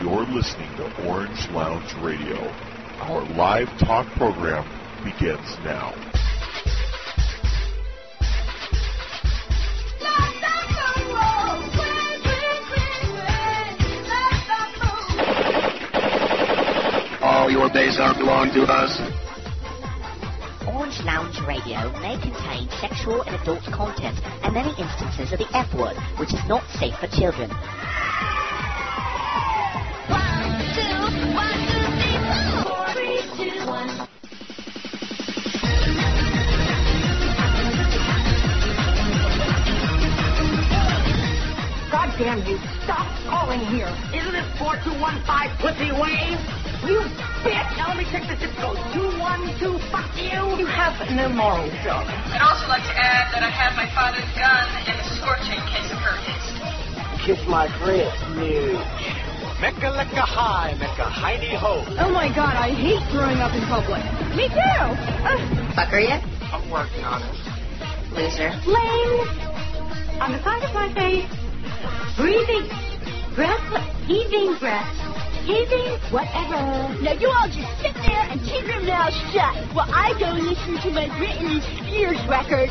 You're listening to Orange Lounge Radio. Our live talk program begins now. All your days are belong to us. Orange Lounge Radio may contain sexual and adult content and many instances of the F word, which is not safe for children. God damn you, stop calling here. Isn't it 4215 Pussy Wave? You bitch! Now let me check the zip code. 212, fuck you! You have no morals, darling. I'd also like to add that I have my father's gun in the scorching case of her haste. Kiss my friend. Mecca lecca high, mecca hiney ho. Oh my god, I hate throwing up in public. Me too. Fucker yet? I'm working on it. Loser. Lame. On the side of my face. Breathing. Breath. Heaving breath. Heaving whatever. Now you all just sit there and keep your mouth shut while I go listen to my Britney Spears record.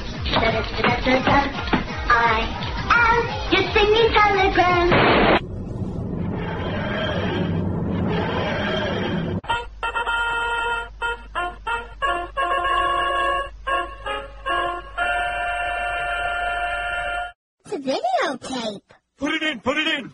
I am your singing telegram. It's a videotape. Put it in, put it in.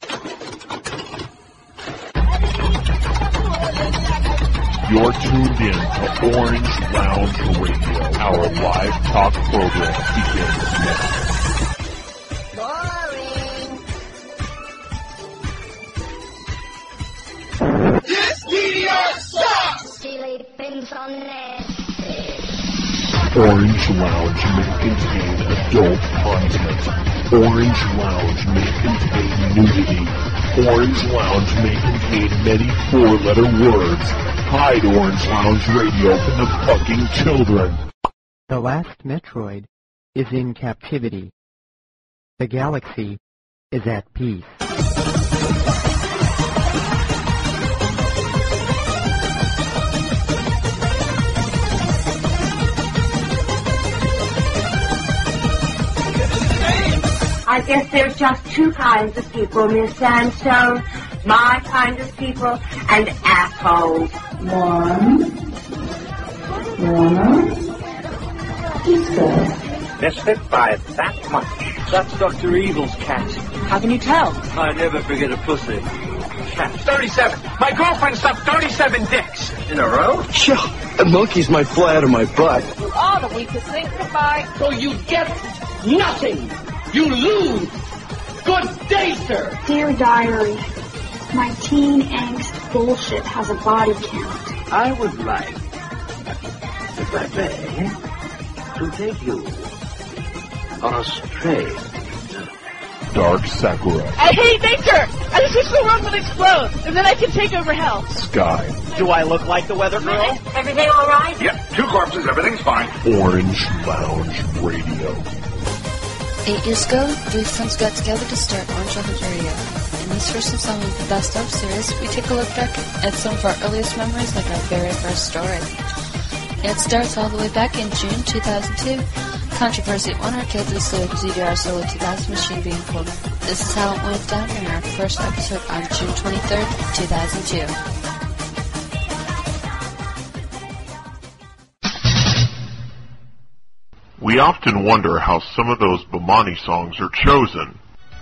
You're tuned in to Orange Lounge Radio. Our live talk program begins now. Boring. This DDR sucks! Orange Lounge may contain adult content. Orange Lounge may contain nudity. Orange Lounge may contain many four-letter words. Hide Orange Lounge Radio from the fucking children. The last Metroid is in captivity. The galaxy is at peace. I guess there's just two kinds of people, Miss Sandstone. My kind of people and assholes. Misfit by that much. That's Dr. Evil's cat. How can you tell? I never forget a pussy. 37. My girlfriend sucked 37 dicks. In a row? Sure. The monkeys might fly out of my butt. You are the weakest link. Goodbye. So you get nothing. You lose. Good day, sir. Dear Diary, my teen angst bullshit has a body count. I would like, if I may, to take you on a stray. Dark Sakura. I hate nature! I just wish the world would explode, and then I can take over hell. Sky. Do I look like the weather girl? Everything all right? Yep, 2 corpses, everything's fine. Orange Lounge Radio. 8 years ago, 3 friends got together to start Orange Lounge Radio. In this first installment of the Best Of series, we take a look back at some of our earliest memories, like our very first story. It starts all the way back in June 2002. Controversy on arcade with the ZDR Solo 2000 machine being pulled. This is how it went down in our first episode on June 23rd, 2002. We often wonder how some of those Bomani songs are chosen.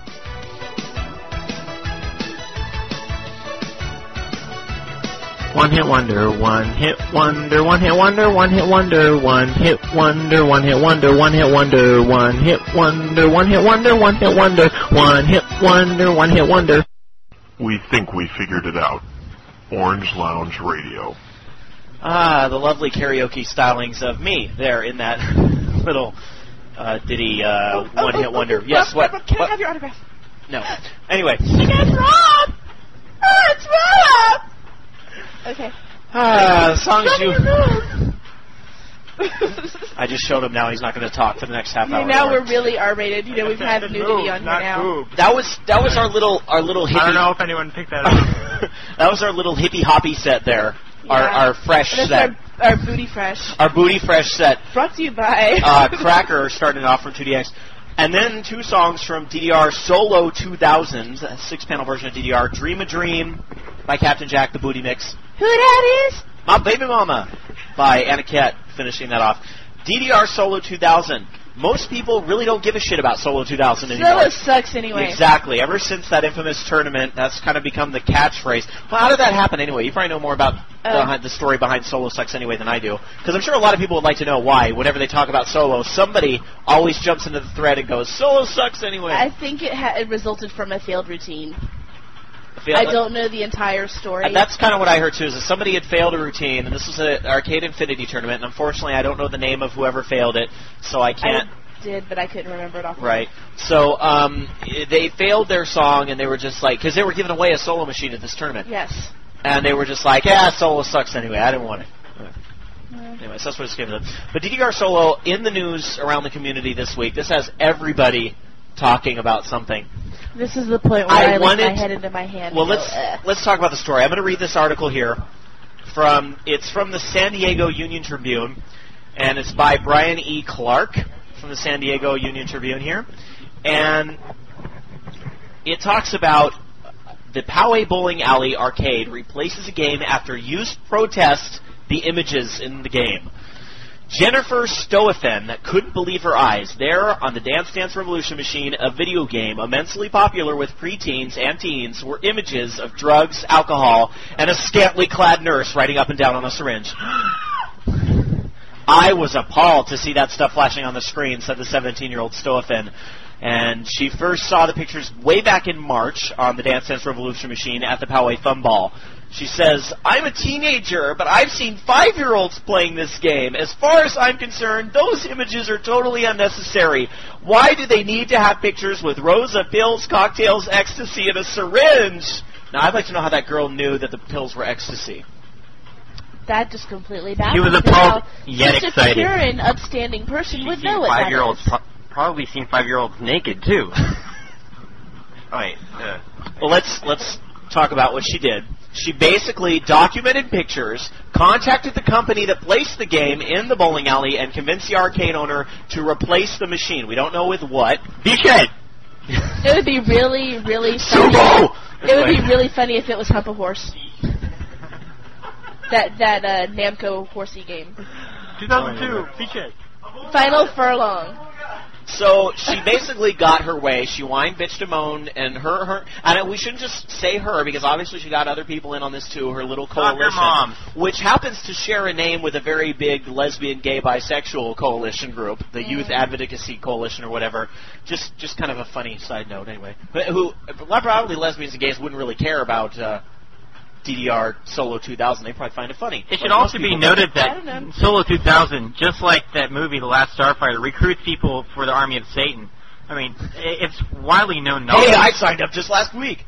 One hit wonder, one hit wonder, one hit wonder, one hit wonder, one hit wonder, one hit wonder, one hit wonder, one hit wonder, one hit wonder, one hit wonder, one hit wonder, one hit wonder. We think we figured it out. Orange Lounge Radio. Ah, the lovely karaoke stylings of me there in that little ditty one hit wonder. Yes, what? Can I have your autograph? No. Anyway. It's Rob! Oh, it's Rob! Okay. Ah, the songs I just showed him now he's not going to talk for the next half hour. Now we're really R-rated. You know, we've had nudity on here now. That was our little hippie. I don't know if anyone picked that up. That was our little hippie hoppy set there. Yeah. Our fresh set. Our Booty Fresh. Our Booty Fresh set. Brought to you by Cracker, starting off from 2DX. And then 2 songs from DDR Solo 2000, a 6-panel version of DDR. Dream a Dream by Captain Jack, the Booty Mix. Who that is? My Baby Mama by Aniket, finishing that off. DDR Solo 2000. Most people really don't give a shit about Solo 2000 anymore. Solo sucks anyway. Exactly. Ever since that infamous tournament, that's kind of become the catchphrase. Well, how did that happen anyway? You probably know more about the story behind Solo sucks anyway than I do. Because I'm sure a lot of people would like to know why. Whenever they talk about Solo, somebody always jumps into the thread and goes, Solo sucks anyway. I think it resulted from a failed routine. I don't know the entire story. And that's kind of what I heard too, is that somebody had failed a routine, and this was an Arcade Infinity tournament, and unfortunately I don't know the name of whoever failed it, so I can't... I did, but I couldn't remember it off. Right. So they failed their song, and they were just like, because they were giving away a Solo machine at this tournament. Yes. And they were just like, Solo sucks anyway, I didn't want it. Anyway, so that's what it's giving them. But DDR Solo, in the news around the community this week, this has everybody talking about something. This is the point where I lift my head into my hand. Well, let's talk about the story. I'm going to read this article here. It's from the San Diego Union Tribune, and it's by Brian E. Clark from the San Diego Union Tribune here. And it talks about the Poway Bowling Alley arcade replaces a game after youth protest the images in the game. Jennifer Stoethen couldn't believe her eyes. There, on the Dance Dance Revolution machine, a video game immensely popular with preteens and teens, were images of drugs, alcohol, and a scantily clad nurse riding up and down on a syringe. I was appalled to see that stuff flashing on the screen, said the 17-year-old Stoethen. And she first saw the pictures way back in March on the Dance Dance Revolution machine at the Poway Fun Ball. She says, I'm a teenager, but I've seen 5-year-olds playing this game. As far as I'm concerned, those images are totally unnecessary. Why do they need to have pictures with rows of pills, cocktails, ecstasy, and a syringe? Now, I'd like to know how that girl knew that the pills were ecstasy. That just completely baffles me. She was appalled, yet excited. Such a pure and upstanding person would know what that is. Probably seen 5-year-olds naked, too. Alright. Well, let's talk about what she did. She basically documented pictures, contacted the company that placed the game in the bowling alley, and convinced the arcade owner to replace the machine. We don't know with what. Beachhead! It would be really, really funny. Sumo! It would be really funny if it was Hump a Horse. That Namco horsey game. 2002, Beachhead. Final Furlong. So she basically got her way. She whined, bitched, and moaned, and and we shouldn't just say her, because obviously she got other people in on this too, her little coalition, mom, which happens to share a name with a very big lesbian, gay, bisexual coalition group, the Youth Advocacy Coalition or whatever. Just kind of a funny side note anyway. But probably lesbians and gays wouldn't really care about DDR Solo 2000. They probably find it funny. It should also be noted that Solo 2000, just like that movie, The Last Starfighter, recruits people for the Army of Satan. I mean, it's widely known knowledge. Hey, I signed up just last week.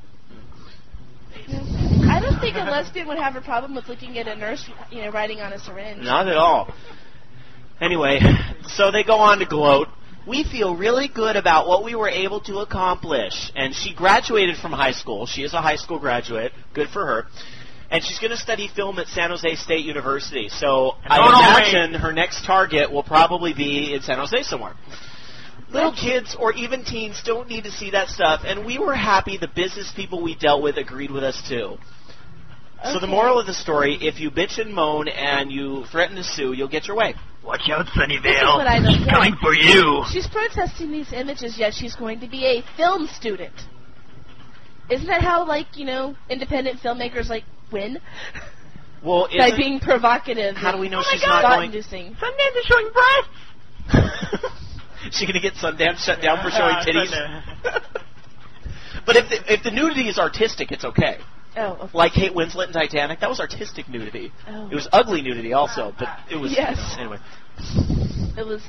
I don't think a lesbian would have a problem with looking at a nurse, riding on a syringe. Not at all. Anyway, so they go on to gloat. We feel really good about what we were able to accomplish. And she graduated from high school. She is a high school graduate. Good for her. And she's going to study film at San Jose State University. So I imagine her next target will probably be in San Jose somewhere. Little kids or even teens don't need to see that stuff. And we were happy the business people we dealt with agreed with us too. Okay. So the moral of the story, if you bitch and moan and you threaten to sue, you'll get your way. Watch out, Sunnyvale. This is what I don't get. Coming for you. She's protesting these images, yet she's going to be a film student. Isn't that how, independent filmmakers, win? Well, by being provocative. How do we know she's not going? Inducing. Sundance is showing breasts. She's going to get Sundance shut down for showing titties? But if the nudity is artistic, it's okay. Oh, okay. Like Kate Winslet in Titanic, that was artistic nudity. Oh. It was ugly nudity also, but it was, yes. Anyway. It was...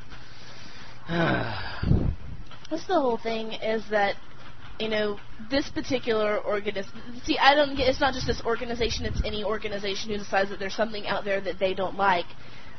That's the whole thing, is that, this particular see, I don't get, it's not just this organization, it's any organization who decides that there's something out there that they don't like.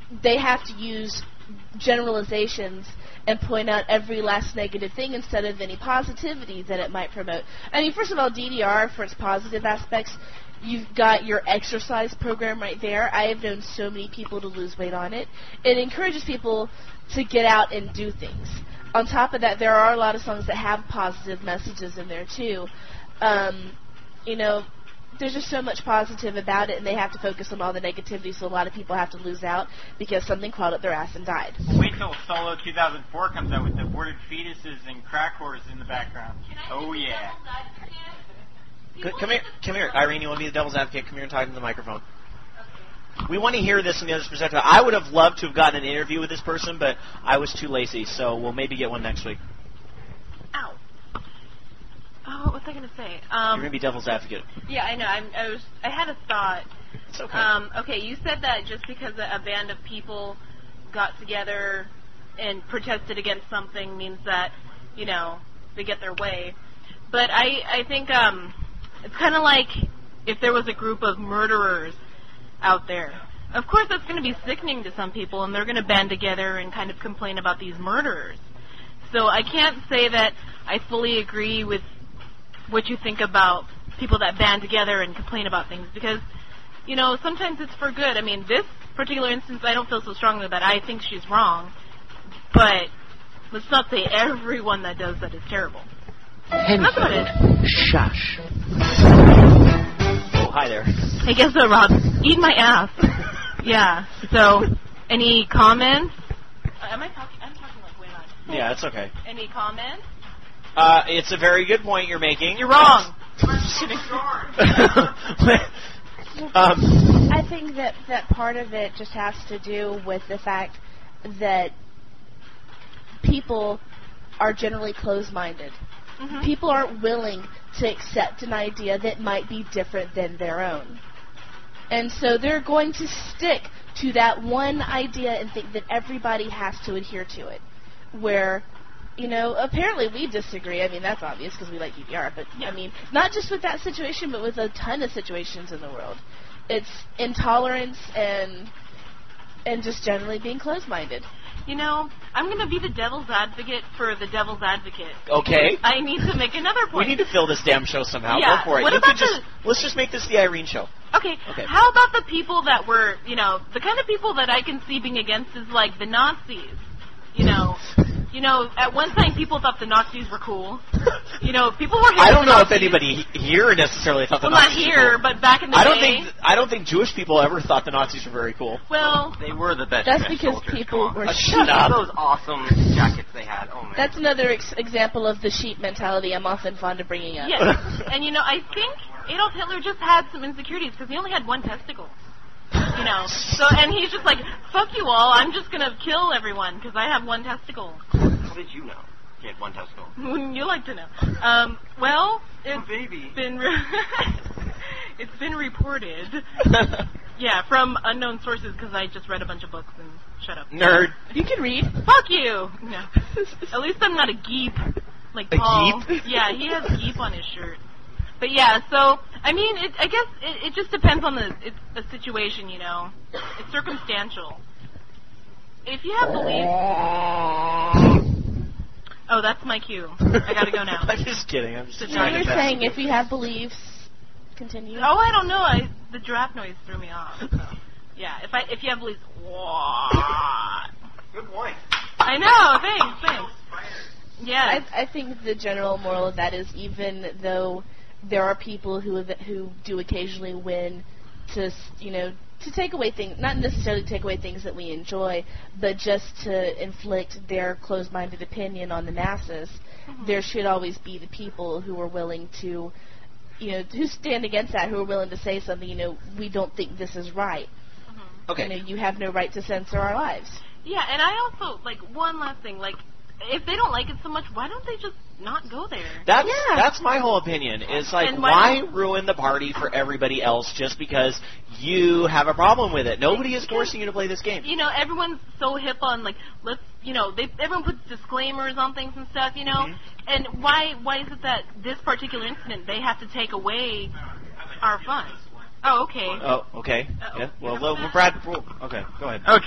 they have to use generalizations and point out every last negative thing instead of any positivity that it might promote. I mean, first of all, DDR, for its positive aspects, you've got your exercise program right there. I have known so many people to lose weight on it. It encourages people to get out and do things. On top of that, there are a lot of songs that have positive messages in there, too. You know, there's just so much positive about it, and they have to focus on all the negativity, so a lot of people have to lose out because something crawled up their ass and died. Wait till Solo 2004 comes out with the aborted fetuses and crack whores in the background. Oh, yeah. Come here, Irene, you want to be the devil's advocate? Come here and talk into the microphone. We want to hear this from the other's perspective. I would have loved to have gotten an interview with this person, but I was too lazy, so we'll maybe get one next week. Ow. Oh, what was I going to say? You're going to be devil's advocate. Yeah, I know. I had a thought. It's okay. Okay, you said that just because a band of people got together and protested against something means that, you know, they get their way. But I think it's kind of like if there was a group of murderers out there. Of course, that's going to be sickening to some people, and they're going to band together and kind of complain about these murderers. So I can't say that I fully agree with what you think about people that band together and complain about things, because, you know, sometimes it's for good. I mean, this particular instance, I don't feel so strongly that I think she's wrong, but let's not say everyone that does that is terrible. That's about it. Shush. Oh, hi there. Hey, guess what, Rob? Eat my ass. Yeah. So, any comments? Am I talking? I'm talking like way on. Yeah, it's okay. Any comments? It's a very good point you're making. You're wrong. I think that part of it just has to do with the fact that people are generally closed-minded. Mm-hmm. People aren't willing to accept an idea that might be different than their own. And so they're going to stick to that one idea and think that everybody has to adhere to it. Where, you know, apparently we disagree. I mean, that's obvious because we like DDR. But, I mean, not just with that situation, but with a ton of situations in the world. It's intolerance and just generally being closed-minded. You know, I'm going to be the devil's advocate for the devil's advocate. Okay. I need to make another point. We need to fill this damn show somehow. Yeah. Go for it. What about let's just make this the Irene show. Okay. How about the people that were, you know, the kind of people that I can see being against is like the Nazis. You know, at one time people thought the Nazis were cool. You know, people were. I don't know if anybody here necessarily thought the Nazis were cool. Well, not here, but back in the day. I don't think Jewish people ever thought the Nazis were very cool. Well, they were the best. That's because people were shut up. Those awesome jackets they had. Oh man. That's another example of the sheep mentality I'm often fond of bringing up. Yes, and you know, I think Adolf Hitler just had some insecurities because he only had one testicle. You know, so and he's just like, fuck you all, I'm just gonna kill everyone because I have one testicle. How did you know he had one testicle? Wouldn't you like to know? Well, it's been reported. Yeah, from unknown sources because I just read a bunch of books and shut up. Nerd. You can read. Fuck you. No. At least I'm not a geep like Paul. Geep? Yeah, he has geep on his shirt. But yeah, so I mean, I guess it just depends on the situation, you know. It's circumstantial. If you have beliefs. Oh, that's my cue. I gotta go now. I'm just kidding. I'm just you were saying if you have beliefs, continue. Oh, I don't know. The giraffe noise threw me off. So. Yeah, if you have beliefs. Good point. I know. Thanks. Yeah. I think the general moral of that is even though there are people who do occasionally win to, you know, to take away things, not necessarily take away things that we enjoy, but just to inflict their closed-minded opinion on the masses. Mm-hmm. There should always be the people who are willing to, you know, who stand against that, who are willing to say something, you know, we don't think this is right. Mm-hmm. Okay. You know, you have no right to censor our lives. Yeah, and I also, like, one last thing, like, if they don't like it so much, why don't they just not go there? That's my whole opinion. Is like, why ruin the party for everybody else just because you have a problem with it? Nobody is forcing you to play this game. You know, everyone's so hip on, like, let's, you know, everyone puts disclaimers on things and stuff, you know, and why is it that this particular incident, they have to take away our fun? Oh, okay. Oh, okay. Yeah. Well, Brad, okay, go ahead. Okay.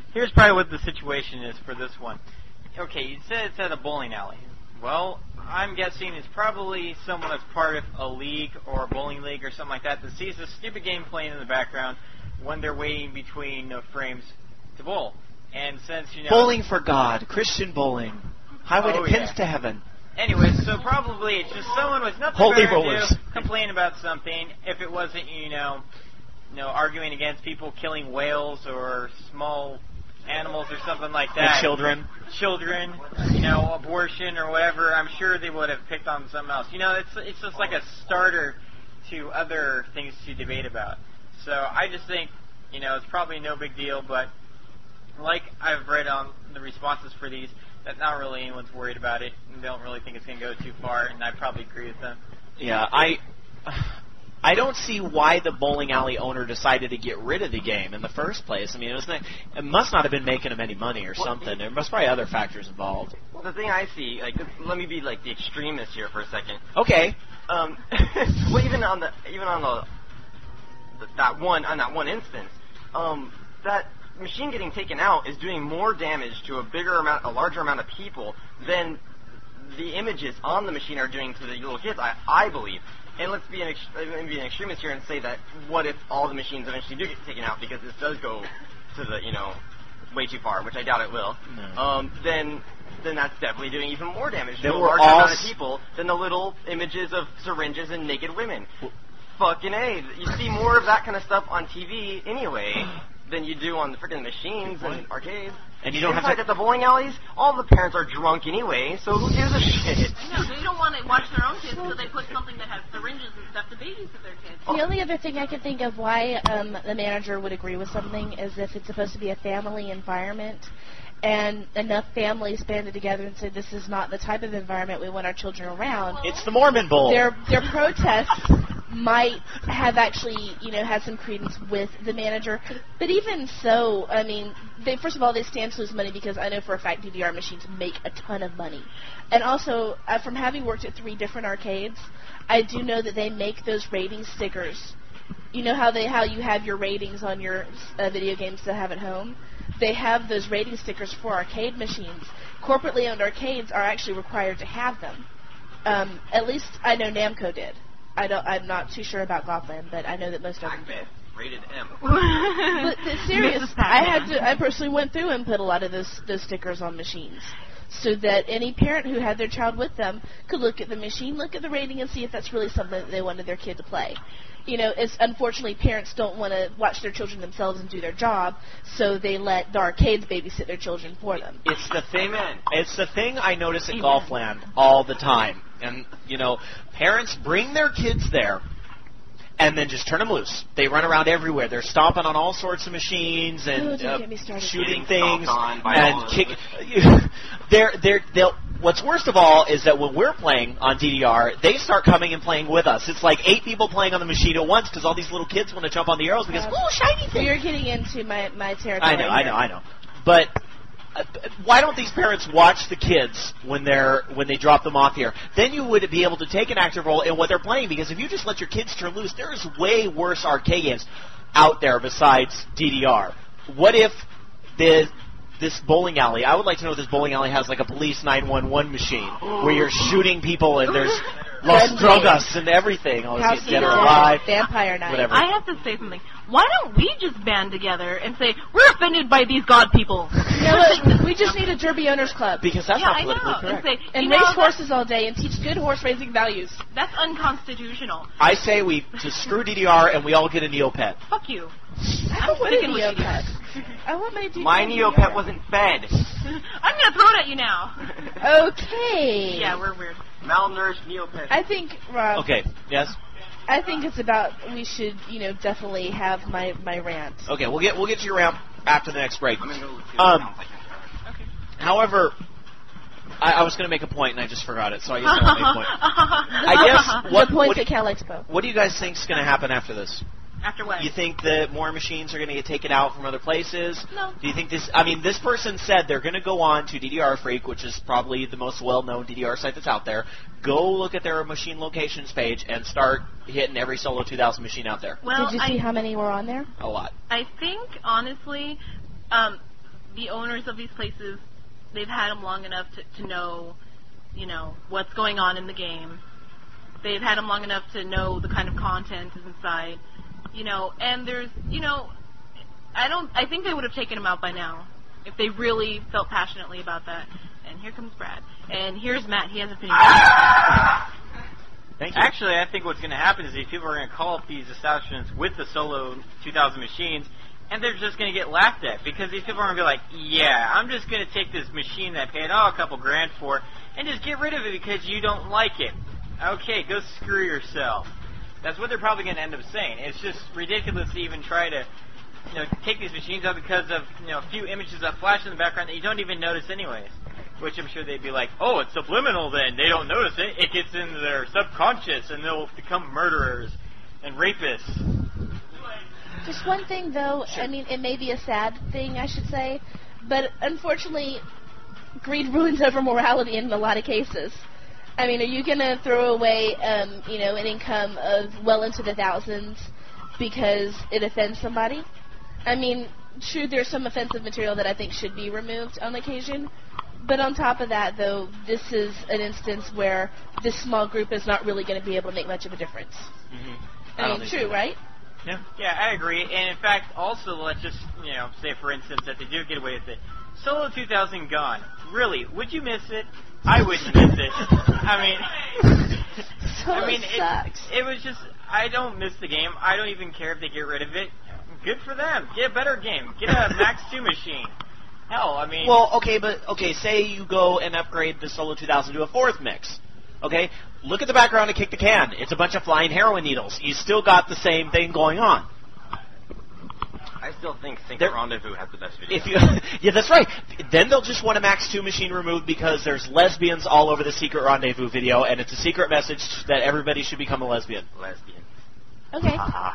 here's probably what the situation is for this one. Okay, you said it's at a bowling alley. Well, I'm guessing it's probably someone that's part of a league or a bowling league or something like that sees this stupid game playing in the background when they're waiting between frames to bowl. And since, Bowling for God, Christian bowling. Highway to Pins to Heaven. Anyway, so probably it's just someone with nothing Holy better rollers. to do, complain about something. If it wasn't, arguing against people killing whales or small animals or something like that. And children, abortion or whatever, I'm sure they would have picked on something else. It's just like a starter to other things to debate about. So I just think, it's probably no big deal, but like I've read on the responses for these, that not really anyone's worried about it and don't really think it's going to go too far, and I probably agree with them. Yeah, I don't see why the bowling alley owner decided to get rid of the game in the first place. I mean, it must not have been making him any money or something. There must probably other factors involved. Well, the thing I see, let me be the extremist here for a second. Okay. Well, even on that one instance, that machine getting taken out is doing more damage to a larger amount of people than the images on the machine are doing to the little kids. I believe. And let's be an extremist here and say that what if all the machines eventually do get taken out, because this does go to the way too far, which I doubt it will. No. Then that's definitely doing even more damage to a larger amount of people than the little images of syringes and naked women. Fucking A. You see more of that kind of stuff on TV anyway than you do on the freaking machines and arcades. And you don't have to... at the bowling alleys, all the parents are drunk anyway, so who gives a shit? No, they don't want to watch their own kids, so they put something that has syringes and stuff to babysit their kids. The only other thing I can think of why the manager would agree with something is if it's supposed to be a family environment, and enough families banded together and said this is not the type of environment we want our children around. It's the Mormon Bowl. Their protests might have actually, had some credence with the manager. But even so, I mean, first of all, they stand to lose money because I know for a fact DDR machines make a ton of money. And also, from having worked at 3 different arcades, I do know that they make those rating stickers. You know how you have your ratings on your video games to have at home? They have those rating stickers for arcade machines. Corporately owned arcades are actually required to have them. At least I know Namco did. I'm not too sure about Gothland, but I know that most of them did. Rated M. But serious, I personally went through and put a lot of those stickers on machines, so that any parent who had their child with them could look at the machine, look at the rating, and see if that's really something that they wanted their kid to play. It's unfortunately parents don't want to watch their children themselves and do their job, so they let the arcades babysit their children for them. It's the thing I notice at Golfland all the time. And, parents bring their kids there and then just turn them loose. They run around everywhere. They're stomping on all sorts of machines and shooting things and kick. What's worst of all is that when we're playing on DDR, they start coming and playing with us. It's like 8 people playing on the machine at once because all these little kids want to jump on the arrows because, shiny thing. You're getting into my territory. I know. But why don't these parents watch the kids when they drop them off here? Then you would be able to take an active role in what they're playing, because if you just let your kids turn loose, there's way worse arcade games out there besides DDR. What if this bowling alley, I would like to know if this bowling alley has like a police 911 machine where you're shooting people and there's Las Drogas and everything. Dead or Alive, Vampire Night. Whatever. I have to say something. Why don't we just band together and say, we're offended by these god people? We just need a Derby Owners Club. Because that's not politically correct. And race horses all day and teach good horse racing values. That's unconstitutional. I say we just screw DDR and we all get a Neopet. Fuck you. I don't want a Neopet. I want my Neopet wasn't fed. I'm going to throw it at you now. Okay. Yeah, we're weird. Malnourished Neopet. I think, Rob. Okay, yes? I think it's about, we should, definitely have my rant. Okay, we'll get to your rant after the next break. I'm going to go Okay. However, I was going to make a point and I just forgot it, so I guess I won't make a point. I guess the point's at Cal Expo. What do you guys think is going to happen after this? After what? You think that more machines are going to get taken out from other places? No. Do you think this... this person said they're going to go on to DDR Freak, which is probably the most well-known DDR site that's out there. Go look at their machine locations page and start hitting every Solo 2000 machine out there. Well, did you see how many were on there? A lot. I think, honestly, the owners of these places, they've had them long enough to know, you know, what's going on in the game. They've had them long enough to know the kind of content is inside, you know, and there's, you know, I think they would have taken them out by now if they really felt passionately about that. And here comes Brad. And here's Matt. He has a opinion. Thank you. Actually, I think what's going to happen is these people are going to call up these establishments with the Solo 2000 machines, and they're just going to get laughed at, because these people are going to be like, yeah, I'm just going to take this machine that I paid a couple grand for and just get rid of it because you don't like it. Okay, go screw yourself. That's what they're probably going to end up saying. It's just ridiculous to even try to, you know, take these machines out because of, you know, a few images that flash in the background that you don't even notice anyways. Which I'm sure they'd be like, oh, it's subliminal then. They don't notice it. It gets into their subconscious and they'll become murderers and rapists. Just one thing, though. Sure. I mean, it may be a sad thing, I should say, but unfortunately, greed ruins over morality in a lot of cases. I mean, are you going to throw away, you know, an income of well into the thousands because it offends somebody? I mean, true, there's some offensive material that I think should be removed on occasion. But on top of that, though, this is an instance where this small group is not really going to be able to make much of a difference. Mm-hmm. I mean, true, right? Yeah, I agree. And in fact, also, let's just, you know, say for instance that they do get away with it. Solo 2000 gone. Really, would you miss it? I wouldn't miss it. I mean, it was just, I don't miss the game. I don't even care if they get rid of it. Good for them. Get a better game. Get a Max 2 machine. Hell, I mean... Well, okay, say you go and upgrade the Solo 2000 to a fourth mix. Okay? Look at the background and kick the can. It's a bunch of flying heroin needles. You still got the same thing going on. I still think Secret Rendezvous has the best video. Yeah, that's right. Then they'll just want a Max 2 machine removed because there's lesbians all over the Secret Rendezvous video, and it's a secret message that everybody should become a lesbian. Lesbian. Okay.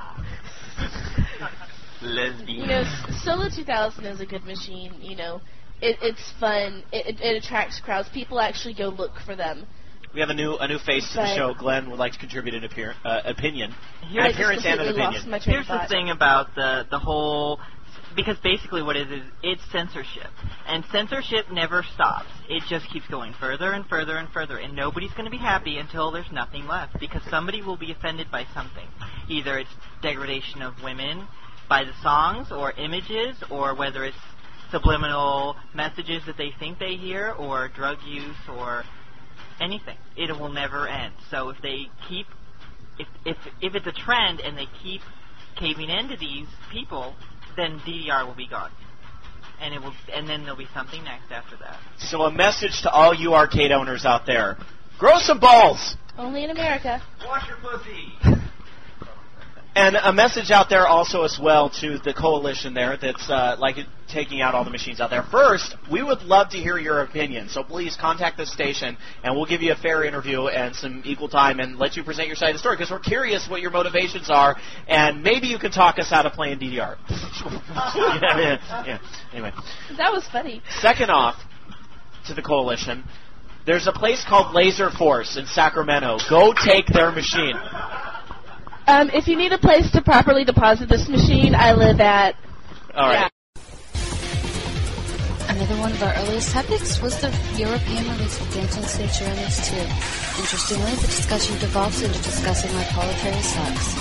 Lesbian. You know, Solo 2000 is a good machine. You know, it's fun. It attracts crowds. People actually go look for them. We have a new face to the show. Glenn would like to contribute an opinion. Here's the thing about the whole, because basically what it is it's censorship, and censorship never stops. It just keeps going further and further and further, and nobody's going to be happy until there's nothing left, because somebody will be offended by something. Either it's degradation of women by the songs or images, or whether it's subliminal messages that they think they hear, or drug use, or anything. It will never end. So if they keep, if it's a trend and they keep caving into these people, then DDR will be gone, and it will, and then there'll be something next after that. So a message to all you arcade owners out there: grow some balls. Only in America. Wash your pussy. And a message out there also as well to the coalition there that's like taking out all the machines out there. First, we would love to hear your opinion, so please contact the station and we'll give you a fair interview and some equal time and let you present your side of the story, because we're curious what your motivations are, and maybe you can talk us out of playing DDR. Yeah. Anyway. That was funny. Second off, to the coalition, there's a place called Laser Force in Sacramento. Go take their machine. If you need a place to properly deposit this machine, I live at... All right. Yeah. Another one of our earliest topics was the European release of Dancing Stage Remix 2. Interestingly, the discussion devolves into discussing why Polytary sucks.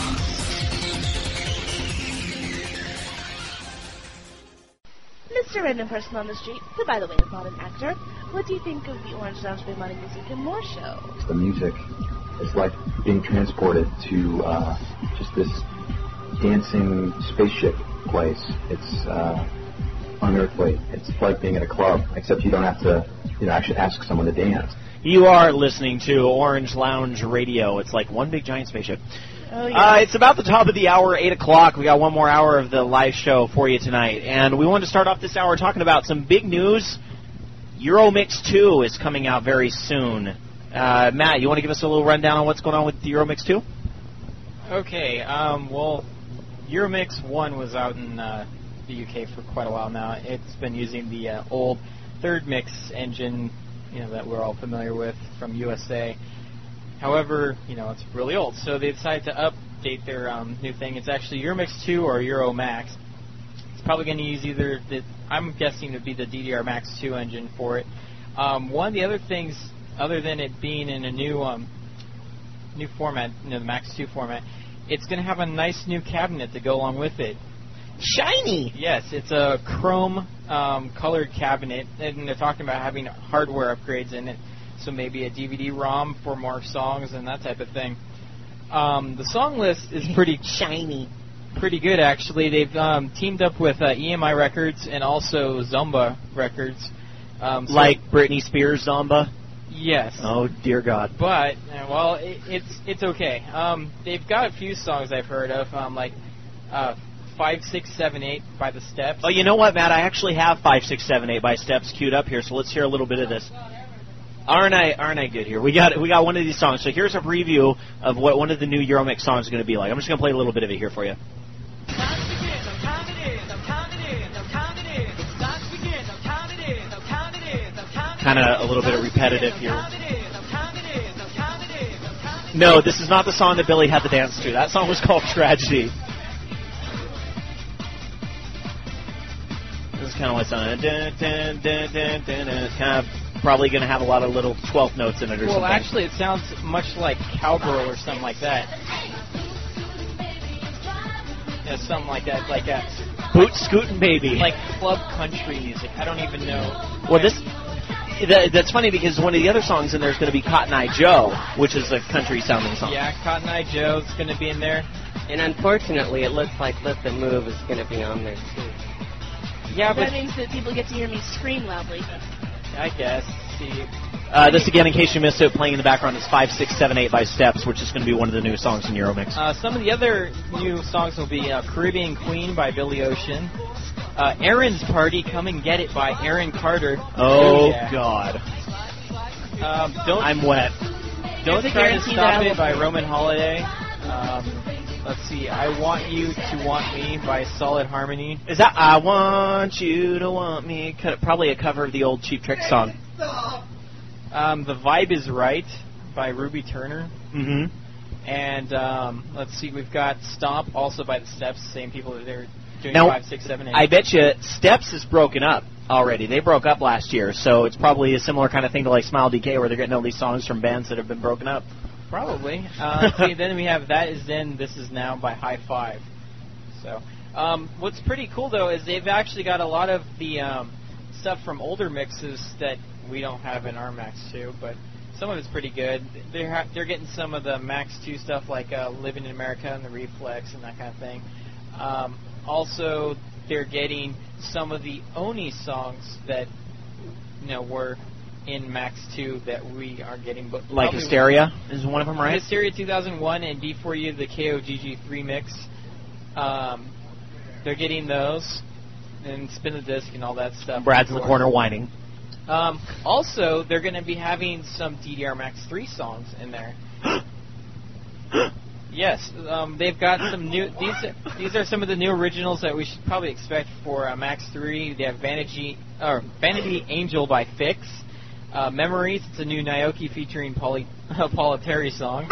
Mr. Random Person on the Street, who by the way is not an actor, what do you think of the Orange Lounge Big Money Music and More show? The music is like being transported to just this dancing spaceship place. It's unearthly. It's like being at a club, except you don't have to, actually ask someone to dance. You are listening to Orange Lounge Radio. It's like one big giant spaceship. Oh, yeah. It's about the top of the hour, 8 o'clock. We got one more hour of the live show for you tonight. And we wanted to start off this hour talking about some big news. Euromix 2 is coming out very soon. Matt, you want to give us a little rundown on what's going on with the Euromix 2? Okay, well, Euromix 1 was out in the UK for quite a while now. It's been using the old third mix engine, that we're all familiar with from USA. However, it's really old, so they decided to update their new thing. It's actually Euromix 2 or Euromax. It's probably going to use either I'm guessing it would be the DDR Max 2 engine for it. One of the other things, other than it being in a new format, the Max 2 format, it's going to have a nice new cabinet to go along with it. Shiny! Yes, it's a chrome colored cabinet, and they're talking about having hardware upgrades in it, so maybe a DVD-ROM for more songs and that type of thing. The song list is pretty shiny, pretty good actually. They've teamed up with EMI Records and also Zomba Records. Like Britney Spears' Zomba? Yes. Oh dear God. But well, it's okay. They've got a few songs I've heard of, like 5, 6, 7, 8 by the Steps. Oh, you know what, Matt? I actually have 5, 6, 7, 8 by Steps queued up here, so let's hear a little bit of this. Aren't I good here? We got one of these songs. So here's a preview of what one of the new Euromix songs is going to be like. I'm just going to play a little bit of it here for you. Kind of a little bit of repetitive here. No, this is not the song that Billy had to dance to. That song was called Tragedy. This is kind of like something. Kind of probably going to have a lot of little 12th notes in it or something. Well, actually, it sounds much like Cowgirl or something like that. Yeah, something like that, like a Boot Scootin' Baby. Like club country music. I don't even know. Well, that's funny because one of the other songs in there is going to be Cotton Eye Joe, which is a country sounding song. Yeah, Cotton Eye Joe's going to be in there. And unfortunately, it looks like Lift and Move is going to be on there too. Yeah, but that means that people get to hear me scream loudly. I guess. See. This again, in case you missed it, playing in the background is 5, 6, 7, 8 by Steps, which is going to be one of the new songs in Euromix. Some of the other new songs will be Caribbean Queen by Billy Ocean, Aaron's Party, Come and Get It by Aaron Carter. Oh, yeah. God. I'm wet. Don't Try to Stop It by Roman Holiday. Let's see, I Want You to Want Me by Solid Harmony. Is that I Want You to Want Me? Probably a cover of the old Cheap Trick song. The Vibe Is Right by Ruby Turner. Mm-hmm. And let's see, we've got Stomp, also by the Steps, same people that they're doing now, 5, 6, 7, 8. I bet you Steps is broken up already. They broke up last year, so it's probably a similar kind of thing to like Smile DK, where they're getting all these songs from bands that have been broken up. Probably. See, then we have That Is Then, This Is Now by High Five. So, what's pretty cool though is they've actually got a lot of the stuff from older mixes that we don't have in our Max 2, but some of it's pretty good. They're getting some of the Max 2 stuff like Living in America and the Reflex and that kind of thing. Also, they're getting some of the Oni songs that were in Max 2 that we are getting. But like Hysteria is one of them, right? Hysteria 2001 and Before You, the KOGG3 mix. They're getting those and Spin the Disc and all that stuff. Brad's in the corner whining. Also, they're going to be having some DDR Max 3 songs in there. Yes, they've got some new. These are some of the new originals that we should probably expect for Max 3. They have Vanity Angel by Fix. Memories, it's a new Naoki featuring Paula Terry song.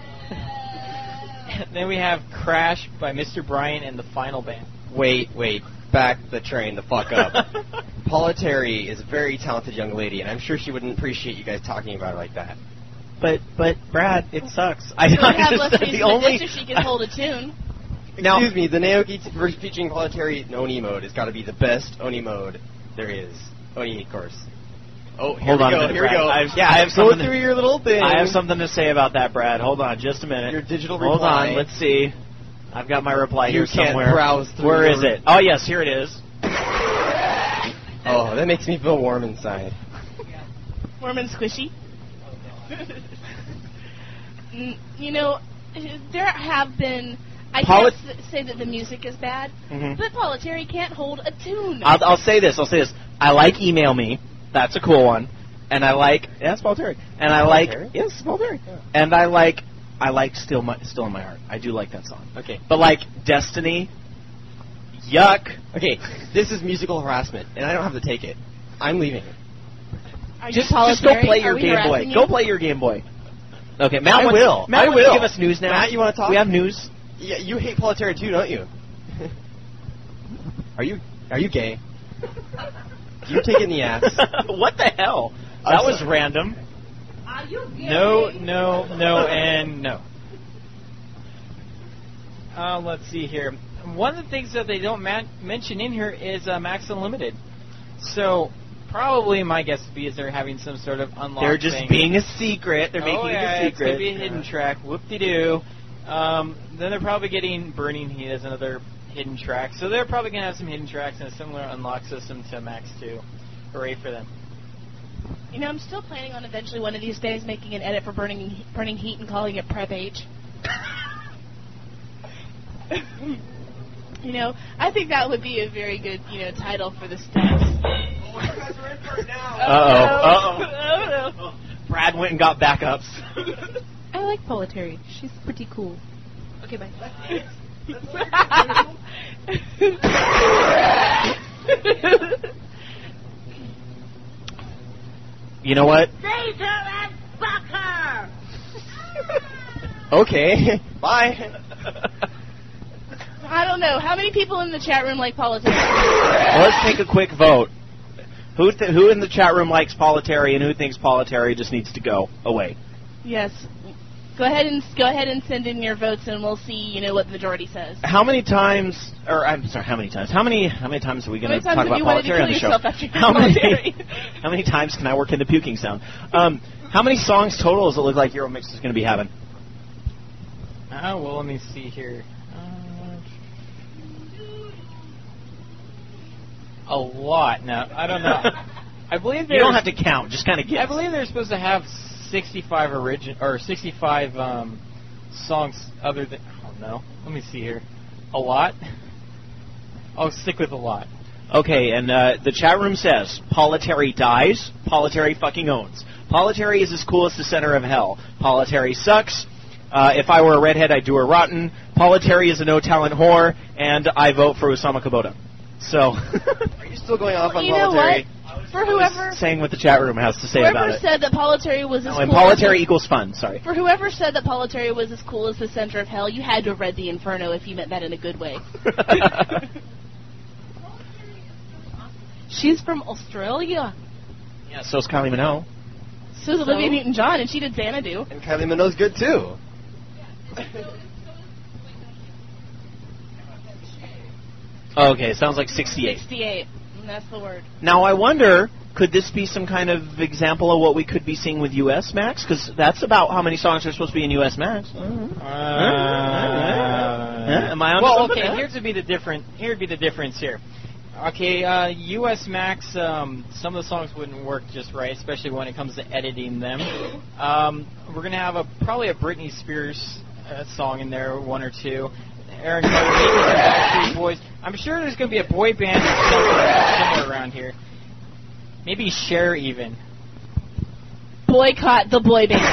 Then we have Crash by Mr. Bryan and the Final Band. Wait, back the train the fuck up. Paula Terry is a very talented young lady, and I'm sure she wouldn't appreciate you guys talking about her like that. But Brad, it sucks. I have less reason to so she can hold a tune. Now, excuse me, the Naoki version featuring Paula Terry Oni mode has got to be the best Oni mode there is. Oni, of course. Oh, here we go. I have something. Go through your little thing. I have something to say about that, Brad. Hold on, just a minute. Your digital reply. Hold on, let's see. I've got my reply here somewhere. Browse through. Where is it? Oh yes, here it is. Oh, that makes me feel warm inside. Warm and squishy. There have been. I can't say that the music is bad, but Paula Terry can't hold a tune. I'll say this. I like Email Me. That's a cool one. And I like it's Paula Terry. And I like yes, Paula Terry. Yeah. And I like Still in My Heart. I do like that song. Okay, but like Destiny, yuck. Okay, this is musical harassment, and I don't have to take it. I'm leaving. Just go play your Game Boy. Go play your Game Boy. Okay, Matt wants to give us news now. Matt, you want to talk? We have news. Yeah, you hate Paula Terry too, don't you? Are you gay? Do you take it in the ass? What the hell? That was random. Are you gay? No, and no. Let's see here. One of the things that they don't mention in here is Max Unlimited. So, probably my guess would be is they're having some sort of unlocked They're just thing. being a secret. They're making it a secret. It's going to be a hidden track. Whoop-de-doo. Then they're probably getting Burning Heat as another hidden track. So they're probably going to have some hidden tracks and a similar unlock system to Max 2. Hooray for them. You know, I'm still planning on eventually one of these days making an edit for Burning Heat and calling it Prep H. You know, I think that would be a very good, title for the steps. Uh-oh. Brad went and got backups. I like Paula Terry. She's pretty cool. Okay, bye. You know what? Save her and fuck her! Okay, bye. I don't know. How many people in the chat room like Paula Terry? Well, let's take a quick vote. Who in the chat room likes Paula Terry and who thinks Paula Terry just needs to go away? Yes. Go ahead and send in your votes, and we'll see, what the majority says. How many times? How many times? How many times are we going to talk about Paula Terry on the show? How many times can I work in the puking sound? How many songs total does it look like Euromix is going to be having? Well, let me see here. A lot. No, I don't know. I believe you don't have to count. Just kind of guess. I believe they're supposed to have 65 songs other than. Oh no. Let me see here. A lot. I'll stick with a lot. Okay, and the chat room says Paula Terry dies. Paula Terry fucking owns. Paula Terry is as cool as the center of hell. Paula Terry sucks. If I were a redhead, I'd do her rotten. Paula Terry is a no-talent whore, and I vote for Usama Kubota. So, are you still going off on Paula Terry? For whoever saying what the chat room has to say about it. Whoever said that Paula Terry was as cool. And Paula Terry equals fun. Sorry. For whoever said that Paula Terry was as cool as the center of hell, you had to have read the Inferno if you meant that in a good way. She's from Australia. Yeah, so's Kylie Minogue. So's Olivia Newton-John, and she did Xanadu. And Kylie Minogue's good too. Okay, sounds like 68. 68. That's the word. Now, I wonder, could this be some kind of example of what we could be seeing with US Max? Because that's about how many songs are supposed to be in US Max. Am I on? Well, okay. Here'd be the difference here. Okay, US Max. Some of the songs wouldn't work just right, especially when it comes to editing them. We're gonna have probably a Britney Spears song in there, one or two. Aaron Carter, maybe the Backstreet Boys. I'm sure there's going to be a boy band somewhere around here. Maybe Cher even. Boycott the boy band.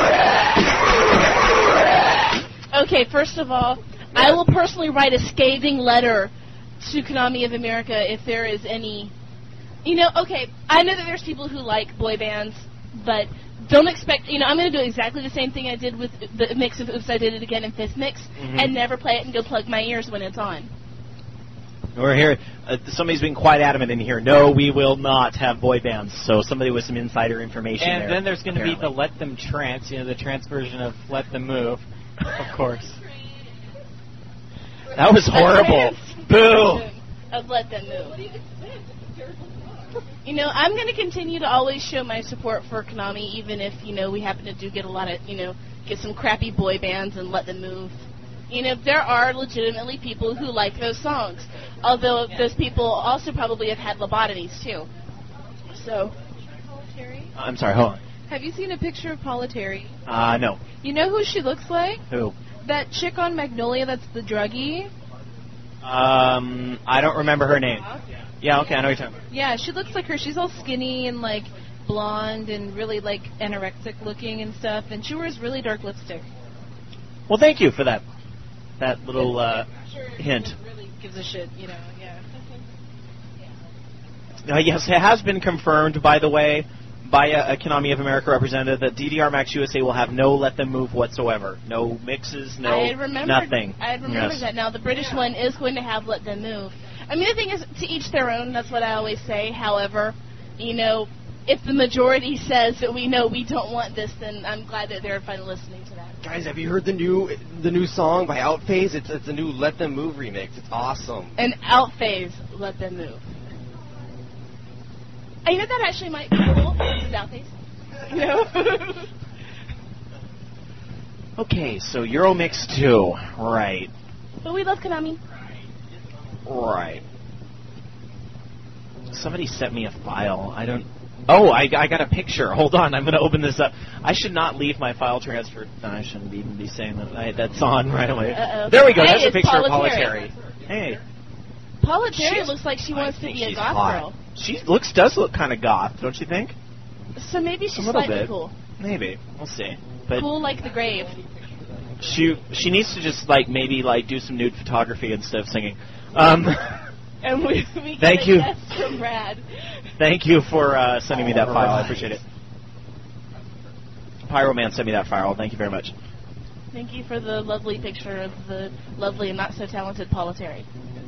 Okay, first of all, I will personally write a scathing letter to Konami of America if there is any... okay, I know that there's people who like boy bands, but... don't expect, I'm going to do exactly the same thing I did with the mix of Oops, I Did It Again and Fifth Mix, and never play it and go plug my ears when it's on. We're here. Somebody's been quite adamant in here. No, we will not have boy bands. So somebody with some insider information and there. And then there's going to be the Let Them Trance, the trance version of Let Them Move, of course. That was horrible. Boo! Of Let Them Move. I'm going to continue to always show my support for Konami, even if, we happen to get a lot of, get some crappy boy bands and Let Them Move. There are legitimately people who like those songs, although those people also probably have had lobotomies, too. So. I'm sorry, hold on. Have you seen a picture of Paula Terry? No. You know who she looks like? Who? That chick on Magnolia that's the druggie. I don't remember her name. Yeah, okay, I know what you're talking about. Yeah, she looks like her. She's all skinny and, blonde and really, anorexic looking and stuff, and she wears really dark lipstick. Well, thank you for that little hint. Really gives a shit, yeah. Yes, it has been confirmed, by the way, by a Konami of America representative that DDR Max USA will have no Let Them Move whatsoever. No mixes, nothing. I had remembered that. Now, the British one is going to have Let Them Move. I mean, the thing is, to each their own. That's what I always say. However, you know, if the majority says that we know we don't want this, then I'm glad that they're finally listening to that. Guys, have you heard the new song by Outphase? It's a new Let Them Move remix. It's awesome. And Outphase, Let Them Move. You know, that actually might be cool. This is Outphase. You know? Okay, so Euromix 2. Right. But we love Konami. Right. Somebody sent me a file. Oh, I got a picture. Hold on, I'm going to open this up. I should not leave my file transfer. No, I shouldn't even be saying that. That's on right away. Uh-oh. There we go. Hey, That's a picture of Paula Paula Terry. Hey. Paula Terry looks like she wants to be a goth girl. She does look kind of goth, don't you think? So maybe she's a little slightly bit. cool. Maybe. We'll see. But cool like the grave. She needs to just maybe do some nude photography instead of singing. And we Thank get you. a yes from Brad. Thank you for sending me that file. I appreciate it. Pyroman sent me that file. Thank you very much. Thank you for the lovely picture of the lovely and not so talented Paula Terry.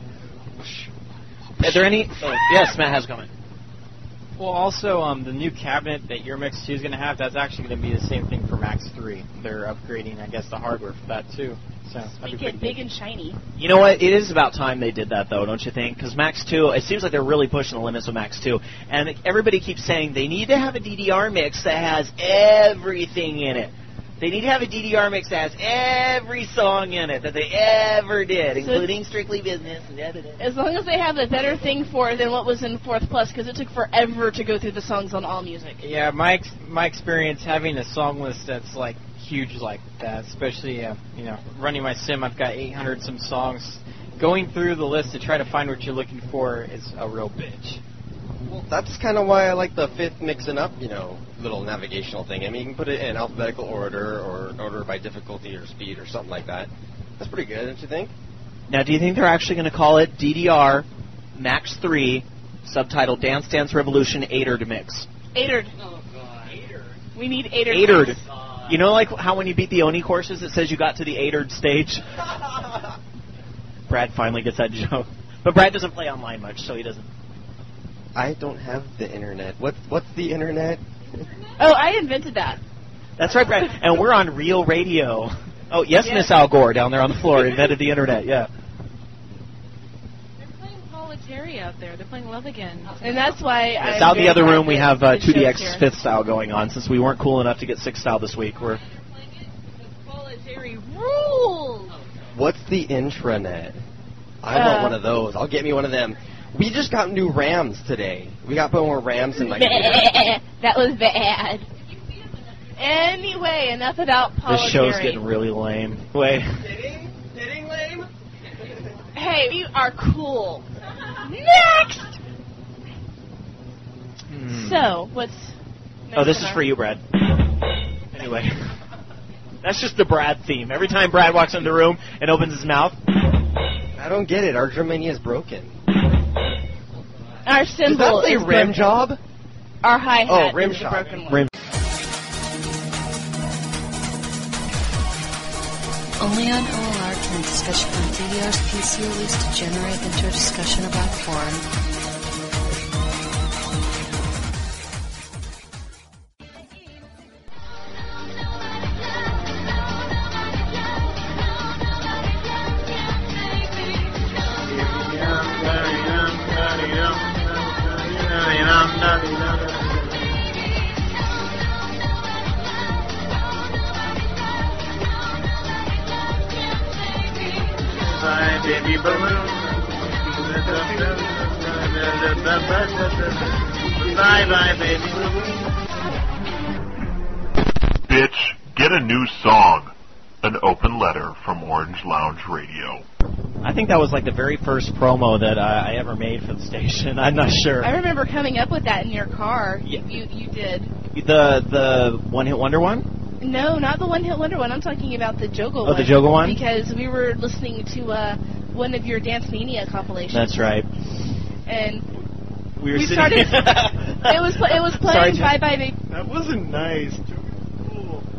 Are there any? Oh, yes, Matt has a comment. Well, also, the new cabinet that Euromix 2 is going to have, that's actually going to be the same thing for Max 3. They're upgrading, I guess, the hardware for that, too. So Make it big and shiny. You know what? It is about time they did that, though, don't you think? Because Max 2, it seems like they're really pushing the limits with Max 2. And everybody keeps saying they need to have a DDR mix that has everything in it. They need to have a DDR mix that has every song in it that they ever did, including Strictly Business. And as long as they have a better thing for it than what was in 4th Plus, because it took forever to go through the songs on AllMusic. Yeah, my experience having a song list that's huge like that, especially running my sim, I've got 800 some songs. Going through the list to try to find what you're looking for is a real bitch. Well, that's kind of why I like the 5th mixing up, little navigational thing. I mean, you can put it in alphabetical order or order by difficulty or speed or something like that. That's pretty good, don't you think? Now, do you think they're actually going to call it DDR Max 3, subtitled Dance Dance Revolution Aiderd Mix? Aiderd. Oh, God. Aiderd. We need Aiderd. Aiderd. You know how when you beat the Oni courses, it says you got to the Aiderd stage? Brad finally gets that joke. But Brad doesn't play online much, so he doesn't. I don't have the internet. What's the internet? Oh, I invented that. That's right, Brad. And we're on Real Radio. Oh, yes, Miss Al Gore down there on the floor invented the internet, yeah. They're playing Paula Terry out there. They're playing Love Again. And that's why It's out in the other room. We have 2DX 5th style going on. Since we weren't cool enough to get 6th style this week, we're... Paula Terry rules! What's the intranet? I want one of those. I'll get me one of them. We just got new RAMs today. We got more RAMs in that was bad. Anyway, enough about Paula This show's Terry. getting really lame. Wait. Kidding lame? Hey, we are cool. Next! So, what's... Oh, this is for you, Brad. Anyway. That's just the Brad theme. Every time Brad walks into the room and opens his mouth. I don't get it. Our Germania is broken. Our symbol is rim job. Our hi-hat rim is the job. broken one. Rim. Only on OLR can discussion on DDR's PC release degenerate into a discussion about porn. Baby balloon. Bye bye, baby balloon. Bitch, get a new song. An open letter from Orange Lounge Radio. I think that was the very first promo that I ever made for the station. I'm not sure. I remember coming up with that in your car. Yeah. You did. The One Hit Wonder one? No, not the One Hit Wonder one. I'm talking about the Jogo one. Oh, the Jogo one? Because we were listening to one of your Dance Mania compilations. That's right. And we started. it was playing Bye Bye Baby. That wasn't nice.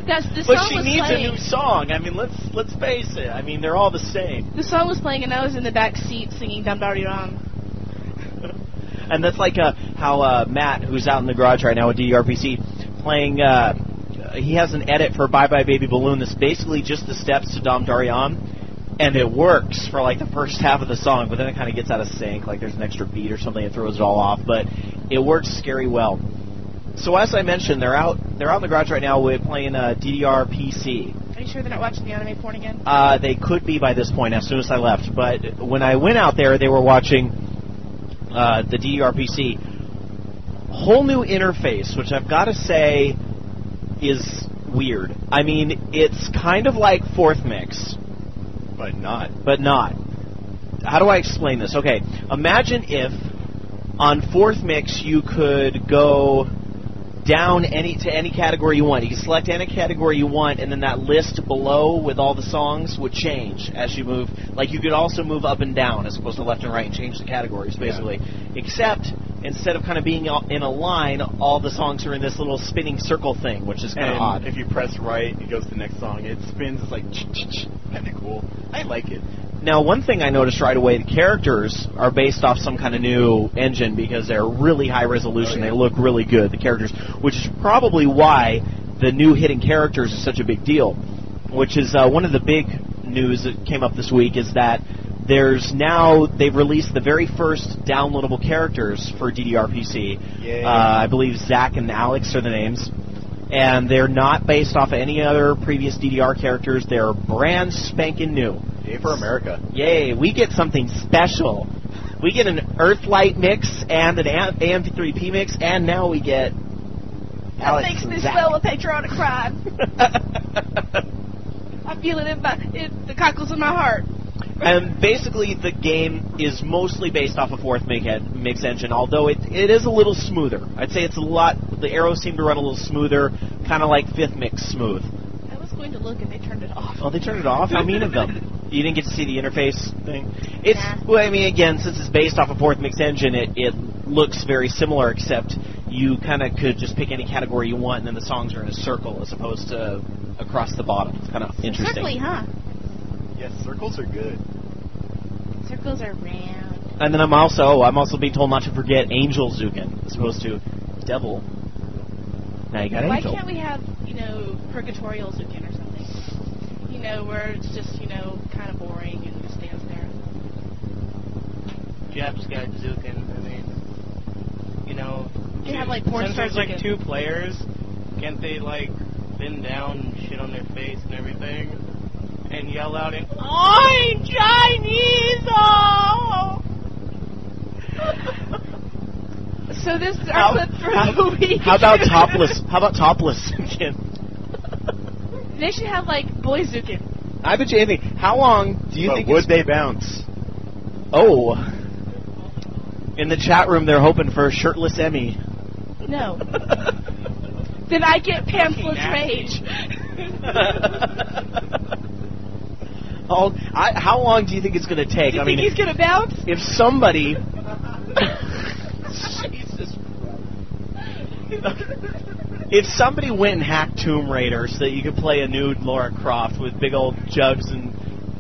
The But song she was needs playing. a new song. I mean, let's face it. I mean, they're all the same. The song was playing, and I was in the back seat singing Dum Dari Ram. And that's like how Matt, who's out in the garage right now with DDRPC, playing. He has an edit for Bye Bye Baby Balloon that's basically just the steps to Dom Daryan, and it works for like the first half of the song, but then it kind of gets out of sync, like there's an extra beat or something that throws it all off, but it works scary well. So as I mentioned, they're out in the garage right now with playing DDRPC. Are you sure they're not watching the anime porn again? They could be by this point as soon as I left, but when I went out there, they were watching the DDRPC. Whole new interface, which I've got to say is weird. I mean, it's kind of like Fourth Mix. But not. How do I explain this? Okay, imagine if on Fourth Mix you could go down to any category you want. You can select any category you want, and then that list below with all the songs would change as you move. Like, you could also move up and down as opposed to left and right and change the categories, basically. Yeah. Except, instead of kind of being in a line, all the songs are in this little spinning circle thing, which is kind of odd. If you press right, it goes to the next song. It spins. It's like, kind of cool. I like it. Now, one thing I noticed right away, the characters are based off some kind of new engine because they're really high resolution. Oh, yeah. They look really good, the characters, which is probably why the new hidden characters is such a big deal, which is one of the big news that came up this week is that they've released the very first downloadable characters for DDRPC. I believe Zach and Alex are the names. And they're not based off of any other previous DDR characters. They're brand spanking new. Yay for America. Yay, we get something special. We get an Earthlight mix and an AM3P mix, and now we get Alex That makes me Zach. smell a patriotic pride. I feel it in the cockles of my heart. And basically, the game is mostly based off a Fourth Mix engine, although it is a little smoother. I'd say it's a lot. The arrows seem to run a little smoother, kind of like Fifth Mix smooth. I was going to look, and they turned it off. Oh, they turned it off? How mean of them. You didn't get to see the interface thing? Well, I mean, again, since it's based off a Fourth Mix engine, it looks very similar, except you kind of could just pick any category you want, and then the songs are in a circle as opposed to across the bottom. It's kind of interesting. Circly, huh? Yes, circles are good. Circles are round. And then I'm also being told not to forget Angel Zukin as opposed to Devil. Now you got Angel. Why can't we have, Purgatorial Zukin or something? Where it's just, kind of boring and just stands there. Jeff's got Zukin. I mean, You have, like, porn since stars there's, like, Zukin. 2 players, can't they, like, bend down and shit on their face and everything? And yell out in, I'm Chinese! Oh! So this is our clip for the week. How about topless Zukin? They should have, like, boy Zukin. I bet you anything. How long do you think would they bounce? Oh. In the chat room, they're hoping for shirtless Emmy. No. Then I get pantsless rage. How long do you think it's going to take? Do you think he's going to bounce? If somebody... Jesus. If somebody went and hacked Tomb Raider so that you could play a nude Lara Croft with big old jugs and,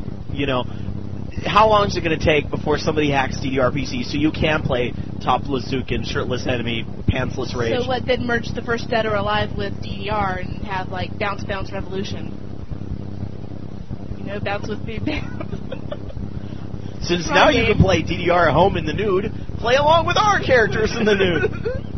how long is it going to take before somebody hacks DDRPC so you can play topless Zukin, shirtless enemy, pantsless rage? So what, then merge the first Dead or Alive with DDR and have, like, Bounce Bounce Revolution? Bounce with me, bounce. Since now you can play DDR at home in the nude, play along with our characters in the nude.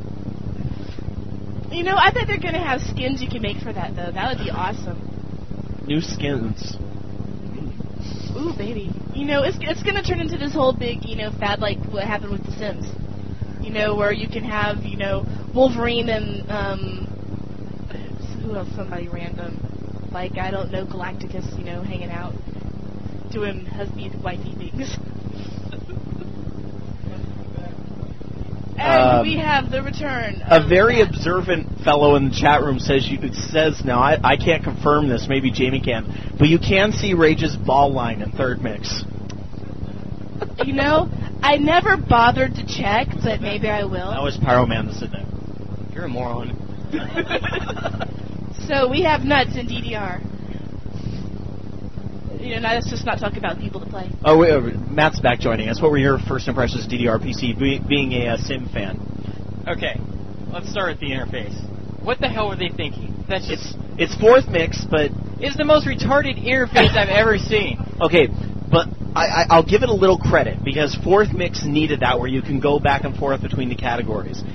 I bet they're going to have skins you can make for that, though. That would be awesome. New skins. Ooh, baby. It's going to turn into this whole big, fad like what happened with The Sims. Where you can have, Wolverine and, who else? Somebody random. Like, I don't know, Galacticus, hanging out, doing husband-wifey things. And we have the return. A very observant fellow in the chat room says now, I can't confirm this, maybe Jamie can, but you can see Rage's ball line in Third Mix. I never bothered to check, but maybe I will. That was Pyroman that said that. You're a moron. So we have nuts in DDR. You know, let's just not talk about people to play. Oh, wait, Matt's back joining us. What were your first impressions of DDR PC, being a Sim fan? Okay, let's start with the interface. What the hell were they thinking? That's just... It's fourth mix, but... It's the most retarded interface I've ever seen. Okay, but I'll give it a little credit, because fourth mix needed that, where you can go back and forth between the categories.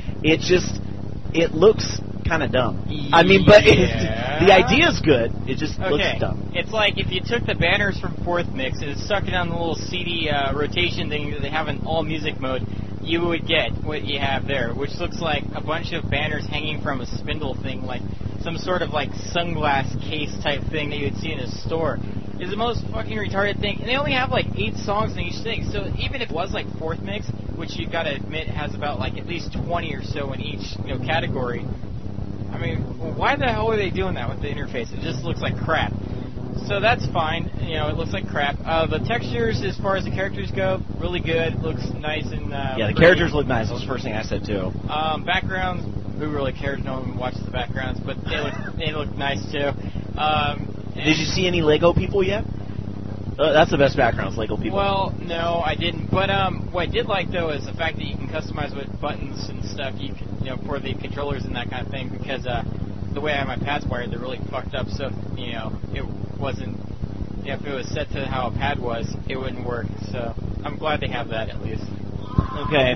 It looks kind of dumb. I mean, but the idea is good. It just looks dumb. It's like if you took the banners from fourth mix and stuck it on the little CD rotation thing that they have in all music mode, you would get what you have there, which looks like a bunch of banners hanging from a spindle thing, like some sort of like sunglass case type thing that you would see in a store. It's the most fucking retarded thing, and they only have like 8 songs in each thing. So even if it was like fourth mix, which you gotta admit has about like at least 20 or so in each category. I mean, why the hell are they doing that with the interface? It just looks like crap. So that's fine. It looks like crap. The textures, as far as the characters go, really good. It looks nice and the characters look nice. That was the first thing I said too. Backgrounds, who really cares? No one watches the backgrounds, but they look nice too. Did you see any Lego people yet? That's the best backgrounds, Lego people. Well, no, I didn't. But what I did like though is the fact that you can customize with buttons and stuff. You can, for the controllers and that kind of thing. Because the way I have my pads wired, they're really fucked up. So it wasn't. If it was set to how a pad was, it wouldn't work. So I'm glad they have that at least. Okay.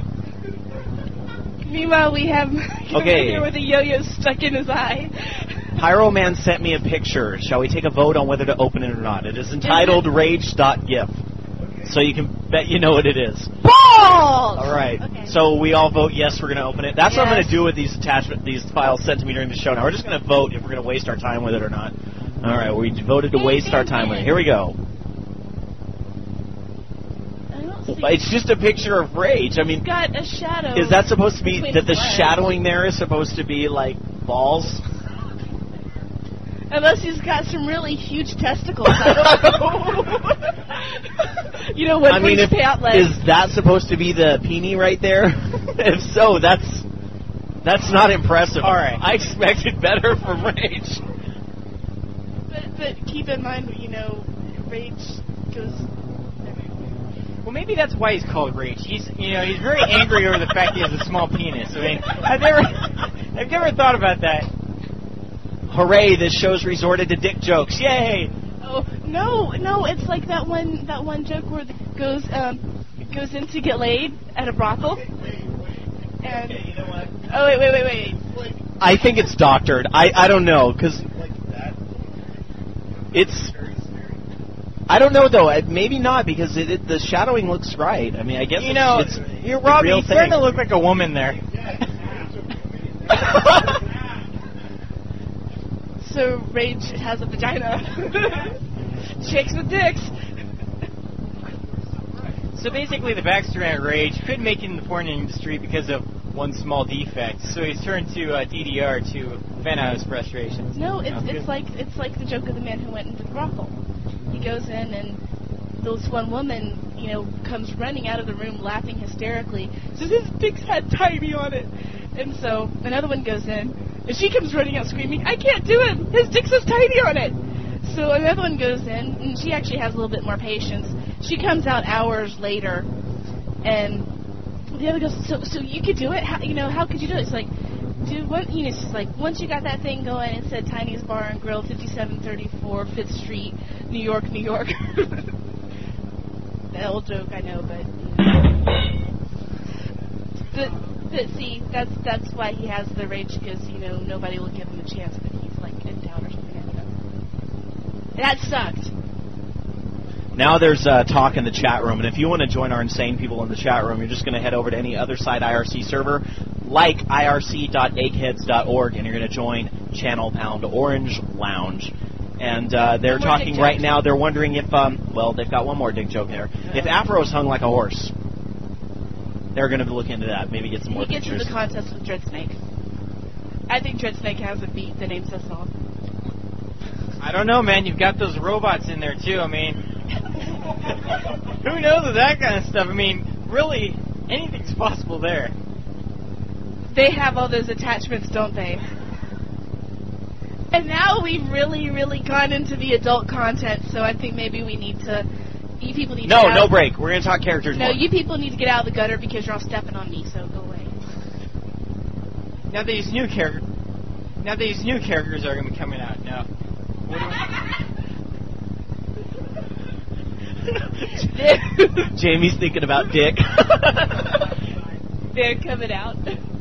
Meanwhile, we have here with a yo-yo stuck in his eye. Pyroman sent me a picture. Shall we take a vote on whether to open it or not? It is entitled Rage.gif. So you can bet you know what it is. Balls! All right. Okay. So we all vote yes, we're going to open it. That's what I'm going to do with these these files sent to me during the show. Now we're just going to vote if we're going to waste our time with it or not. All right, we voted to waste our time with it. Here we go. It's just a picture of Rage. I mean, it's got a shadow. Is that supposed to be that the shadowing there is supposed to be like balls? Unless he's got some really huge testicles. I don't know. What brings pay legs. Is that supposed to be the peenie right there? If so, that's not impressive. All right. I expected better from Rage. But keep in mind, Rage goes. Well, maybe that's why he's called Rage. He's very angry over the fact he has a small penis. I mean, I've never thought about that. Hooray! This show's resorted to dick jokes. Yay! Oh no! It's like that one joke where the goes in to get laid at a brothel. And you know what? Oh wait! I think it's doctored. I don't know because it's. I don't know though. Maybe not because the shadowing looks right. I mean, I guess it's you're Robbie. You're starting to look like a woman there. So Rage has a vagina. Chicks with dicks. So basically, the backstory on Rage could make it in the porn industry because of one small defect. So he's turned to DDR to vent out his frustrations. No, it's like the joke of the man who went into the brothel. He goes in and this one woman, comes running out of the room laughing hysterically. Says his dick's had tiny on it. And so another one goes in and she comes running out screaming, I can't do it! His dick says tiny on it! So another one goes in and she actually has a little bit more patience. She comes out hours later and the other goes, so you could do it? How could you do it? It's like, dude, she's like, once you got that thing going, it said Tiny's Bar and Grill, 5734 5th Street, New York. The old joke, I know, but see, that's why he has the Rage, because nobody will give him a chance that he's like endowed or something. I don't know. That sucked. Now there's talk in the chat room, and if you want to join our insane people in the chat room, you're just going to head over to any other side IRC server, like irc.eggheads.org, and you're going to join Channel Pound Orange Lounge. And they're talking right now, they're wondering if, they've got one more dick joke there. If Afro's hung like a horse, they're going to look into that, maybe get some more pictures. He gets into the contest with Dreadsnake. I think Dreadsnake has a beat that names us all. I don't know, man. You've got those robots in there, too. I mean, who knows with that kind of stuff? I mean, really, anything's possible there. They have all those attachments, don't they? And now we've really, really gone into the adult content, so I think maybe we need to... You people need to get out. No break. We're going to talk characters No, more. you people need to get out of the gutter because you're all stepping on me, so go away. Now these new characters are going to be coming out. Now, Jamie's thinking about Dick. They're coming out.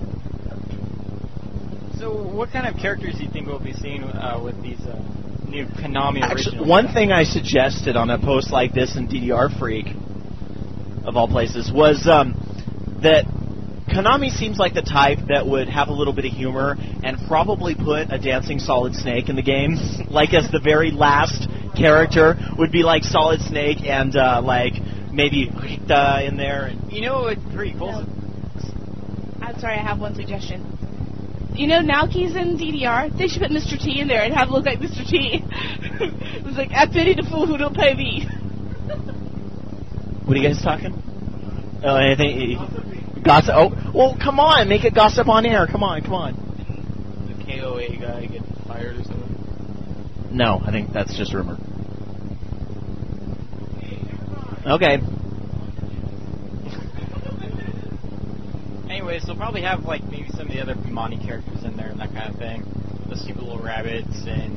So, what kind of characters do you think we'll be seeing with these new Konami Actually, originals? one thing I suggested on a post like this in DDR Freak, of all places, was that Konami seems like the type that would have a little bit of humor and probably put a dancing Solid Snake in the game, like as the very last character would be like Solid Snake and like maybe Rita in there. And you know what's pretty cool? No. I'm sorry, I have one suggestion. You know, Naoki's in DDR. They should put Mr. T in there and have it look like Mr. T. It was like, I pity the fool who don't pay me. What are you guys talking? Oh, anything? Gossip? Oh, well, come on, make it gossip on air. Come on. The KOA guy get fired or something? No, I think that's just rumor. Okay. Anyways, they'll probably have like maybe some of the other Pimani characters in there and that kind of thing. The stupid little rabbits and...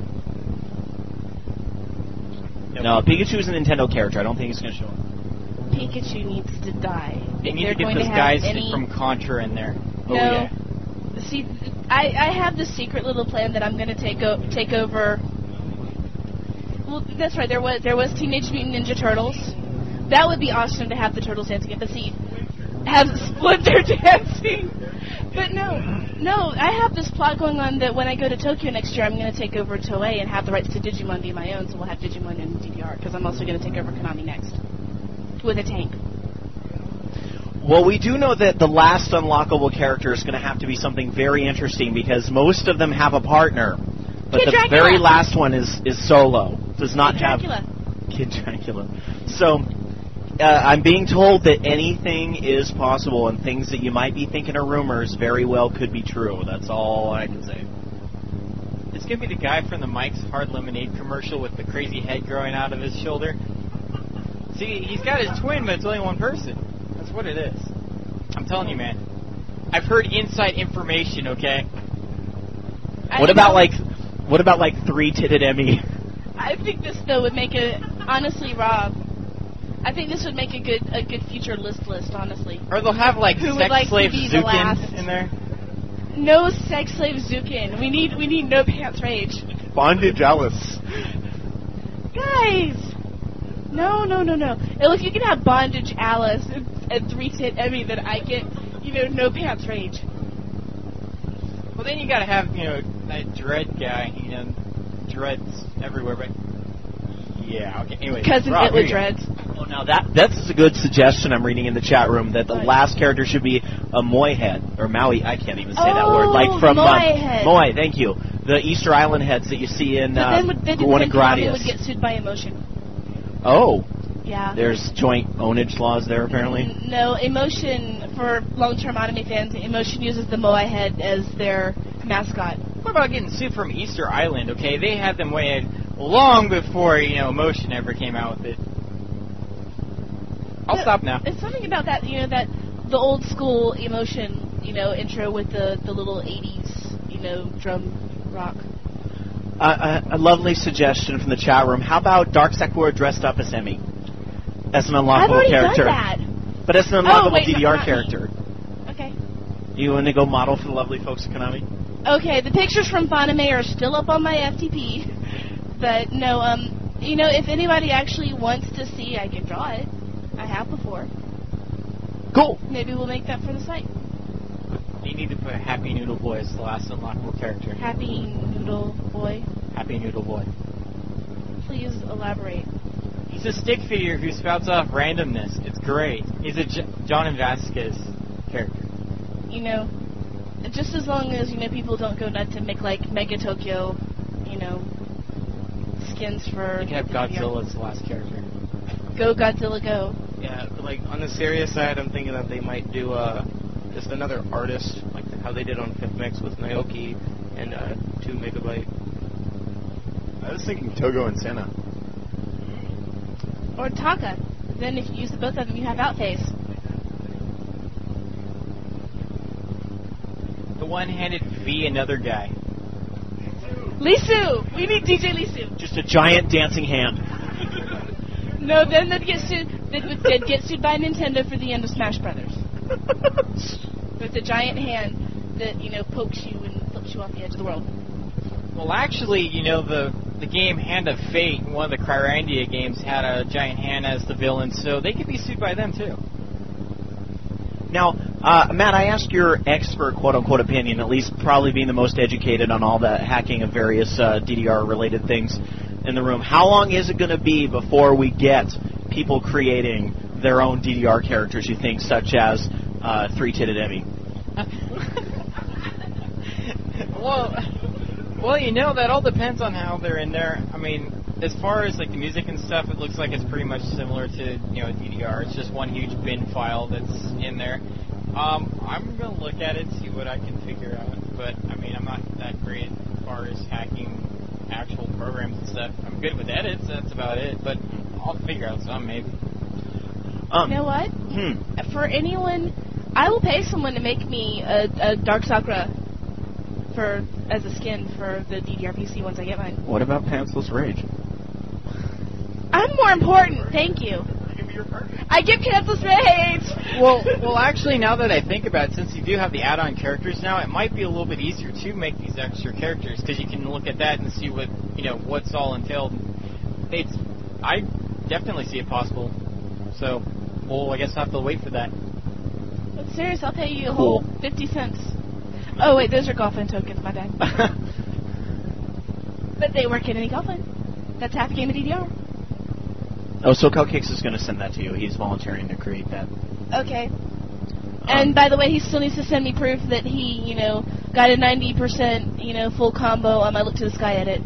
No, Pikachu's a Nintendo character. I don't think he's going to show up. Pikachu needs to die. They If need they're to get going those to have guys any... from Contra in there. No. Oh, yeah. See, I have this secret little plan that I'm going to take over... Well, that's right. There was Teenage Mutant Ninja Turtles. That would be awesome to have the Turtles dancing again. But see, have Splinter dancing. But no, I have this plot going on that when I go to Tokyo next year, I'm going to take over Toei and have the rights to Digimon be my own, so we'll have Digimon in DDR, because I'm also going to take over Konami next. With a tank. Well, we do know that the last unlockable character is going to have to be something very interesting, because most of them have a partner. But Kid the Dracula. very last one is solo. Does not Kid have... Dracula. Kid Dracula. So... I'm being told that anything is possible, and things that you might be thinking are rumors very well could be true. That's all I can say. It's going to be the guy from the Mike's Hard Lemonade commercial with the crazy head growing out of his shoulder. See, he's got his twin, but it's only one person. That's what it is. I'm telling you, man. I've heard inside information, okay? What about like three-titted Emmy? I think this, though, would make it... Honestly, Rob... I think this would make a good future list, honestly. Or they'll have, like, Who sex would like slave to be the last? Zukin in there. No sex slave Zukin. We need no pants rage. Bondage Alice. Guys! No. If you can have Bondage Alice and three-tit Emmy, then I get, no pants rage. Well, then you gotta have, that Dread guy, dreads everywhere, but... Yeah, okay, anyway. Cousin Rob, It with dreads. Oh, now that's a good suggestion I'm reading in the chat room, that the last character should be a Moai head, or Maui, I can't even say that word, like from Moai head. Moai, thank you. The Easter Island heads that you see in Then Konami Konami would get sued by Emotion. Oh. Yeah. There's joint ownage laws there, apparently? No, Emotion, for long-term anime fans, Emotion uses the Moai head as their mascot. What about getting sued from Easter Island, okay? They had them way long before, Emotion ever came out with it. I'll stop now. It's something about that, that the old school Emotion, intro with the little 80s, drum rock. A lovely suggestion from the chat room. How about Dark Sakura dressed up as Emmy? As an I've unlockable already character. done that. But as an unlockable wait, DDR not character. Okay. You want to go model for the lovely folks at Konami? Okay, the pictures from Fanime are still up on my FTP. But no, if anybody actually wants to see, I can draw it. I have before. Cool. Maybe we'll make that for the site. You need to put Happy Noodle Boy as the last unlockable character. Happy Noodle Boy. Happy Noodle Boy. Please elaborate. He's a stick figure who spouts off randomness. It's great. He's a John and Vasquez character. Just as long as, people don't go nuts and make, like, Mega Tokyo, skins for... You can have Godzilla as the last character. Go Godzilla, go. Yeah, but, like, on the serious side, I'm thinking that they might do just another artist, like how they did on Fifth Mix with Naoki and 2 Megabyte. I was thinking Togo and Santa. Or Taka. Then if you use both of them, you have Outface. The one-handed V another guy. Lisu! We need DJ Lisu. Just a giant dancing hand. No, then they'd get sued. They'd get sued by Nintendo for the end of Smash Brothers. With a giant hand that pokes you and flips you off the edge of the world. Well, actually, the game Hand of Fate, one of the Cryrandia games, had a giant hand as the villain, so they could be sued by them too. Now, Matt, I asked your expert, quote-unquote, opinion, at least probably being the most educated on all the hacking of various DDR-related things in the room. How long is it going to be before we get people creating their own DDR characters, you think, such as Three-Titted Emmy? Well, that all depends on how they're in there. I mean, as far as like the music and stuff, it looks like it's pretty much similar to DDR. It's just one huge bin file that's in there. I'm gonna look at it, see what I can figure out. But I mean, I'm not that great as far as hacking actual programs and stuff. I'm good with edits. That's about it. But I'll figure out some maybe. You know what? For anyone, I will pay someone to make me a Dark Sakura as a skin for the DDR PC once I get mine. What about Pantsless Rage? I'm more important, thank you. I get Pantsless Rage! Well, actually, now that I think about it, since you do have the add-on characters now, it might be a little bit easier to make these extra characters, because you can look at that and see what, what's all entailed. I definitely see it possible. So, I guess I'll have to wait for that. But serious, I'll pay you a whole 50 cents. Oh, wait, those are Golfin tokens, my bad. But they work in any Golfin. That's half a game of DDR. Oh, SoCal Kicks is going to send that to you. He's volunteering to create that. Okay. And by the way, he still needs to send me proof that he, got a 90%, full combo on my Look to the Sky edit.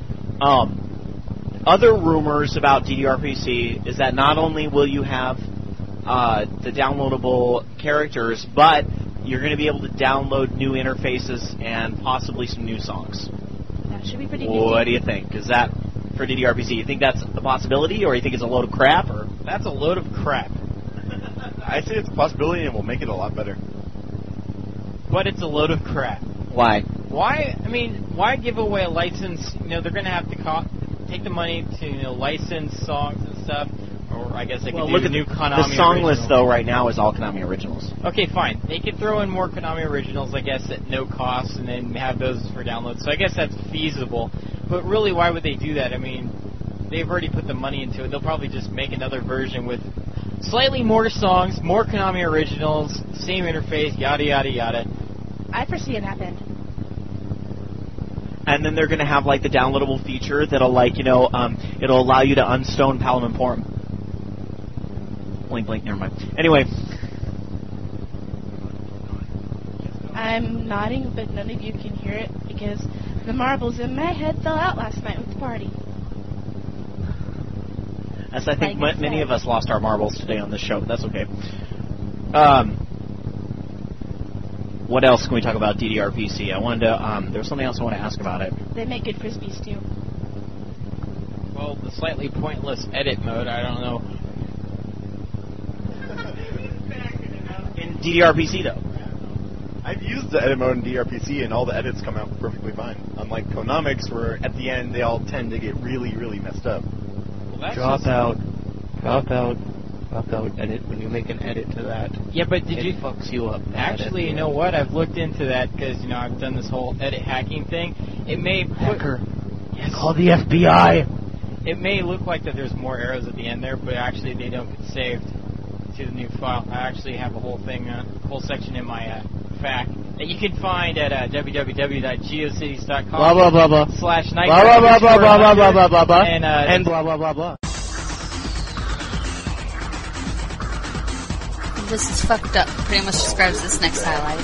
Other rumors about DDR-PC is that not only will you have the downloadable characters, but you're going to be able to download new interfaces and possibly some new songs. That should be pretty good. What do you think? Is that for DDR-PC? You think that's a possibility, or you think it's a load of crap? Or that's a load of crap. I say it's a possibility, and we'll make it a lot better. But it's a load of crap. Why? Why give away a license? They're going to have to take the money to license songs and stuff. Or I guess they could do new Konami the song originals. list, though, right now is all Konami originals. Okay, fine. They could throw in more Konami originals, I guess, at no cost, and then have those for download. So I guess that's feasible. But really, why would they do that? I mean, they've already put the money into it. They'll probably just make another version with slightly more songs, more Konami originals, same interface, yada, yada, yada. I foresee it happen. And then they're going to have, like, the downloadable feature that'll, it'll allow you to unstone Paladin Forum. Blink, blink, never mind. Anyway. I'm nodding, but none of you can hear it because the marbles in my head fell out last night with the party. As I think many of us lost our marbles today on this show, but that's okay. What else can we talk about DDR-PC? I wanted to, there was something else I want to ask about it. They make good frisbees, too. Well, the slightly pointless edit mode, I don't know. In DDR-PC, though. I've used the edit mode in DDR-PC, and all the edits come out perfectly fine. Unlike Konamics, where at the end they all tend to get really, really messed up. Well, Drop out, edit. When you make an edit to that, yeah, but did you fucks you up? Actually, you know what? I've looked into that because I've done this whole edit hacking thing. It may hacker. Yes. Call the FBI. It may look like that there's more arrows at the end there, but actually they don't get saved to the new file. I actually have a whole thing, whole section in my FAQ that you can find at www.geocities.com. Blah blah blah blah. /night. Blah blah blah blah blah blah blah blah blah. And blah blah blah blah. This is fucked up. Pretty much describes this next highlight.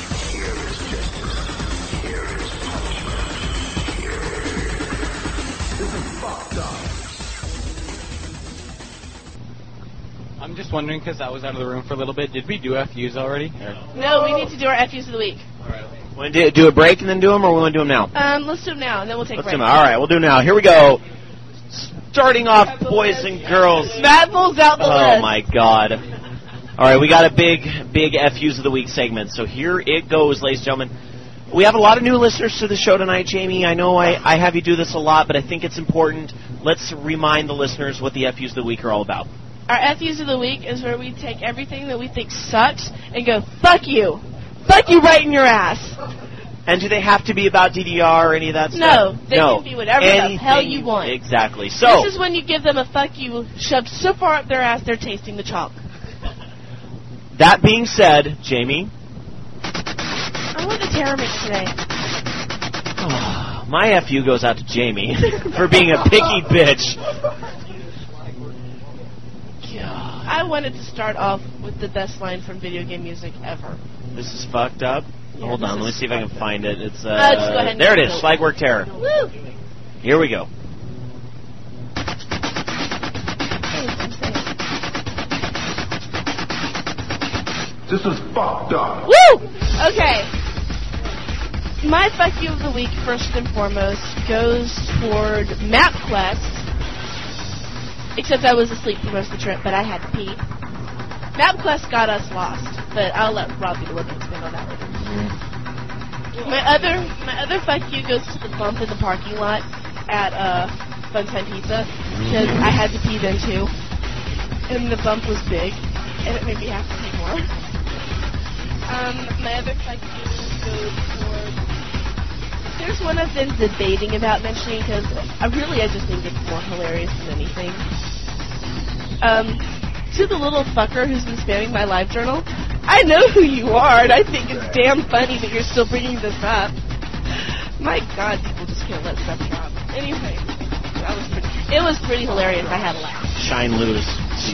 I'm just wondering, because I was out of the room for a little bit, did we do FUs already? No, we need to do our FUs of the week. Alright. Want to do a break and then do them, or we want to do them now? Let's do them now, and then we'll take a Let's break. do them. All right, we'll do them now. Here we go. Starting off, boys and girls. Matt pulls out the list. Oh, my God. All right, we got a big FUs of the Week segment. So here it goes, ladies and gentlemen. We have a lot of new listeners to the show tonight, Jamie. I know I have you do this a lot, but I think it's important. Let's remind the listeners what the FUs of the Week are all about. Our FUs of the Week is where we take everything that we think sucks and go, fuck you. Fuck you right in your ass. And do they have to be about DDR or any of that No, stuff? they can be whatever the hell you want. Exactly. So this is when you give them a fuck you shoved so far up their ass they're tasting the chalk. that being said, Jamie. I want the Terra mix today. My FU goes out to Jamie for being a picky bitch. I wanted to start off with the best line from video game music ever. This is fucked up. Yeah, Hold on, let me see if I can find it. It's just go ahead and there it is, go. Slagwork Terror. Woo! Here we go. This is fucked up. Woo! Okay. My fuck you of the week, first and foremost, goes toward MapQuest. Except I was asleep for most of the trip, but I had to pee. MapQuest got us lost, but I'll let Rob be the one to expand on that later. My other fuck you goes to the bump in the parking lot at Funtime Pizza, because I had to pee then too, and the bump was big, and it made me have to pee more. My other fuck you goes toward... There's one I've been debating about mentioning, because I just think it's more hilarious than anything. To the little fucker who's been spamming my live journal, I know who you are, and I think it's damn funny that you're still bringing this up. My God, people just can't let stuff drop. Anyway, it was pretty hilarious. I had a laugh. Shine lose.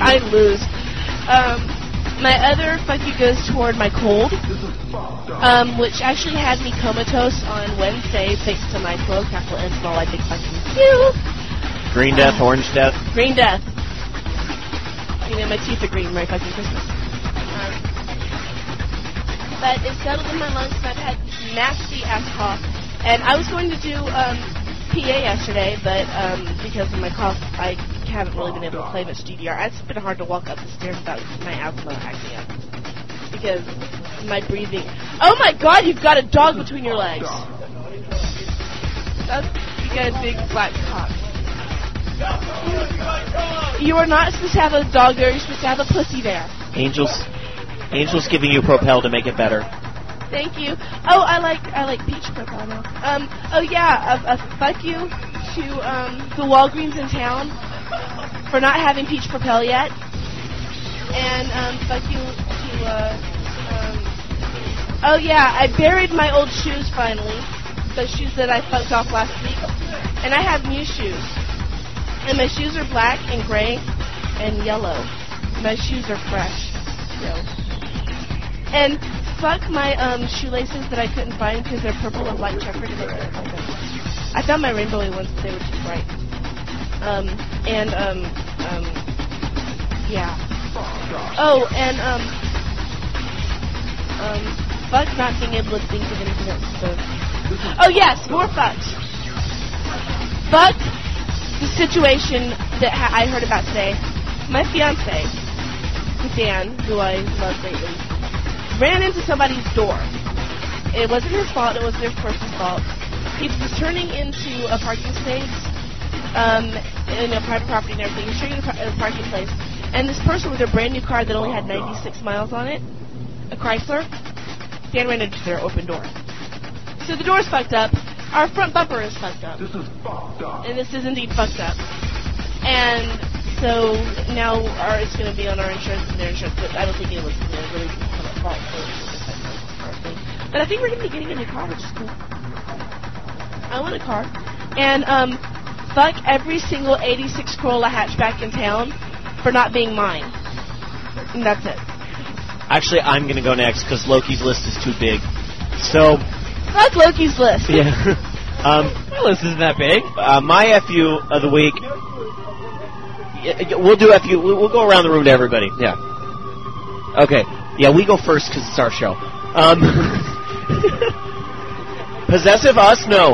My other fuck you goes toward my cold, which actually had me comatose on Wednesday thanks to NyQuil, Capital N, small, I big fucking you. Green death, orange death. Green death. You know, my teeth are green, Merry fucking Christmas. But it settled in my lungs, and I've had nasty ass cough. And I was going to do PA yesterday, but because of my cough, I haven't really been able to play much DDR. It's been hard to walk up the stairs without my asthma acting up. Because my breathing... Oh my God, you've got a dog between your legs. You got a big black cock. You are not supposed to have a dog there, you're supposed to have a pussy there. Angel's giving you Propel to make it better. Thank you. Oh, I like peach Propel now. Oh yeah, a fuck you to the Walgreens in town for not having peach Propel yet. And fuck you to oh yeah, I buried my old shoes finally. Those shoes that I fucked off last week. And I have new shoes. And my shoes are black and gray and yellow. My shoes are fresh. So. And fuck my shoelaces that I couldn't find because they're purple and white checkered and I couldn't find them. I found my rainbowy ones, but they were too bright. Yeah. Oh, and fuck not being able to think of anything else. So. Oh yes, more fucks. Fuck the situation that I heard about today. My fiance, Dan, who I love greatly, ran into somebody's door. It wasn't his fault. It wasn't his person's fault. He was turning into a parking space in a private property and everything. He was turning into a parking place. And this person with a brand new car that only had 96 miles on it, a Chrysler, Dan ran into their open door. So the door's fucked up. Our front bumper is fucked up. This is fucked up. And this is indeed fucked up. And so now it's going to be on our insurance and their insurance, but I don't think it was really at fault for thing. But I think we're going to be getting a new car, which is cool. I want a car. And fuck every single 86 Corolla hatchback in town for not being mine. And that's it. Actually, I'm going to go next because Loki's list is too big. So... Fuck Loki's list. Yeah. My list isn't that big. My FU of the week. We'll do FU. We'll go around the room to everybody. Yeah. Okay. Yeah, we go first because it's our show. Possessive us? No.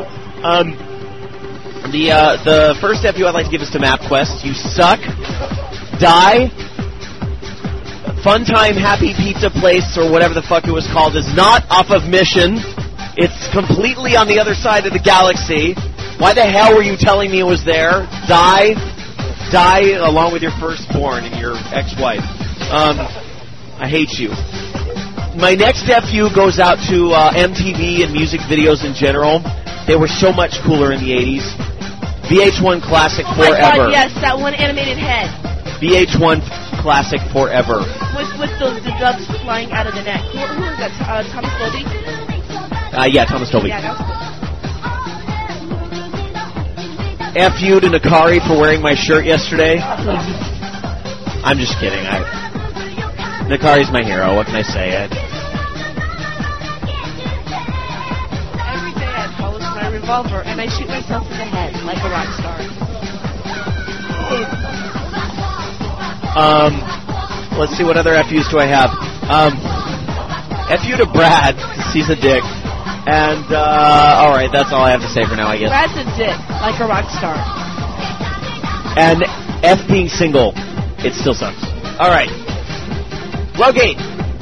The first FU I'd like to give is to MapQuest. You suck. Die. Funtime Happy Pizza Place, or whatever the fuck it was called, is not off of Mission. It's completely on the other side of the galaxy. Why the hell were you telling me it was there? Die. Die along with your firstborn and your ex-wife. I hate you. My next FU goes out to MTV and music videos in general. They were so much cooler in the 80s. VH1 Classic forever. Oh my God, yes, that one animated head. VH1 Classic forever. With the drugs flying out of the neck. Who was that? Thomas Dolby? Yeah, Thomas Dolby. Yeah, that was cool. FU to Nakari for wearing my shirt yesterday. I'm just kidding. Nakari's my hero. What can I say? Every day I polish my revolver and I shoot myself in the head like a rock star. Let's see, what other FUs do I have? FU to Brad, because he's a dick. And, alright, that's all I have to say for now, I guess. Brad's a dick, like a rock star. And F being single, it still sucks. Alright. Lowgate.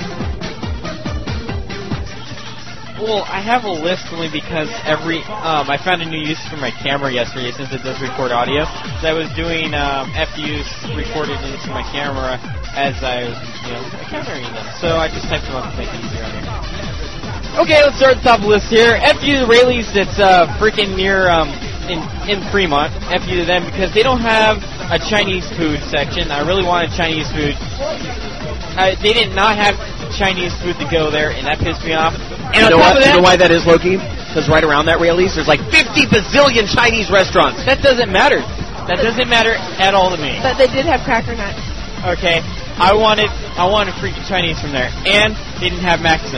Well, I have a list only because I found a new use for my camera yesterday since it does record audio. So I was doing FUs recorded into my camera as I was, cameraing them. So I just typed them up to make it easier on here. Okay, let's start at the top of the list here. FU to Rayleigh's that's freaking near in Fremont. FU to them because they don't have a Chinese food section. I really wanted Chinese food. They did not have Chinese food to go there, and that pissed me off. And you know why that is, Loki? Because right around that Rayleigh's, there's like 50 bazillion Chinese restaurants. That doesn't matter. That doesn't matter at all to me. But they did have Cracker Nuts. Okay, I wanted freaking Chinese from there, and they didn't have Maxim.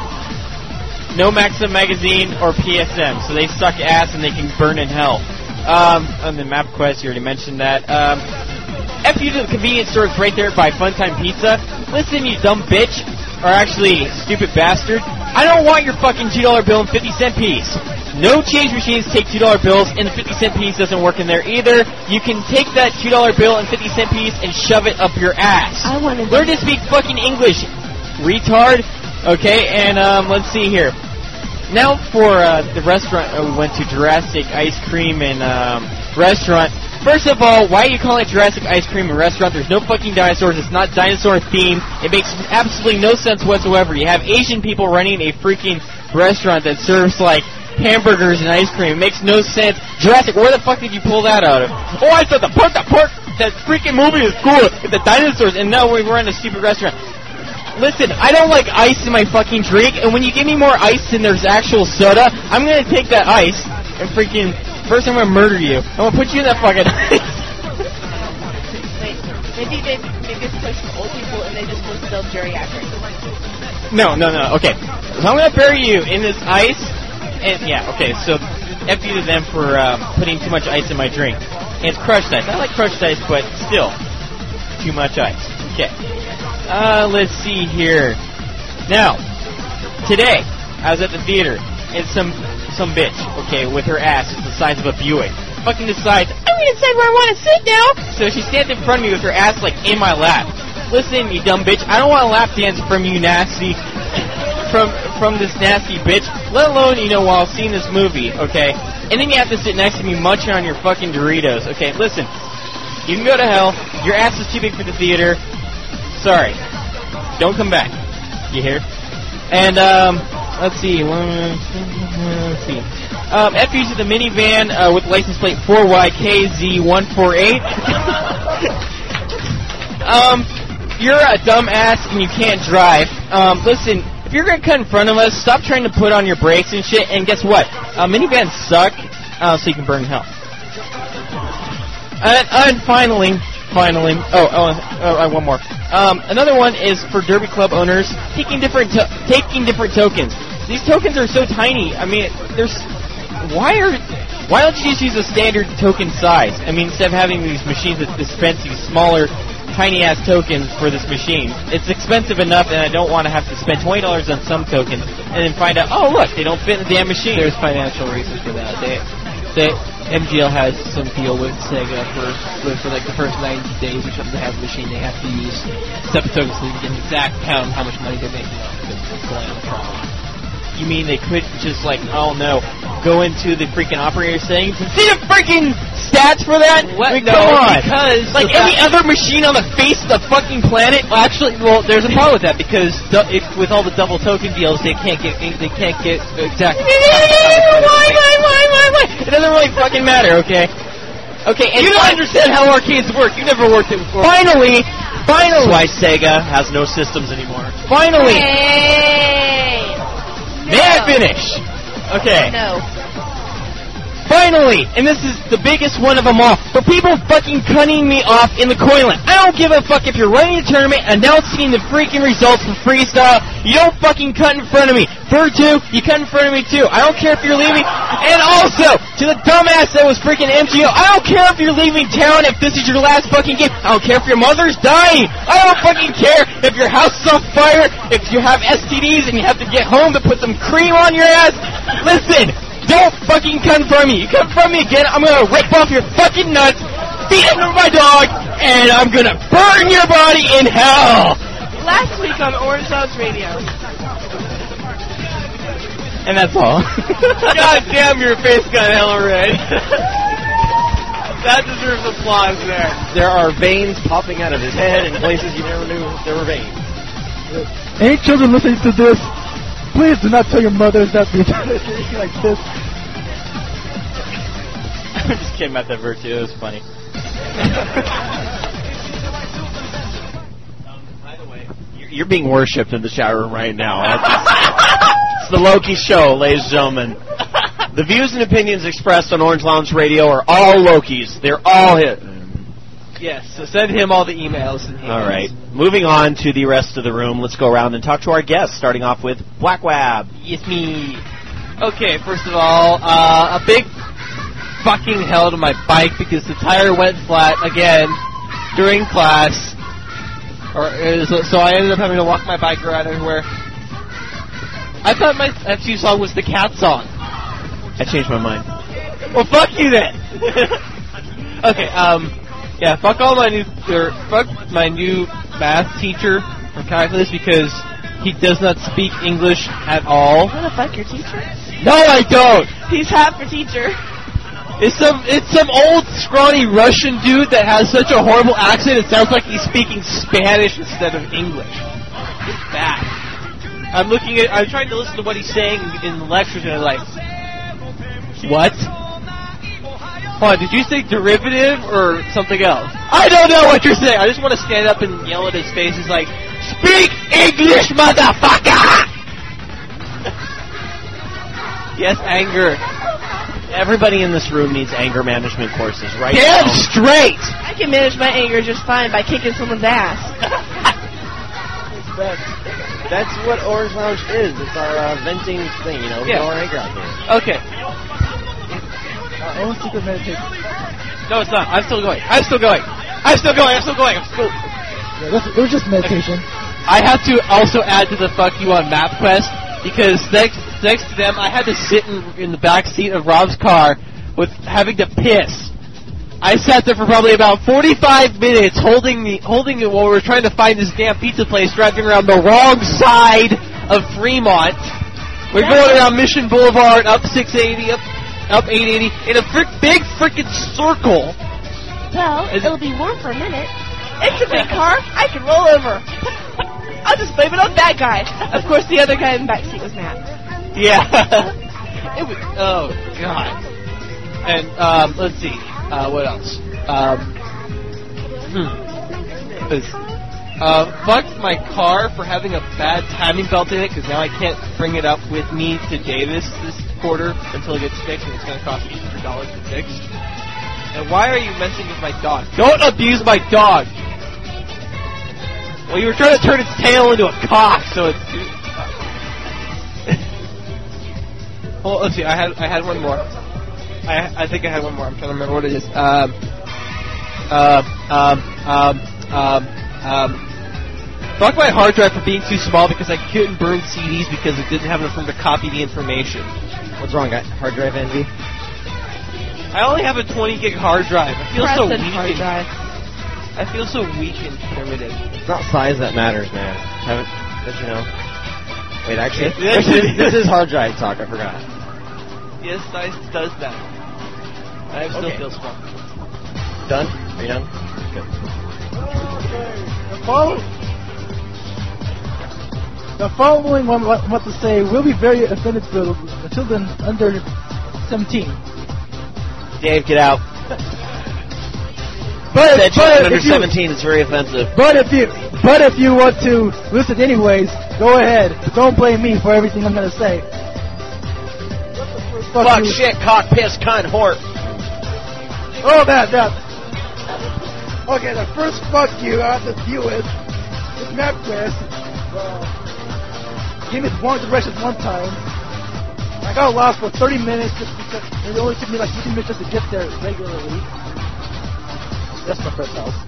No Maxim magazine or PSM, so they suck ass and they can burn in hell. And then MapQuest, you already mentioned that. FU to the convenience store is right there by Funtime Pizza. Listen, you dumb bitch, or actually, stupid bastard. I don't want your fucking $2 bill and 50-cent piece. No change machines take $2 bills, and the 50-cent piece doesn't work in there either. You can take that $2 bill and 50-cent piece and shove it up your ass. Learn to speak fucking English, retard. Okay, and let's see here. Now for the restaurant we went to, Jurassic Ice Cream and Restaurant. First of all, why are you calling it Jurassic Ice Cream and Restaurant? There's no fucking dinosaurs. It's not dinosaur themed. It makes absolutely no sense whatsoever. You have Asian people running a freaking restaurant that serves like hamburgers and ice cream. It makes no sense. Jurassic, where the fuck did you pull that out of? Oh, I thought the park, that freaking movie is cool with the dinosaurs, and now we're in a stupid restaurant. Listen, I don't like ice in my fucking drink, and when you give me more ice than there's actual soda, I'm gonna take that ice and freaking... First, I'm gonna murder you. I'm gonna put you in that fucking ice. Wait, maybe it's a place for old people and they just want to sell geriatric. No, okay. So I'm gonna bury you in this ice, and yeah, okay, so F you to them for putting too much ice in my drink. And it's crushed ice. I like crushed ice, but still, too much ice. Okay. Let's see here. Now, today, I was at the theater, and some bitch, okay, with her ass the size of a Buick, fucking decides, I'm gonna decide where I want to sit now! So she stands in front of me with her ass, like, in my lap. Listen, you dumb bitch, I don't want a lap dance from you nasty, from this nasty bitch, let alone, while seeing this movie, okay? And then you have to sit next to me munching on your fucking Doritos, okay? Listen, you can go to hell, your ass is too big for the theater, sorry. Don't come back. You hear? And, let's see. FU to the minivan with license plate 4YKZ148. You're a dumb ass and you can't drive. Listen, if you're going to cut in front of us, stop trying to put on your brakes and shit, and guess what? Minivans suck, so you can burn in hell. And finally, one more. Another one is for Derby Club owners taking different tokens. These tokens are so tiny. I mean, why don't you just use a standard token size? I mean, instead of having these machines that dispense these smaller tiny ass tokens for this machine. It's expensive enough, and I don't want to have to spend $20 on some tokens and then find out, oh look, they don't fit in the damn machine. There's financial reasons for that. MGL has some deal with Sega for like the first 90 days or something to have the machine. They have to use 7 tokens to get an exact count of how much money they're making off of it. You mean they couldn't just like, oh no, go into the freaking operator settings and see the freaking stats for that? What? I mean, No, come on. because like any other machine on the face of the fucking planet. Well, actually, there's a problem with that because with all the double token deals, they can't get exact. Why? It doesn't really fucking matter, okay? Okay, and you don't understand how arcades work. You never worked it before. Finally. That's why Sega has no systems anymore. Finally. Hey! May I finish? Okay. No. Finally, and this is the biggest one of them all, for people fucking cutting me off in the coin line. I don't give a fuck if you're running a tournament, announcing the freaking results for freestyle. You don't fucking cut in front of me. Fur2, you cut in front of me too. I don't care if you're leaving. And also, to the dumbass that was freaking MGO, I don't care if you're leaving town, if this is your last fucking game. I don't care if your mother's dying. I don't fucking care if your house is on fire, if you have STDs and you have to get home to put some cream on your ass. Listen. Don't fucking confirm me. You confirm me again, I'm gonna rip off your fucking nuts, feed it to my dog, and I'm gonna burn your body in hell! Last week on Orange Lounge Radio. And that's all. God damn, your face got hella red. That deserves applause there. There are veins popping out of his head in places you never knew there were veins. Any children listening to this, please do not tell your mothers that we're like this. I'm just kidding about that Virtue. It was funny. By the way, you're being worshipped in the chat room right now. It's the Loki Show, ladies and gentlemen. The views and opinions expressed on Orange Lounge Radio are all Lokis. They're all his. Yes, so send him all the emails. All right. Moving on to the rest of the room, let's go around and talk to our guests, starting off with Black Wab. It's me. Okay, first of all, a big fucking hell to my bike because the tire went flat again during class. So I ended up having to walk my bike around everywhere. I thought my FC song was the Cat song. I changed my mind. Well, fuck you then. Okay, yeah, fuck my new math teacher or calculus because he does not speak English at all. You wanna fuck your teacher? No, I don't. He's half for teacher. It's some old scrawny Russian dude that has such a horrible accent. It sounds like he's speaking Spanish instead of English. It's bad. I'm trying to listen to what he's saying in the lectures and I'm like, what? Hold on, did you say derivative or something else? I don't know what you're saying. I just want to stand up and yell at his face. He's like, speak English, motherfucker! Yes, anger. Everybody in this room needs anger management courses, right? Damn straight! I can manage my anger just fine by kicking someone's ass. That's what Orange Lounge is. It's our venting thing, you know. We Yeah. all our anger out there. Okay. Own secret meditation. No, it's not. I'm still going. Yeah, it was just meditation. I have to also add to the fuck you on MapQuest because next to them I had to sit in the back seat of Rob's car with having to piss. I sat there for probably about 45 minutes holding it while we were trying to find this damn pizza place, driving around the wrong side of Fremont. We're going around Mission Boulevard, up 680, up 880, in a big frickin' circle. Well, it'll be warm for a minute. It's a big car. I can roll over. I'll just blame it on that guy. Of course, the other guy in the backseat was Matt. Yeah. Oh, God. And, let's see. What else? Fucked my car for having a bad timing belt in it, because now I can't bring it up with me to Davis this quarter until it gets fixed, and it's going to cost me $800 to fix. And why are you messing with my dog? Don't abuse my dog! Well, you were trying to turn its tail into a cock, so it's... Well, let's see, I had one more. I think I had one more. I'm trying to remember what it is. Fuck my hard drive for being too small because I couldn't burn CDs because it didn't have enough room to copy the information. What's wrong? Got hard drive envy? I only have a 20 gig hard drive. I feel so Present weak. hard drive. I feel so weak and primitive. It's not size that matters, man. Don't you know? Wait, actually, Yeah. this is hard drive talk. I forgot. Yes, size does that. I still feel small. Done? Are you done? Good. The following one, what to say, will be very offended to children under 17. Dave, get out. But Children under if you- 17 is very offensive. But if you want to listen anyways, go ahead. Don't blame me for everything I'm gonna say. Fuck, shit, cock, piss, cunt, whore. Oh, that. Okay, the first fuck you I have to deal with is MapQuest. Gave me the wrong directions one time. I got lost for 30 minutes just because it only took me like 15 minutes just to get there regularly. That's my first house.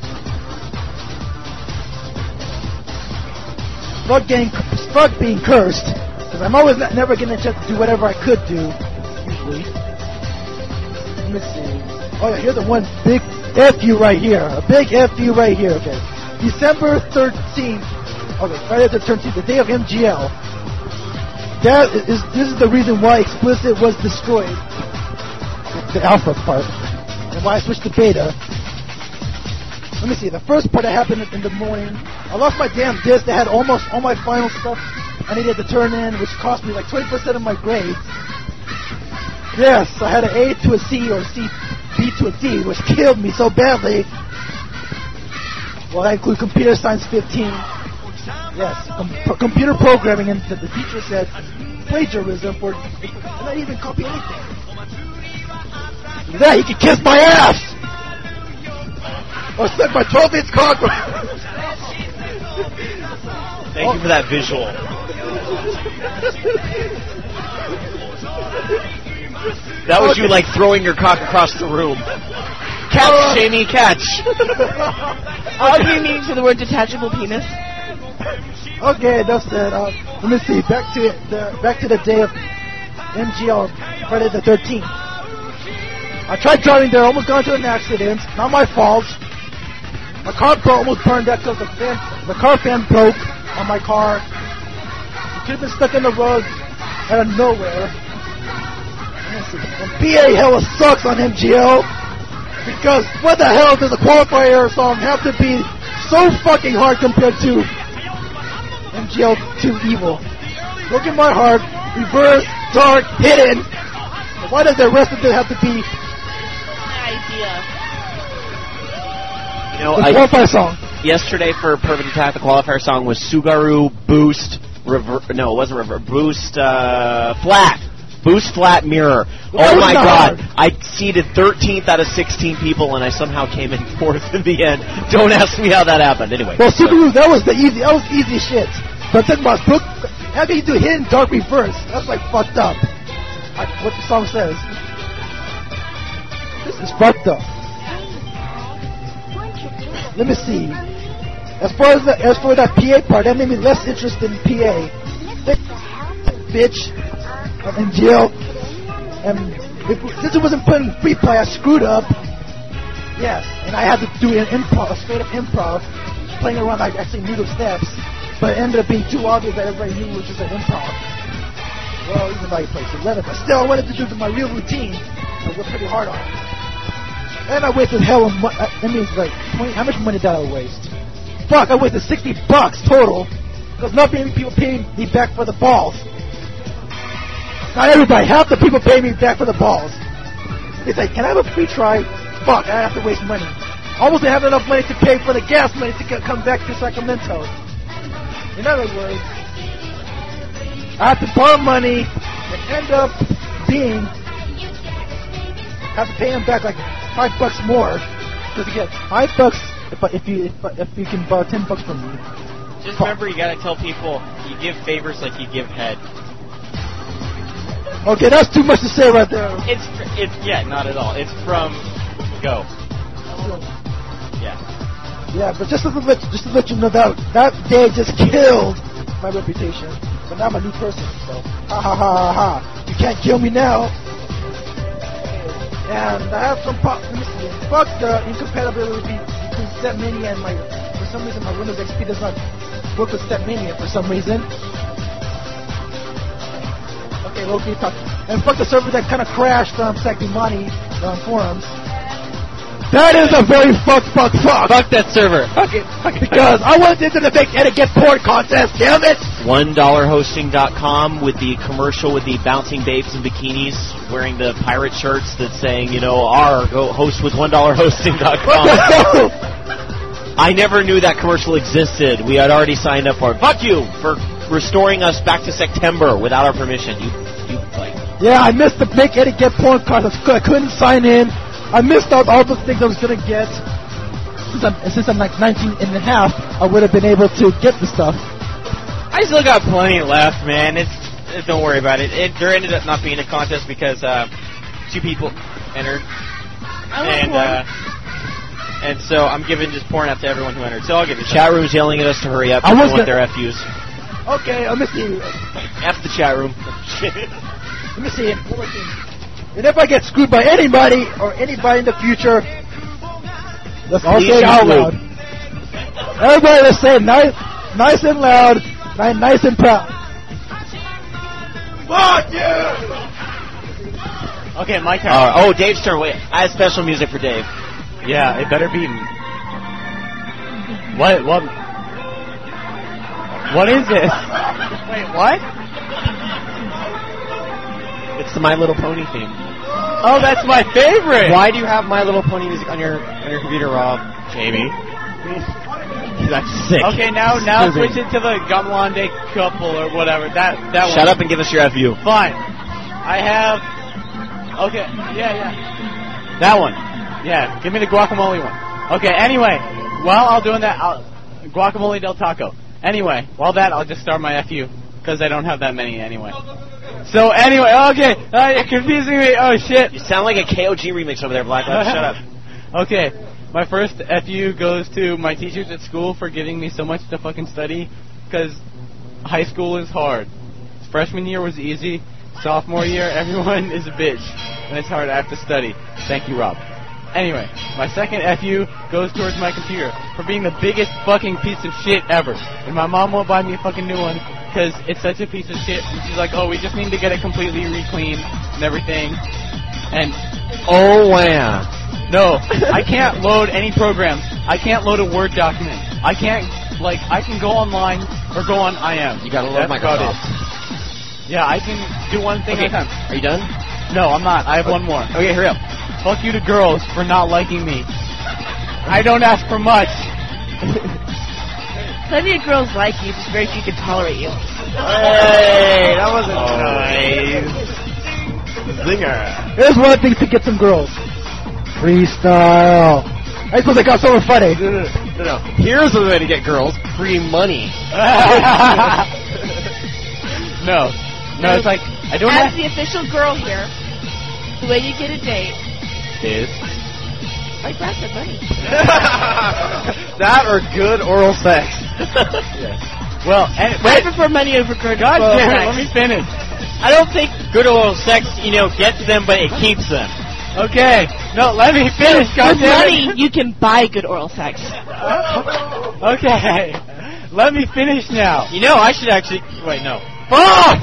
Fuck being cursed, because I'm always never getting a chance to do whatever I could do, usually. Let me see. Oh yeah, here's the one big FU right here. A big FU right here, okay. December 13th, okay, Friday the 13th, the day of MGL. This is the reason why Explicit was destroyed. The alpha part. And why I switched to beta. Let me see, the first part that happened in the morning, I lost my damn disc that had almost all my final stuff I needed to turn in, which cost me like 20% of my grades. Yes, I had an A to a C or B to a D, which killed me so badly. Well, that includes computer science 15. Yes, computer programming, and the teacher said plagiarism for not even copy anything. That he could kiss my ass! Or suck my 12-inch cock! Thank you for that visual. That was you like throwing your cock across the room. Catch, Jamie, catch. All of you meaning for the word detachable penis? Okay, that's it. Let me see. Back to the day of MGL, Friday the 13th. I tried driving there, almost got into an accident. Not my fault. My car almost burned out because the car fan broke on my car. It could have been stuck in the road out of nowhere. And PA hella sucks on MGL because what the hell does a qualifier song have to be so fucking hard compared to MGL 2 Evil? Look at my heart, reverse, dark, hidden. Why does the rest of it have to be You know, the qualifier song? Yesterday for Perfect Attack, the qualifier song was Sugaru Boost No, it wasn't Boost Flat. Boost Flat Mirror. Oh my God! I seeded 13th out of 16 people, and I somehow came in 4th in the end. Don't ask me how that happened. Anyway. Well, Subaru, that was easy shit. But talking about Brook, how do you do hidden dark reverse? That's like fucked up. Like what the song says. This is fucked up. Let me see. As for that PA part, that made me less interested in PA. Bitch. And Jill. And since it wasn't put in free play, I screwed up. Yes, and I had to do an improv, a straight up improv, playing around. I actually knew the steps, but it ended up being too obvious that everybody knew it was just an improv. Well, even though I played 11, but still, I wanted to do my real routine. I worked pretty hard on it. And I wasted hell of money. That means like 20. How much money did I waste? Fuck, I wasted $60 total because not many people paying me back for the balls. Not everybody. Half the people pay me back for the balls. They say, "Can I have a free try?" Fuck, I have to waste money. Almost didn't have enough money to pay for the gas money to come back to Sacramento. In other words, I have to borrow money and end up being have to pay him back like $5 more because you get $5 if you can borrow $10 from me. Just remember, you gotta tell people you give favors like you give head. Okay, that's too much to say right there. It's yeah, not at all. It's from Go. Yeah. Yeah, but just to let you know that day just killed my reputation. But now I'm a new person, so ha ha ha ha ha. You can't kill me now. And I have some fuck the incompatibility between StepMania and for some reason my Windows XP does not work with StepMania for some reason. Okay, Loki talk. And fuck the server that kind of crashed on Sakimani on forums. That is a very fuck. Fuck that server. Fuck it. Because I wanted to make etiquette porn contest, damn it! $1hosting.com with the commercial with the bouncing babes in bikinis wearing the pirate shirts that's saying, go host with $1hosting.com. I never knew that commercial existed. We had already signed up for it. Fuck you for restoring us back to September without our permission. Yeah, I missed the make etiquette porn contest. I couldn't sign in. I missed out all the things I was going to get. Since I'm like 19 and a half, I would have been able to get the stuff. I still got plenty left, man. Don't worry about it. There ended up not being a contest because 2 people entered. And so I'm giving just porn out to everyone who entered. So I'll give it. Chat room's yelling at us to hurry up. I want their FUs. Okay, let me see. F the chat room. Let me see. And if I get screwed by anybody or anybody in the future, let's all say it out loud. Everybody, let's say nice and loud, nice and proud. Fuck you! Okay, my turn. Dave's turn. Wait, I have special music for Dave. Yeah, it better be. What is this? Wait, what? It's the My Little Pony theme. Oh, that's my favorite. Why do you have My Little Pony music on your computer, Rob? Jamie. That's sick. Okay, now switch it to the Gamelande couple or whatever. That one. Shut up and give us your FU. Fine. I have. Okay. Yeah. That one. Yeah. Give me the guacamole one. Okay. Anyway, while I'm doing that, guacamole del taco. Anyway, I'll just start my FU because I don't have that many anyway. So anyway, okay, you're confusing me. Oh shit! You sound like a KOG remix over there, Black. Shut up. Okay, my first FU goes to my teachers at school for giving me so much to fucking study, because high school is hard. Freshman year was easy. Sophomore year, everyone is a bitch, and it's hard. I have to study. Thank you, Rob. Anyway, my second FU goes towards my computer for being the biggest fucking piece of shit ever. And my mom won't buy me a fucking new one because it's such a piece of shit. And she's like, we just need to get it completely re-cleaned and everything. And oh, wow. No, I can't load any programs. I can't load a Word document. I can't, I can go online or go on IM. You gotta load Microsoft. Yeah, I can do one thing at a time. Are you done? No, I'm not. I have one more. Okay, hurry up. Fuck you to girls for not liking me. I don't ask for much. Plenty of girls like you, just very few can tolerate you. Hey, that wasn't nice. Zinger. Here's one thing to get some girls. Freestyle. I suppose I got so funny. No. Here's the way to get girls. Free money. No, it's like, I don't As the official girl here, the way you get a date is I grab the money. That or good oral sex. Yes. Well, I prefer money over good God oral damn it, sex. let me finish. I don't think good oral sex, gets them, but it keeps them. Okay, no, let me finish, With money, you can buy good oral sex. Okay, let me finish now. I should actually... Wait, no. Fuck!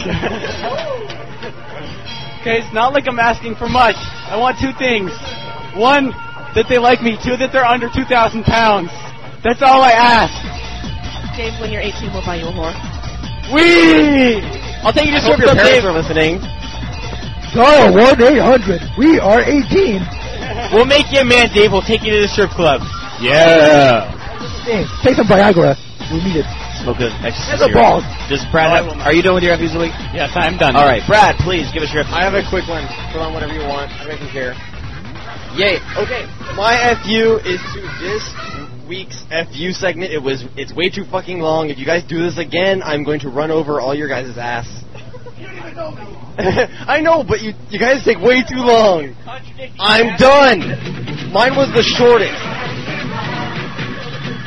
Okay, it's not like I'm asking for much. I want 2 things. 1, that they like me. 2, that they're under 2,000 pounds. That's all I ask. Dave, when you're 18, we'll buy you a whore. Wee! I'll take you to I hope your parents are listening. Dial 1-800. We are 18. We'll make you a man, Dave. We'll take you to the strip club. Yeah. Hey, take some Viagra. We need it. Smoke an And extra the balls. Does Brad have... Are you done with your FUs of the week? Yes, I'm done. All right, Brad, please give us your FUs. I have a quick one. Put on whatever you want. I don't care. Yay. Okay. My FU is to this week's FU segment. It's way too fucking long. If you guys do this again, I'm going to run over all your guys' ass. You don't even know me. I know, but you guys take way too long. I'm done. Mine was the shortest.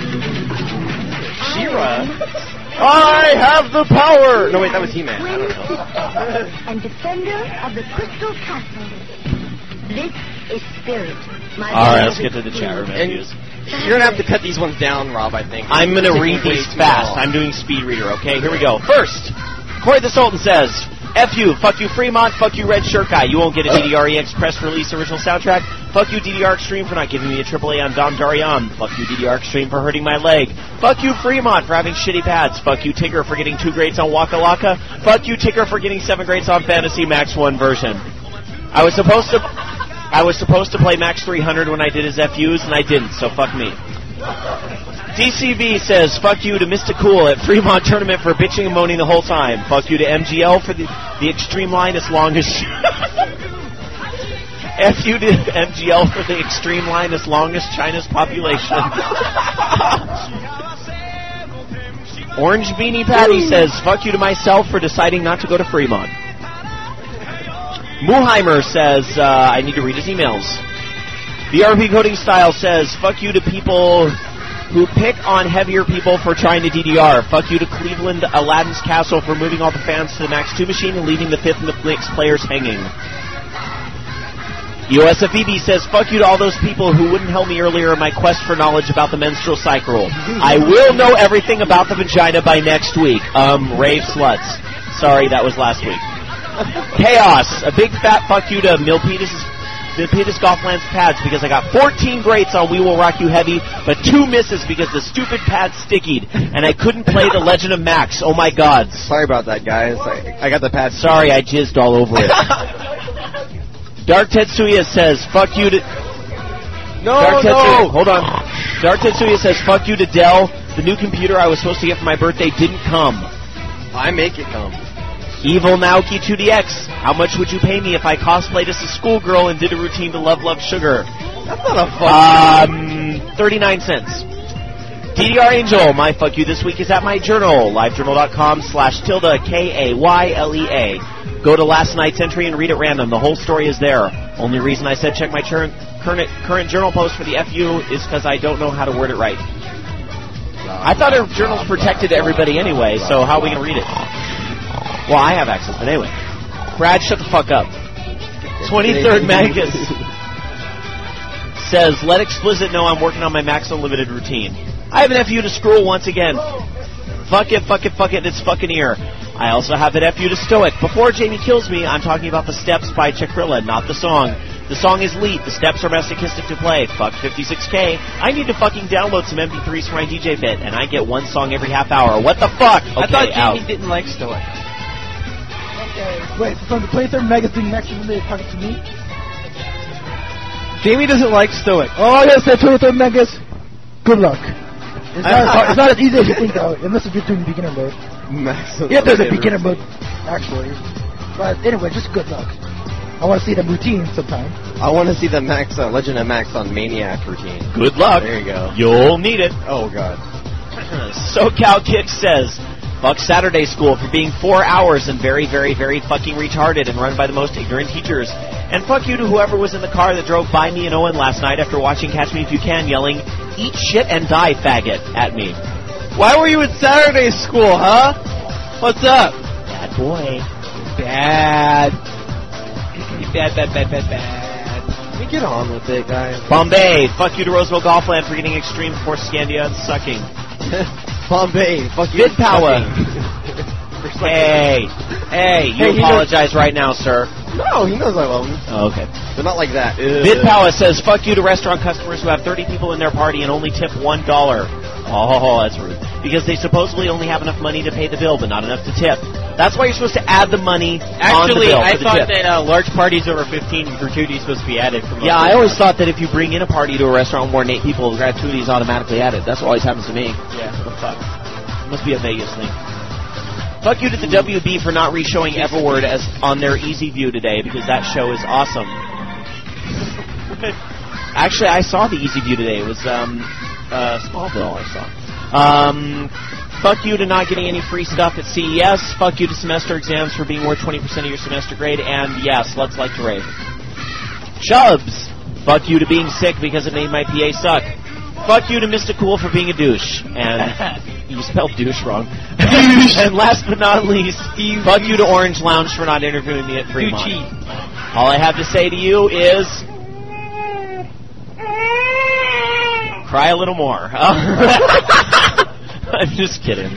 She-Ra. I have the power! No, wait, that was He-Man. I don't know. And defender of the Crystal Castle. This is Spirit. Alright, let's get to the chat room And reviews. you're gonna have to cut these ones down, Rob, I think. I'm going to Taking read way these too fast. long. I'm doing speed reader, okay? Here we go. First, Corey the Sultan says, F you, fuck you Fremont, fuck you Red Shirt Guy. You won't get a DDR-EX press release original soundtrack. Fuck you DDR Extreme for not giving me a AAA on Dom Daryan. Fuck you DDR Extreme for hurting my leg. Fuck you Fremont for having shitty pads. Fuck you Tigger for getting 2 grades on Waka Waka. Fuck you Tigger for getting 7 grades on Fantasy Max 1 version. I was supposed to play Max 300 when I did his FUs, and I didn't, so fuck me. DCB says, fuck you to Mr. Cool at Fremont Tournament for bitching and moaning the whole time. Fuck you to MGL for the extreme line as long as... F you to MGL for the extreme line as long as China's population. Orange Beanie Patty says, fuck you to myself for deciding not to go to Fremont. Muheimer says, I need to read his emails. The RP Coding Style says, fuck you to people who pick on heavier people for trying to DDR. Fuck you to Cleveland Aladdin's Castle for moving all the fans to the Max 2 machine and leaving the 5th and the Knicks players hanging. USFEB says, fuck you to all those people who wouldn't help me earlier in my quest for knowledge about the menstrual cycle. I will know everything about the vagina by next week. Rave sluts. Sorry, that was last week. Chaos. A big fat fuck you to Milpitas Golfland's pads because I got 14 greats on We Will Rock You Heavy, but 2 misses because the stupid pads stickied, and I couldn't play The Legend of Max. Oh my god. Sorry about that, guys. I got the pads. Sorry, I jizzed all over it. Dark Tetsuya says, fuck you to... Hold on. Dark Tetsuya says, fuck you to Dell. The new computer I was supposed to get for my birthday didn't come. I make it come. Evil Naoki 2DX. How much would you pay me if I cosplayed as a schoolgirl and did a routine to Love Love Sugar? That's not a fuck 39 cents. DDR Angel, my fuck you this week is at my journal, livejournal.com/KAYLEA. Go to last night's entry and read it random. The whole story is there. Only reason I said check my current journal post for the FU is because I don't know how to word it right. I thought our journal's protected to everybody anyway, so how are we going to read it? Well, I have access, but anyway. Brad, shut the fuck up. 23rd Magus says, let Explicit know I'm working on my Max Unlimited routine. I have an FU to Scroll once again. Fuck it, it's fucking ear. I also have an FU to Stoic. Before Jamie kills me, I'm talking about the Steps by Chakrilla, not the song. The song is lead. The steps are masochistic to play. Fuck 56K. I need to fucking download some MP3s for my DJ bit, and I get 1 song every half hour. What the fuck? Okay, I thought out. Jamie didn't like Stoic. Okay, wait, from the 23rd Magazine Max Unlimited talking to me? Jamie doesn't like Stoic. Oh, yes, that 23rd Magus. Good luck. It's not as easy as you think, though, unless if you're doing beginner mode. Yeah, there's a beginner mode, actually. But anyway, just good luck. I want to see the routine sometime. I want to see the Max Legend of Max on Maniac routine. Good luck. There you go. You'll need it. Oh, God. SoCal Kick says, fuck Saturday School for being 4 hours and very, very, very fucking retarded and run by the most ignorant teachers. And fuck you to whoever was in the car that drove by me and Owen last night after watching Catch Me If You Can yelling, eat shit and die, faggot, at me. Why were you in Saturday School, huh? What's up? Bad boy. Bad. Bad. Can we get on with it, guys? Bombay, fuck you to Roseville Golfland for getting extreme before Scandia and sucking. Bombay, fuck you. Vidpower. Hey, you apologize right now, sir. No, he knows I love him. Oh, okay. But not like that. Vidpower says, fuck you to restaurant customers who have 30 people in their party and only tip $1. Oh, that's rude. Because they supposedly only have enough money to pay the bill, but not enough to tip. That's why you're supposed to add the money on the bill. Actually, I thought tip. that large parties over 15 gratuities supposed to be added. Yeah, I always thought that if you bring in a party to a restaurant with more than 8 people, gratuity is automatically added. That's what always happens to me. Yeah, what the fuck? It must be a Vegas thing. Fuck you to the WB for not re-showing Everword as on their Easy View today, because that show is awesome. Actually, I saw the Easy View today. It was Smallville I saw. Fuck you to not getting any free stuff at CES. Fuck you to semester exams for being worth 20% of your semester grade. And yes, let's like to rave. Chubbs. Fuck you to being sick because it made my PA suck. Fuck you to Mr. Cool for being a douche. And You spelled douche wrong. And last but not least, fuck you to Orange Lounge for not interviewing me at Fremont. All I have to say to you is, cry a little more. I'm just kidding.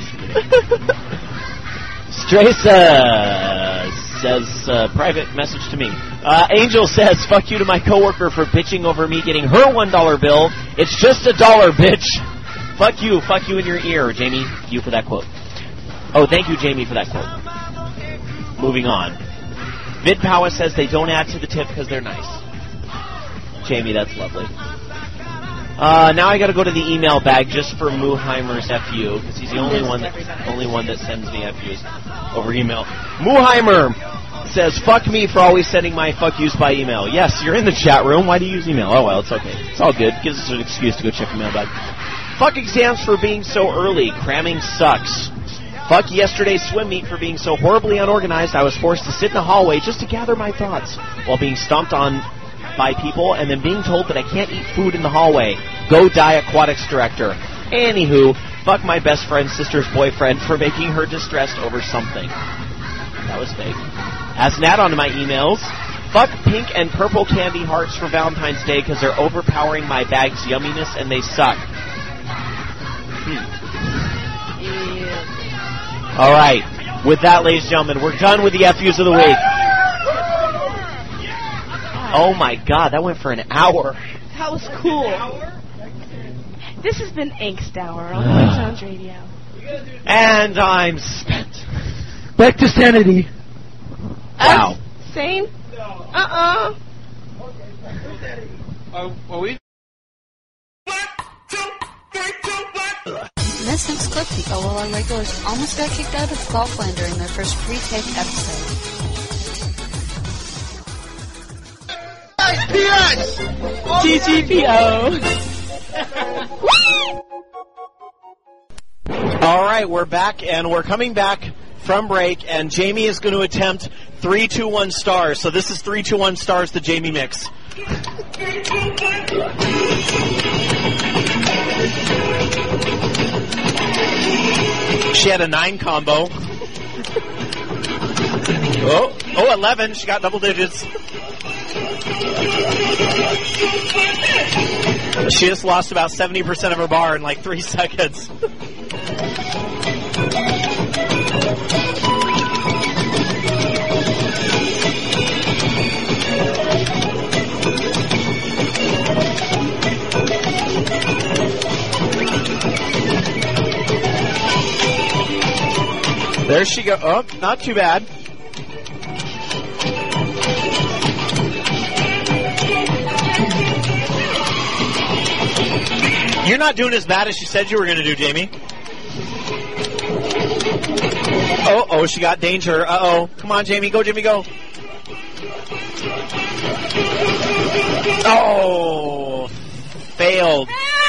Stresa says, private message to me. Angel says, fuck you to my coworker for bitching over me getting her $1 bill. It's just $1, bitch. Fuck you in your ear, Jamie. You for that quote. Oh, thank you, Jamie, for that quote. Moving on. VidPower says they don't add to the tip because they're nice. Jamie, that's lovely. Now I got to go to the email bag just for Mooheimer's FU because he's the only one that sends me FUs over email. Mooheimer says, fuck me for always sending my fuck yous by email. Yes, you're in the chat room. Why do you use email? Oh, well, it's okay. It's all good. Gives us an excuse to go check the mailbag. Fuck exams for being so early. Cramming sucks. Fuck yesterday's swim meet for being so horribly unorganized I was forced to sit in the hallway just to gather my thoughts while being stomped on by people and then being told that I can't eat food in the hallway. Go die, aquatics director. Anywho, fuck my best friend's sister's boyfriend for making her distressed over something. That was fake. As an add-on to my emails, fuck pink and purple candy hearts for Valentine's Day because they're overpowering my bag's yumminess and they suck. All right. With that, ladies and gentlemen, we're done with the FUs of the week. Oh my God, that went for an hour. That was cool. This has been Angst Hour on Orange Lounge Radio. And I'm spent. Back to sanity. Wow. Same? Are we? This next clip, the OLR regulars almost got kicked out of Golfland during their first pre-taped episode. TTPO. All right, we're back, and we're coming back from break, and Jamie is going to attempt 3, 2, 1 stars. So this is 3, 2, 1 stars, the Jamie mix. She had a 9 combo. Oh, 11. She got double digits. She just lost about 70% of her bar in like 3 seconds. There she goes. Oh, not too bad. You're not doing as bad as you said you were going to do, Jamie. Oh, she got danger. Uh-oh. Come on, Jamie. Go, Jamie, go. Oh, failed.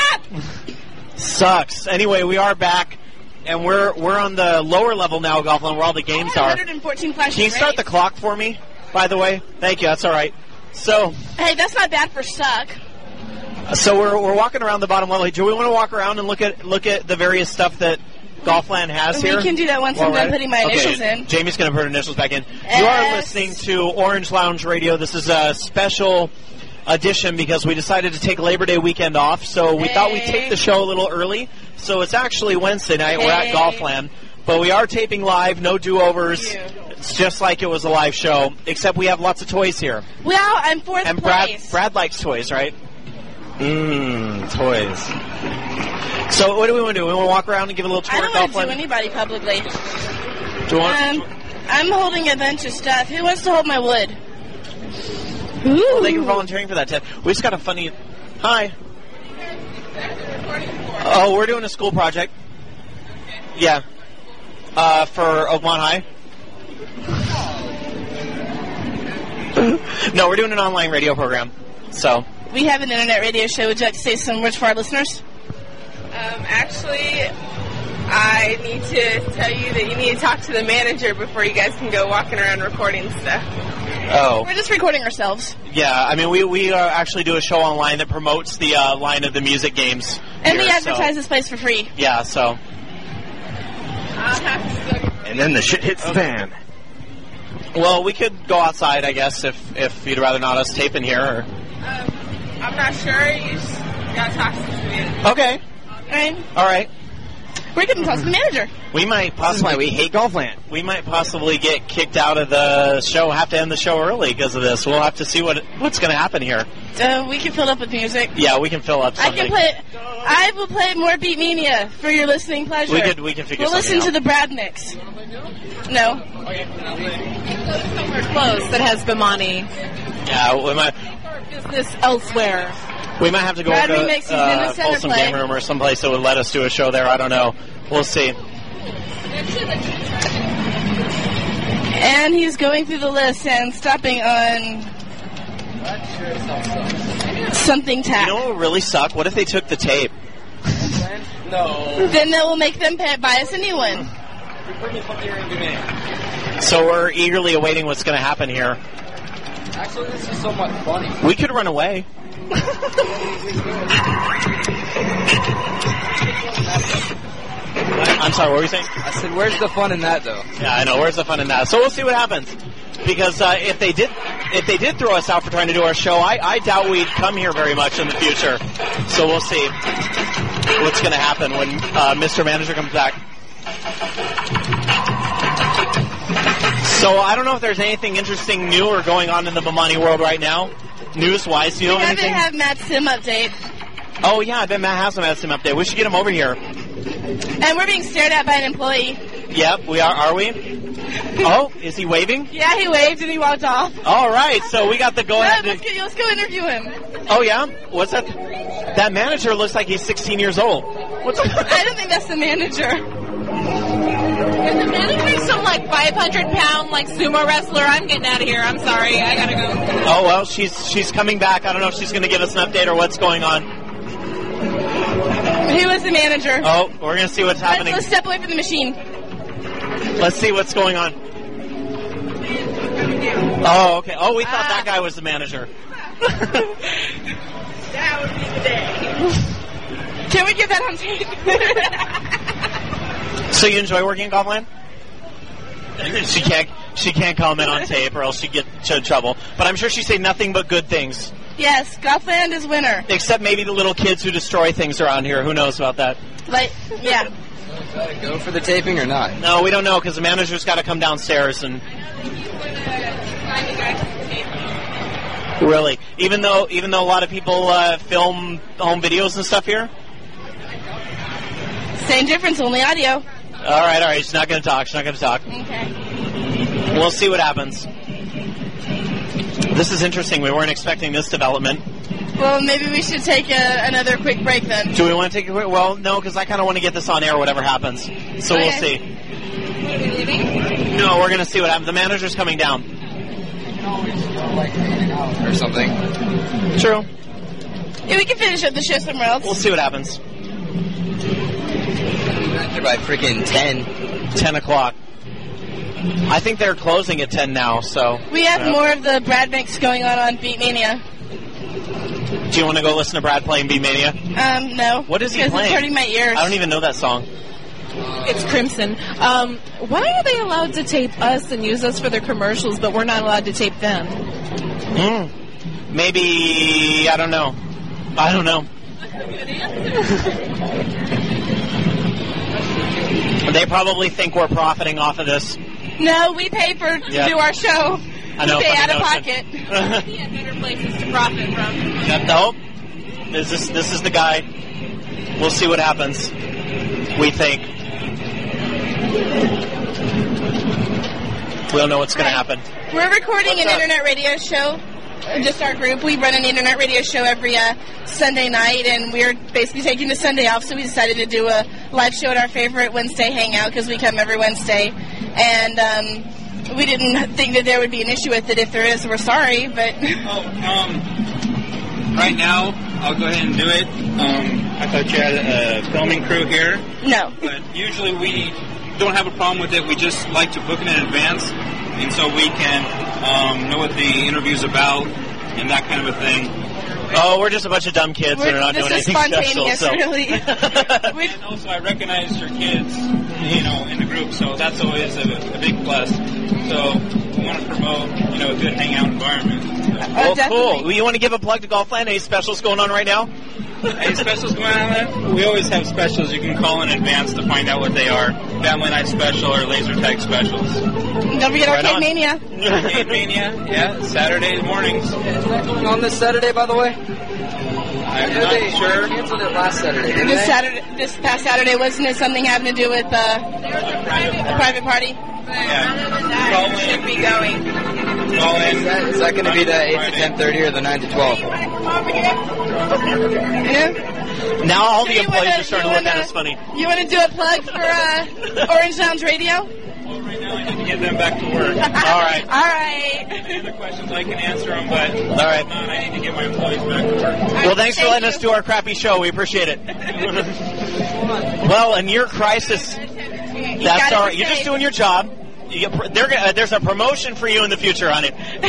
Sucks. Anyway, we are back. And we're on the lower level now, Golfland, where all the games are. 114 flashes. Can you start the clock for me, by the way? Thank you, that's all right. So, hey, that's not bad for suck. So we're walking around the bottom level. Do we want to walk around and look at the various stuff that Golfland has here? We can do that once I'm done putting my initials in. Jamie's going to put her initials back in. You are listening to Orange Lounge Radio. This is a special edition because we decided to take Labor Day weekend off, so we thought we'd take the show a little early. So it's actually Wednesday night. We're at Golfland, but we are taping live, no do-overs. It's just like it was a live show, except we have lots of toys here. Well, I'm fourth place. Brad likes toys, right? Toys. So what do we want to do? We want to walk around and give a little tour of Golfland? I don't want to do anybody publicly. Do you want? I'm holding a bunch of stuff. Who wants to hold my wood? Well, thank you for volunteering for that, Ted. We just got a funny... Hi. Oh, we're doing a school project. Yeah. For Oakmont High. No, we're doing an online radio program. So... We have an internet radio show. Would you like to say some words for our listeners? Actually, I need to tell you that you need to talk to the manager before you guys can go walking around recording stuff. Oh. We're just recording ourselves. Yeah, I mean, we actually do a show online that promotes the line of the music games. And we advertise this place for free. Yeah, so And then the shit hits the fan. Well, we could go outside, I guess, if you'd rather not us tape in here. Or... I'm not sure. You just gotta talk to me. Okay. All right. We're getting talk to the manager. We might possibly. This is why we hate Golfland. We might possibly get kicked out of the show. Have to end the show early because of this. We'll have to see what's going to happen here. We can fill up with music. Yeah, we can fill up something. I will play more Beat Mania for your listening pleasure. We can figure We'll something listen out. to the Brad mix. No. Somewhere close that has Bimani. Yeah, we might. Business elsewhere. We might have to go Brad to remix, he's in the center Folsom play. Game Room or someplace that would let us do a show there. I don't know. We'll see. And he's going through the list and stopping on something tap. You know what would really suck? What if they took the tape? No. Then that will make them buy us a new one. So we're eagerly awaiting what's going to happen here. Actually, this is somewhat funny. We could run away. I'm sorry, what were you saying? I said, where's the fun in that, though? Yeah, I know. Where's the fun in that? So we'll see what happens. Because if they did throw us out for trying to do our show, I doubt we'd come here very much in the future. So we'll see what's going to happen when Mr. Manager comes back. So I don't know if there's anything interesting new or going on in the Bimani world right now, news-wise. Do you know anything? We haven't had Matt's sim update. Oh, yeah, I bet Matt has some sim update. We should get him over here. And we're being stared at by an employee. Yep, we are. Are we? Oh, is he waving? Yeah, he waved and he walked off. All right, so we got the go-ahead. Let's go interview him. Oh, yeah? What's that? That manager looks like he's 16 years old. What's I don't think that's the manager. If the manager's some, 500-pound, sumo wrestler, I'm getting out of here. I'm sorry. I gotta go. Oh, well, she's coming back. I don't know if she's going to give us an update or what's going on. Who is the manager? Oh, we're going to see what's happening. Let's step away from the machine. Let's see what's going on. Oh, okay. Oh, we thought that guy was the manager. That would be the day. Can we get that on tape? So you enjoy working at Golfland? She can't comment on tape or else she'd get into trouble. But I'm sure she'd say nothing but good things. Yes, Golfland is winner. Except maybe the little kids who destroy things around here. Who knows about that? Yeah. Go for the taping or not? No, we don't know because the manager's got to come downstairs and. Really, even though a lot of people film home videos and stuff here. Same difference, only audio. All right. She's not going to talk. Okay. We'll see what happens. This is interesting. We weren't expecting this development. Well, maybe we should take another quick break then. Do we want to take a quick? Well, no, because I kind of want to get this on air, whatever happens. So We'll see. Are we leaving? No, we're going to see what happens. The manager's coming down. Or something. True. Yeah, we can finish up the show somewhere else. We'll see what happens. They're by freaking 10. 10 o'clock. I think they're closing at 10 now, so. We have more of the Brad mix going on Beat Mania. Do you want to go listen to Brad playing Beat Mania? No. What is he playing? Because it's hurting my ears. I don't even know that song. It's Crimson. Why are they allowed to tape us and use us for their commercials, but we're not allowed to tape them? Maybe, I don't know. They probably think we're profiting off of this. No, we pay to do our show. I know. We pay out of pocket. We have better places to profit from. Nope. This is the guy. We'll see what happens. We think. We don't know what's going to happen. We're recording an internet radio show. Just our group. We run an internet radio show every Sunday night, and we're basically taking the Sunday off, so we decided to do a live show at our favorite Wednesday hangout, because we come every Wednesday. And we didn't think that there would be an issue with it. If there is, we're sorry, but... Right now, I'll go ahead and do it. I thought you had a filming crew here. No. But usually we don't have a problem with it. We just like to book it in advance, and so we can know what the interview's about and that kind of a thing. Oh, we're just a bunch of dumb kids that are not doing anything special. So. Really. And also, I recognize your kids, in the group, so that's always a big plus. So we want to promote, a good hangout environment. Well, cool. You want to give a plug to Golfland? Any specials going on right now? Any specials going on? We always have specials. You can call in advance to find out what they are. Family Night Special or Laser Tag Specials. Don't forget Arcade Mania. Arcade Mania, yeah, Saturday mornings. Is that going on this Saturday, by the way? I'm not sure. They canceled it last Saturday. This past Saturday, wasn't it something having to do with a private party? Call in. Should be going. Call in. Is that going to be the 8 to 10:30 or the 9 to 12? Yeah. Now all the employees are starting to look at us funny. You want to do a plug for Orange Lounge Radio? Well, right now I need to get them back to work. All right. All right. Any other questions I can answer them, but all right. I need to get my employees back to work. Well, thanks for letting us do our crappy show. We appreciate it. Well, a near crisis. That's all right. You're just doing your job. There's a promotion for you in the future, honey.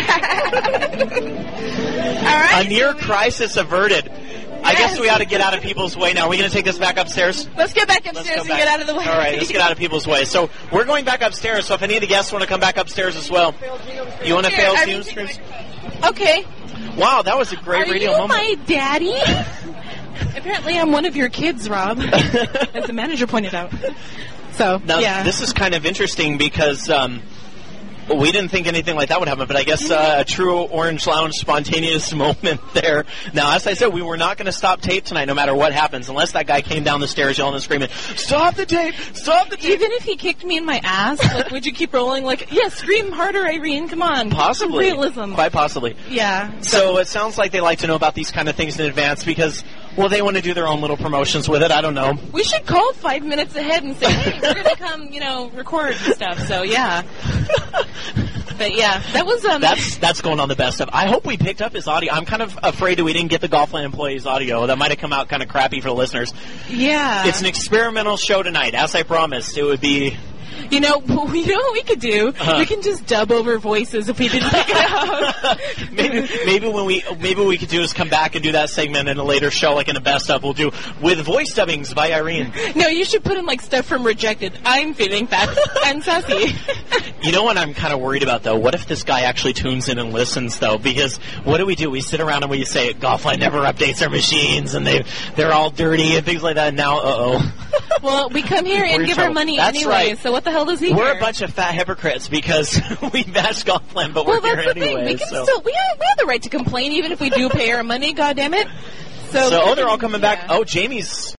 All right. A near crisis averted. I guess we ought to get out of people's way now. Are we going to take this back upstairs? Let's get back upstairs and get out of the way. All right, let's get out of people's way. So we're going back upstairs, so if any of the guests want to come back upstairs as well. You want to fail Genome Streams? Okay. Wow, that was a great radio moment. Are you my daddy? Apparently I'm one of your kids, Rob, as the manager pointed out. So, now, yeah. This is kind of interesting because we didn't think anything like that would happen, but I guess a true Orange Lounge spontaneous moment there. Now, as I said, we were not going to stop tape tonight no matter what happens, unless that guy came down the stairs yelling and screaming, "Stop the tape! Stop the tape!" Even if he kicked me in my ass, would you keep rolling? Scream harder, Irene, come on. Possibly. Realism. Quite possibly. Yeah. So it sounds like they like to know about these kind of things in advance because, well, they want to do their own little promotions with it. I don't know. We should call 5 minutes ahead and say, hey, we're going to come, record and stuff. So, yeah. But, yeah, that was... That's going on the best of. I hope we picked up his audio. I'm kind of afraid that we didn't get the Golfland employees' audio. That might have come out kind of crappy for the listeners. Yeah. It's an experimental show tonight. As I promised, it would be... You know what we could do? We can just dub over voices if we didn't pick it up. maybe we could do is come back and do that segment in a later show, like in a best of. We'll do with voice dubbings by Irene. No, you should put in stuff from Rejected. I'm feeling fat and sassy. You know what I'm kind of worried about though? What if this guy actually tunes in and listens though? Because what do? We sit around and we say Golfline never updates our machines and they're all dirty and things like that. And now, Well, we come here and give our money anyway. Right. So what the hell does he We're care? a bunch of fat hypocrites because we bash Golfland, but we're here that's the anyway. Thing. We can still we have the right to complain even if we do pay our money. God damn it! So they're all coming back. Oh, Jamie's.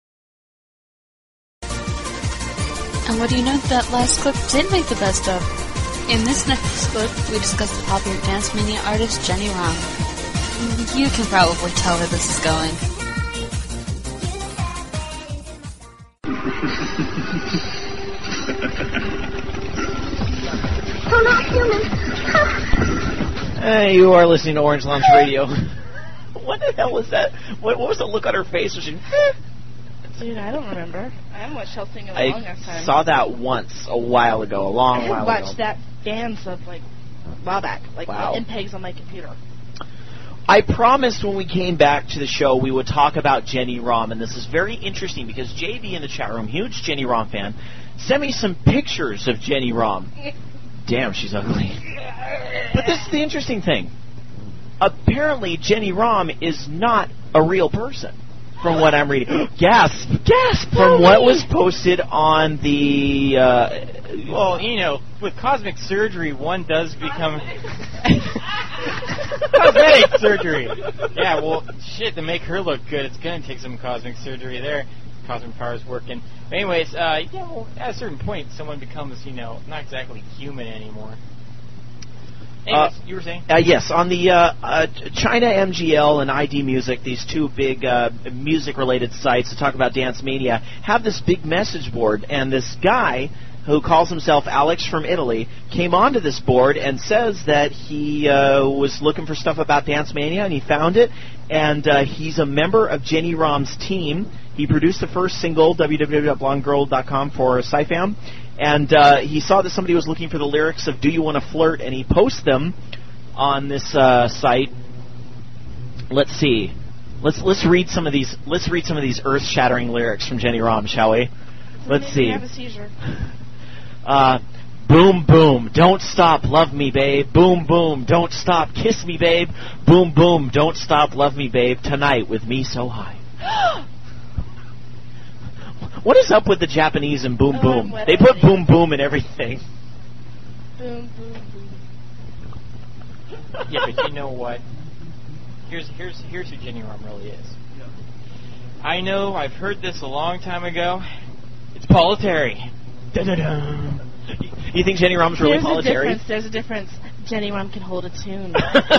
And what do you know? That last clip did make the best of. In this next clip, we discuss the popular dance mania artist Jenny Rom. You can probably tell where this is going. We're not human. You are listening to Orange Lounge Radio. What the hell was that? What was the look on her face? Was she... Dude, I don't remember. I haven't watched Hell Sing I Along last time. saw that once, a while ago, a long while ago. I watched that dance of, a while back. Wow. MPEGs on my computer. I promised when we came back to the show we would talk about Jenny Rom, and this is very interesting because JV in the chat room, huge Jenny Rom fan, sent me some pictures of Jenny Rom. Damn, she's ugly. But this is the interesting thing. Apparently, Jenny Rom is not a real person, from what I'm reading. Gasp! Gasp! From what was posted on the... well, with cosmetic surgery, one does become... cosmetic surgery! Yeah, well, shit, to make her look good, it's going to take some cosmic surgery there. Cosmic powers working. But anyways, at a certain point, someone becomes, not exactly human anymore. Anyways, you were saying? Yes, on the China MGL and ID Music, these two big music-related sites that talk about Dance Mania, have this big message board, and this guy who calls himself Alex from Italy came onto this board and says that he was looking for stuff about Dance Mania, and he found it, and he's a member of Jenny Rom's team. He produced the first single, www.blondegirl.com, for Sci-Fam, and he saw that somebody was looking for the lyrics of Do You Want to Flirt, and he posts them on this site. Let's see. Let's read some of these. Let's read some of these earth-shattering lyrics from Jenny Rom, shall we? Let's see. Have a seizure. Boom, boom, don't stop, love me, babe. Boom, boom, don't stop, kiss me, babe. Boom, boom, don't stop, love me, babe. Tonight with me so high. What is up with the Japanese and boom, boom? They put boom, boom in everything. Boom, boom, boom. Yeah, but you know what? Here's who Jenny Rom really is. I know, I've heard this a long time ago. It's Paula Terry. Da-da-da. You think Jenny Rom's really Paula Terry? There's a difference. Jenny Rom can hold a tune.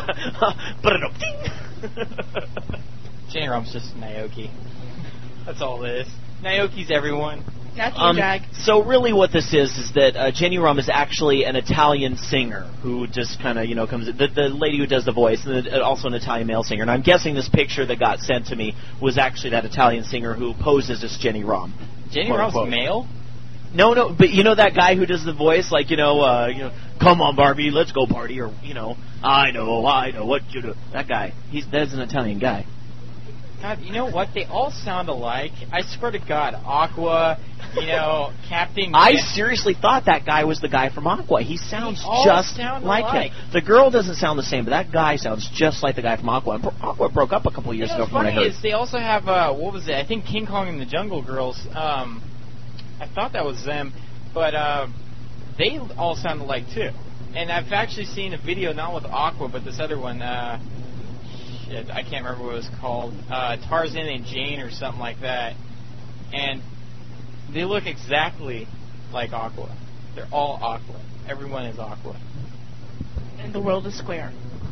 Jenny Rom's just Naoki. That's all it is. Naoki's everyone. So really what this is that Jenny Rom is actually an Italian singer who just kind of, comes... The lady who does the voice, and also an Italian male singer. And I'm guessing this picture that got sent to me was actually that Italian singer who poses as Jenny Rom. Jenny Rom's male? No, but you know that guy who does the voice, like, come on, Barbie, let's go party, or, I know what you do. That guy. That's an Italian guy. God, you know what? They all sound alike. I swear to God, Aqua, Captain... I seriously thought that guy was the guy from Aqua. He sounds just like him. The girl doesn't sound the same, but that guy sounds just like the guy from Aqua. And Aqua broke up a couple of years ago from what I heard. What's funny is they also have, what was it? I think King Kong and the Jungle Girls. I thought that was them, but they all sound alike too. And I've actually seen a video, not with Aqua, but this other one. Shit, I can't remember what it was called. Tarzan and Jane or something like that. And they look exactly like Aqua. They're all Aqua. Everyone is Aqua. And the world is square.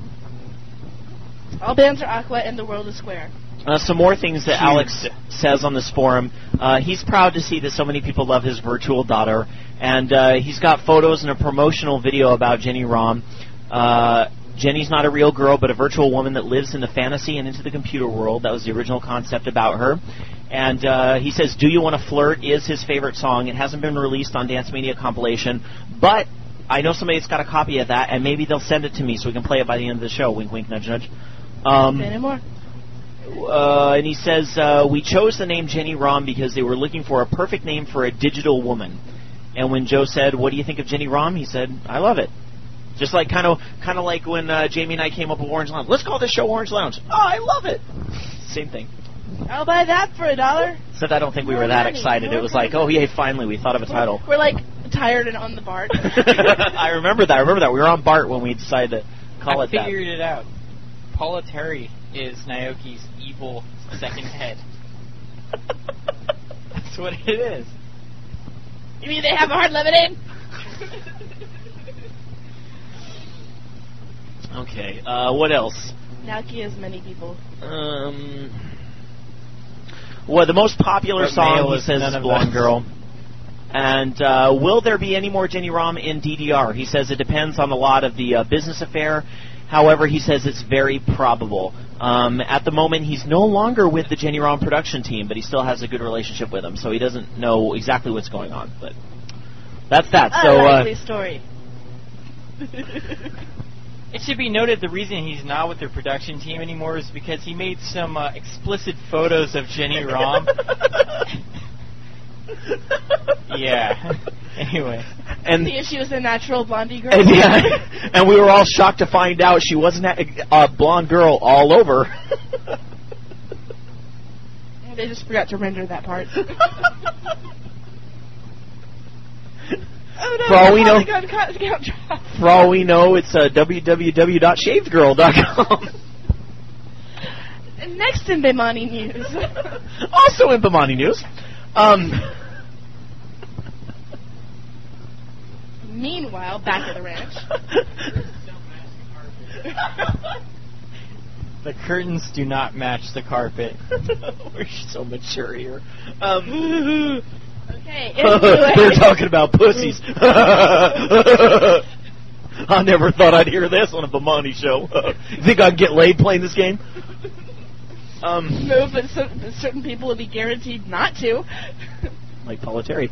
All bands are Aqua and the world is square. Some more things that Alex says on this forum. He's proud to see that so many people love his virtual daughter. And he's got photos and a promotional video about Jenny Rom. Jenny's not a real girl, but a virtual woman that lives in the fantasy and into the computer world. That was the original concept about her. And he says, Do You Want to Flirt is his favorite song. It hasn't been released on Dance Mania compilation, but I know somebody that's got a copy of that, and maybe they'll send it to me so we can play it by the end of the show. Wink, wink, nudge, nudge. Say no more. And he says, we chose the name Jenny Rom because they were looking for a perfect name for a digital woman. And when Joe said, what do you think of Jenny Rom? He said, I love it. Just like kind of like when Jamie and I came up with Orange Lounge. Let's call this show Orange Lounge. Oh, I love it. Same thing. I'll buy that for $1. Except I don't think we were that excited. It was like, oh, yay, finally, we thought of a title. We're like tired and on the BART. I remember that. We were on BART when we decided to call it that. I figured it out. Paula Terry is Naoki's evil second head. That's what it is. You mean they have a hard lemonade? Okay, what else? Naoki has many people. Well, the most popular song, he says, is Blonde Girl. And will there be any more Jenny Rom in DDR? He says it depends on a lot of the business affair. However, he says it's very probable. At the moment, he's no longer with the Jenny Rom production team, but he still has a good relationship with them, so he doesn't know exactly what's going on. But that's that. A likely story. It should be noted the reason he's not with their production team anymore is because he made some explicit photos of Jenny Rom. Yeah. Anyway. And see if she was a natural blondie girl. And we were all shocked to find out she wasn't a blonde girl all over. They just forgot to render that part. Oh, no, for all we know, it's www.shavedgirl.com. Next in Bimani News. Also in Bimani News. Meanwhile, back at the ranch. The curtains do not match the carpet. We're so mature here. Okay, anyway. They're talking about pussies. I never thought I'd hear this on a Bimani show. You think I'd get laid playing this game? No, but certain people would be guaranteed not to. Like Paula Terry.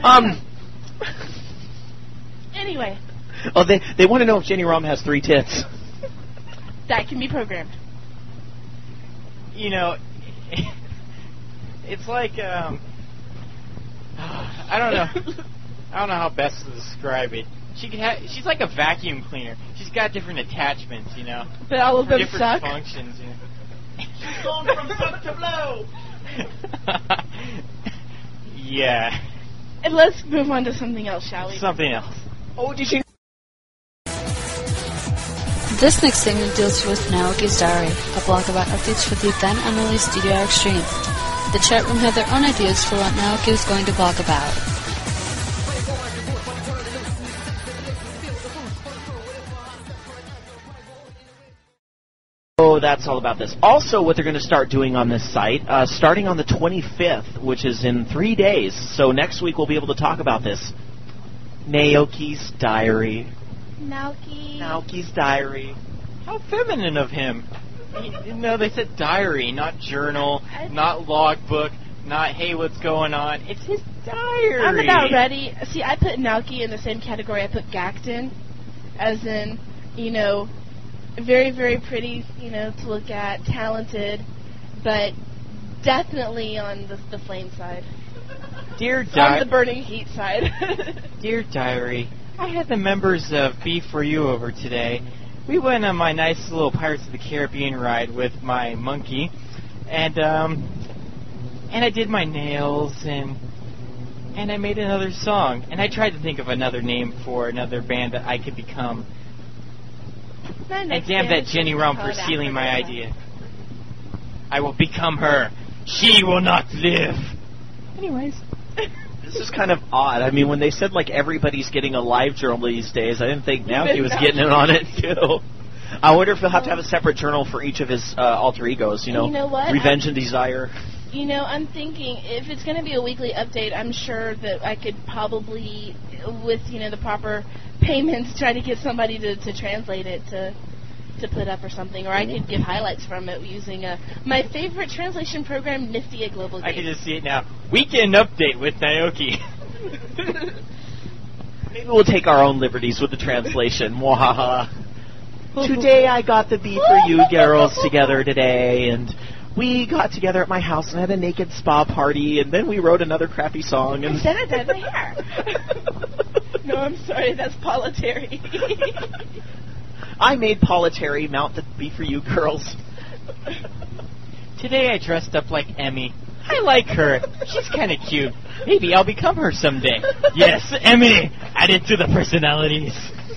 Anyway. Oh, they want to know if Jenny Rom has 3 tits. That can be programmed. you know, it's like I don't know. I don't know how best to describe it. She's like a vacuum cleaner. She's got different attachments, you know. But all of them different suck. functions, you know. She's going from suck to blow. Yeah. And let's move on to something else, shall we? Something else. Oh, did you? This next segment deals with Naoki's Diary, a blog about updates for the then unreleased DDR Extreme. The chat room had their own ideas for what Naoki was going to blog about. Oh, that's all about this. Also, what they're going to start doing on this site, starting on the 25th, which is in 3 days, so next week we'll be able to talk about this. Naoki's Diary. Naoki's Diary. How feminine of him. No, they said diary, not journal, not logbook, not hey, what's going on. It's his diary. I'm about ready. See, I put Naoki in the same category I put Gakten, as in, you know, very, very pretty, you know, to look at, talented, but definitely on the flame side. Dear on the burning heat side. Dear Diary, I had the members of B4U over today. We went on my nice little Pirates of the Caribbean ride with my monkey, and I did my nails, and I made another song, and I tried to think of another name for another band that I could become. And damn that Jenny Rum for stealing my idea. I will become her. She will not live. Anyways. This is kind of odd. I mean, when they said, like, everybody's getting a live journal these days, I didn't think Naoki was getting in on it, too. I wonder if he'll have to have a separate journal for each of his alter egos, you know? You know what? Revenge and Desire. You know, I'm thinking, if it's going to be a weekly update, I'm sure that I could probably, with, you know, the proper payments, try to get somebody to translate it to put up or something, or I could give highlights from it using my favorite translation program, Nifty at Global Games. I can just see it now. Weekend update with Naoki. Maybe we'll take our own liberties with the translation. Mwahaha. Today I got the B4U girls together today, and we got together at my house and had a naked spa party, and then we wrote another crappy song. And then I dyed my hair. No, I'm sorry, that's Paula Terry. I made Paula Terry mount the B4U girls. Today I dressed up like Emmy. I like her. She's kind of cute. Maybe I'll become her someday. Yes, Emmy! Added to the personalities.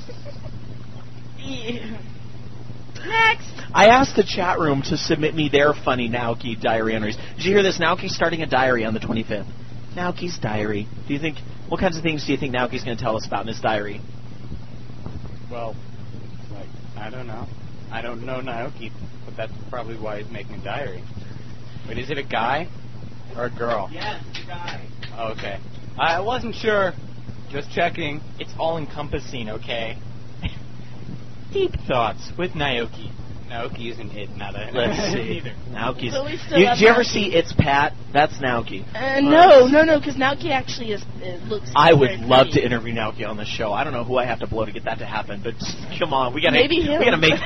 Next! I asked the chat room to submit me their funny Naoki diary entries. Did you hear this? Naoki's starting a diary on the 25th. Naoki's diary. Do you think, what kinds of things do you think Naoki's going to tell us about in his diary? Well, like, I don't know. I don't know Naoki, but that's probably why he's making a diary. Wait, is it a guy or a girl? Yes, it's a guy. Oh, okay. I wasn't sure. Just checking. It's all-encompassing, okay? Deep thoughts with Naoki. Naoki isn't it, not a... Let's see. Neither. Naoki's... So Did you ever see It's Pat? That's Naoki. No, because Naoki actually looks... I would love to interview Naoki on the show. I don't know who I have to blow to get that to happen, but come on, we gotta... Maybe him. We gotta make...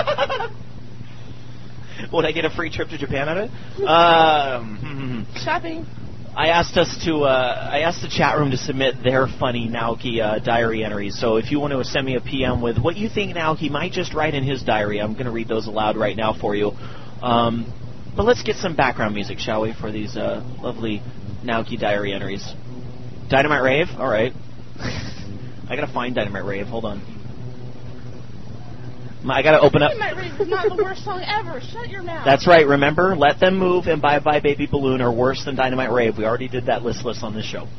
Would I get a free trip to Japan out of it? Shopping. I asked the chat room to submit their funny Naoki diary entries. So if you want to send me a PM with what you think Naoki might just write in his diary, I'm going to read those aloud right now for you. But let's get some background music, shall we, for these lovely Naoki diary entries. Dynamite Rave? All right. I got to find Dynamite Rave. Hold on. I got to open up. Dynamite Rave is not the worst song ever. Shut your mouth. That's right. Remember, Let Them Move and Bye Bye Baby Balloon are worse than Dynamite Rave. We already did that list on this show.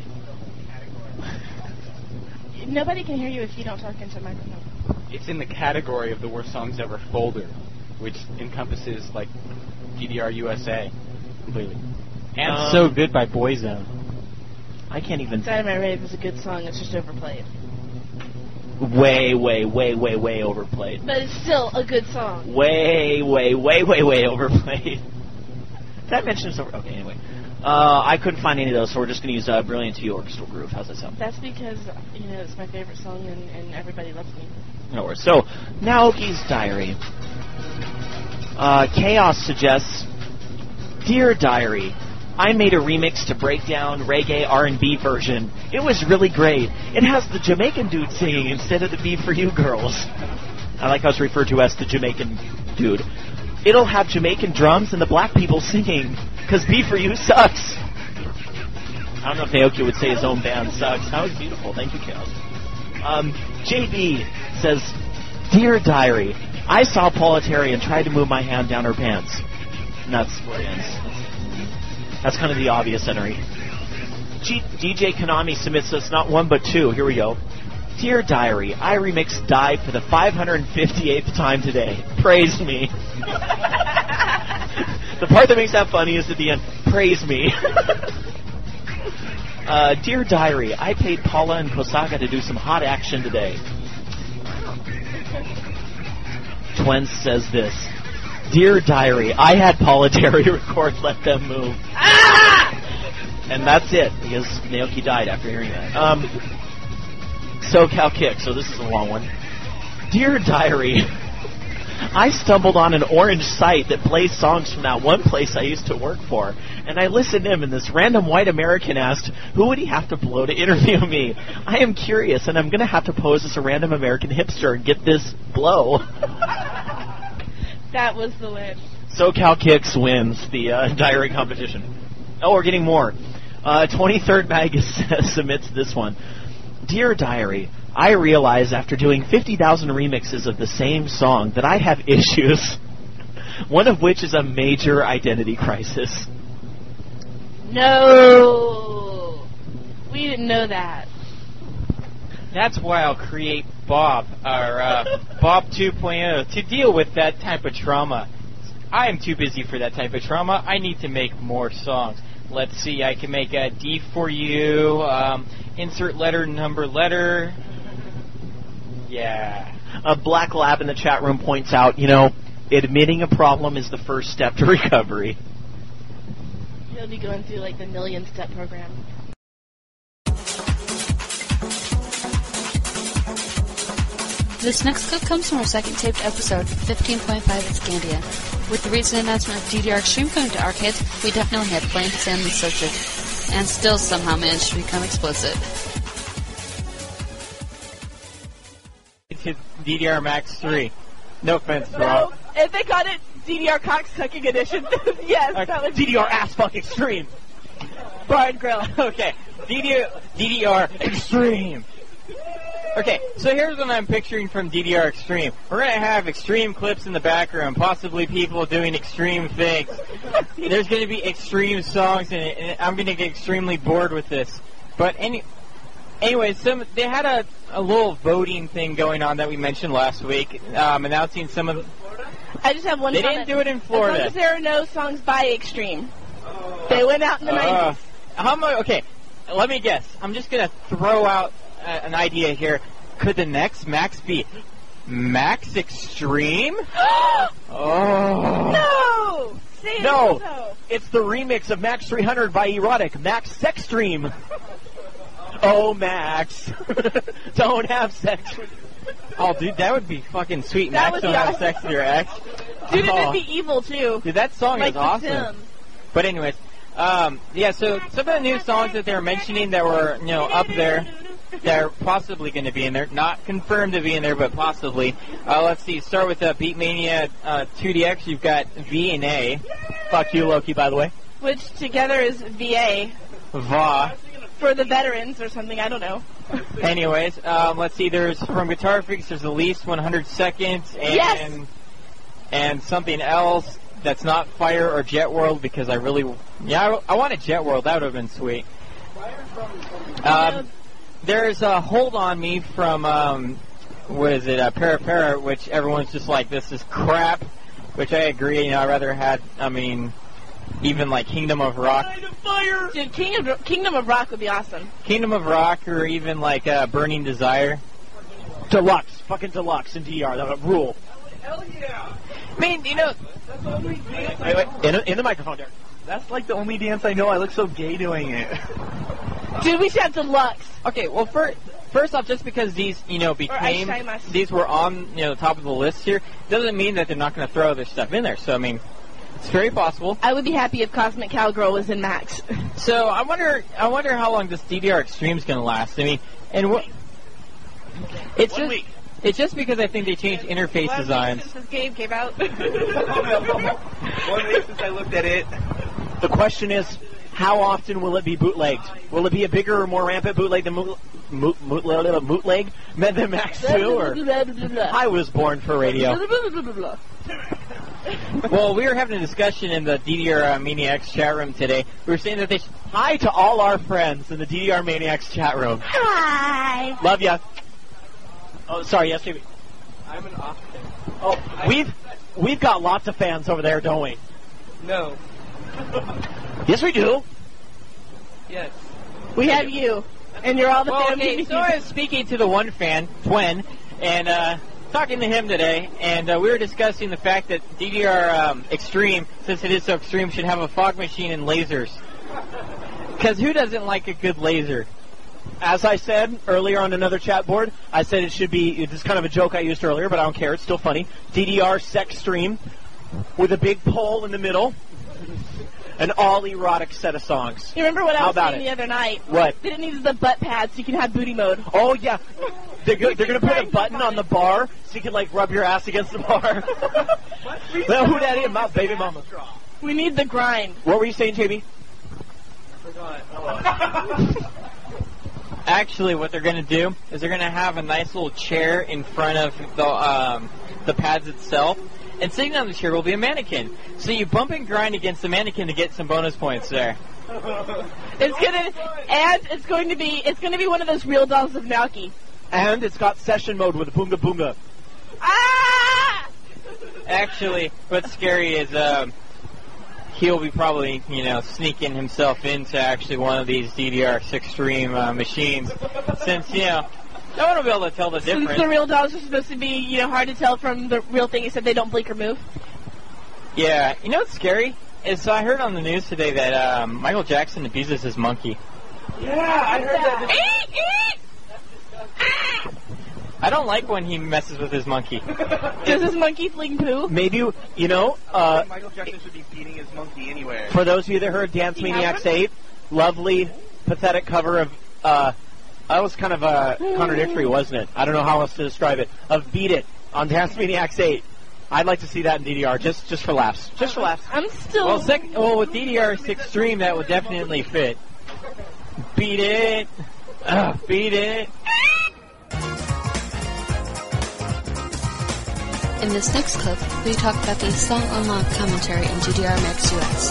Nobody can hear you if you don't talk into a microphone. It's in the category of the worst songs ever folder, which encompasses, like, DDR USA completely. And So Good by Boyzone. I can't even... Dynamite Rave is a good song. It's just overplayed. Way overplayed. But it's still a good song. Way overplayed. Did I mention this over? Okay, anyway. I couldn't find any of those, so we're just going to use Brilliant to You Orchestral Groove. How's that sound? That's because, you know, it's my favorite song and everybody loves me. No worries. So, Naoki's diary. Chaos suggests, Dear Diary, I made a remix to Breakdown reggae R&B version. It was really great. It has the Jamaican dude singing instead of the Be For You girls. I like how it's referred to as the Jamaican dude. It'll have Jamaican drums and the black people singing, because Be For You sucks. I don't know if Naoki would say his own band sucks. That was beautiful. Thank you, Chaos. JB says, Dear Diary, I saw Paula Terry and tried to move my hand down her pants. And that's where it ends. That's kind of the obvious entry. DJ Konami submits us not one but two. Here we go. Dear Diary, I remixed Die for the 558th time today. Praise me. The part that makes that funny is at the end. Praise me. Dear Diary, I paid Paula and Kosaka to do some hot action today. Twens says this. Dear Diary, I had Paula Terry record Let Them Move. Ah! And that's it, because Naoki died after hearing that. SoCal Kick, so this is a long one. Dear Diary, I stumbled on an orange site that plays songs from that one place I used to work for, and I listened in, and this random white American asked, who would he have to blow to interview me? I am curious, and I'm going to have to pose as a random American hipster and get this blow. That was the win. SoCal Kicks wins the diary competition. Oh, we're getting more. 23rd Mag submits this one. Dear Diary, I realize after doing 50,000 remixes of the same song that I have issues, one of which is a major identity crisis. No! We didn't know that. That's why I'll create Bob, or Bob 2.0, to deal with that type of trauma. I am too busy for that type of trauma. I need to make more songs. Let's see, I can make a D for you, insert letter, number, letter. Yeah. A Black Lab in the chat room points out, admitting a problem is the first step to recovery. He'll be going through like the million-step program. This next clip comes from our second taped episode, 15.5 at Scandia. With the recent announcement of DDR Extreme coming to arcades, we definitely had plain to say on the subject, and still somehow managed to become explicit. It's DDR Max 3. No offense, No, Rob. if they got it DDR Cocksucking Edition, yes, that would be DDR Ass Fuck Extreme. Bar and Grill. Okay, DDR Extreme. Okay, so here's what I'm picturing from DDR Extreme. We're going to have extreme clips in the background, possibly people doing extreme things. There's going to be extreme songs in it, and I'm going to get extremely bored with this. But anyway, they had a little voting thing going on that we mentioned last week, announcing some of... I just have one They comment. didn't do it in Florida. As long as there are no songs by Extreme. They went out in the 90s. Okay, let me guess. I'm just going to throw out an idea here. Could the next Max be Max Extreme? No! Say No! so. It's the remix of Max 300 by Erotic, Max Sextreme. Oh, Max. Don't have sex with... Oh, dude, that would be fucking sweet. That Max would don't be have awesome. sex with your ex. Dude, it Oh. would be evil, too. Dude, that song Like is The awesome. Sims. But anyways, so some of the new songs that they were mentioning that were, up there, they're possibly going to be in there. Not confirmed to be in there, but possibly. Let's see, start with Beatmania 2DX. You've got V and A. Fuck you, Loki, by the way. Which together is VA. Va. For the veterans or something, I don't know. Anyways, let's see, there's from Guitar Freaks, there's at least 100 Seconds and Yes! and something else that's not Fire or Jet World because I wanted Jet World, that would have been sweet. There's a Hold On Me from, Para Para, which everyone's just like, this is crap, which I agree, I'd rather had, even like Kingdom of Rock. Dude, Kingdom of Rock would be awesome. Kingdom of Rock or even like Burning Desire. Deluxe. Fucking Deluxe in DR. That would rule. Hell yeah. I mean, Wait, in the microphone, Derek. That's like the only dance I know. I look so gay doing it. Dude, we should have Deluxe. Okay, well, first first off, just because these, became, these were on, the top of the list here, doesn't mean that they're not going to throw other stuff in there. So, I mean, it's very possible. I would be happy if Cosmic Cowgirl was in Max. So, I wonder how long this DDR Extreme is going to last. I mean, and it's just because I think they changed interface designs. Since this game came out. 1 week since I looked at it. The question is, how often will it be bootlegged? Will it be a bigger or more rampant bootleg than Mootleg than Max 2? Or I was born for radio. Well, we were having a discussion in the DDR Maniacs chat room today. We were saying that they hi to all our friends in the DDR Maniacs chat room. Hi. Love ya. Oh, sorry. Yes, baby. I'm an off fan. Oh, we've got lots of fans over there, don't we? No. Yes, we do. Yes. We have you, and you're all the fans. Okay, so I was speaking to the one fan, Twen, and talking to him today, and we were discussing the fact that DDR Extreme, since it is so extreme, should have a fog machine and lasers. Because who doesn't like a good laser? As I said earlier on another chat board, I said it should be, it's kind of a joke I used earlier, but I don't care, it's still funny. DDR Sex Stream with a big pole in the middle. An all-erotic set of songs. You remember what I was about saying the other night? What? They didn't need the butt pads so you can have booty mode. Oh, yeah. They're going to put a button on the bar so you can, rub your ass against the bar. Well, who that is? My baby mama. We need the grind. What were you saying, JB? I forgot. Actually, what they're going to do is they're going to have a nice little chair in front of the pads itself, and sitting on the chair will be a mannequin. So you bump and grind against the mannequin to get some bonus points there. It's going to be one of those real dolls of Naoki. And it's got session mode with a boonga boonga. Ah! Actually, what's scary is he'll be probably, sneaking himself into actually one of these DDR6 Extreme machines, since, no one will be able to tell the difference. Since the real dolls are supposed to be, hard to tell from the real thing, except they don't blink or move. Yeah, what's scary is I heard on the news today that Michael Jackson abuses his monkey. Yeah, I heard that. I don't like when he messes with his monkey. Does his monkey fling poo? Maybe, Michael Jackson should be feeding his monkey anywhere. For those of you that heard Dance Maniacs 8, lovely, pathetic cover of, that was kind of contradictory, wasn't it? I don't know how else to describe it. Of Beat It on Dance Maniacs 8. I'd like to see that in DDR, just for laughs. Just for laughs. I'm still... Well, with DDR6 Extreme, that would definitely fit. Beat it. Beat it. In this next clip, we talk about the song unlock commentary in GDR Max US.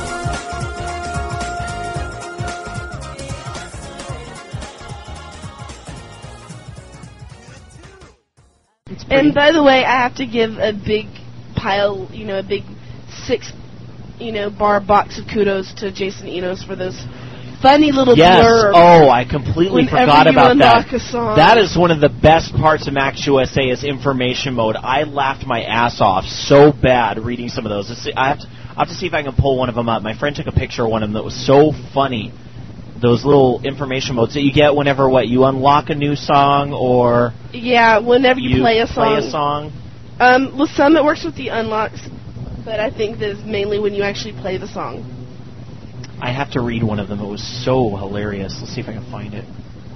And by the way, I have to give a big pile, a big 6, bar box of kudos to Jason Enos for those funny little blurbs. Oh, I completely forgot about that. A song. That is one of the best parts of Max USA is information mode. I laughed my ass off so bad reading some of those. I have to see if I can pull one of them up. My friend took a picture of one of them that was so funny. Those little information modes that you get whenever you unlock a new song or whenever you play a song. With some it works with the unlocks, but I think that is mainly when you actually play the song. I have to read one of them. It was so hilarious. Let's see if I can find it.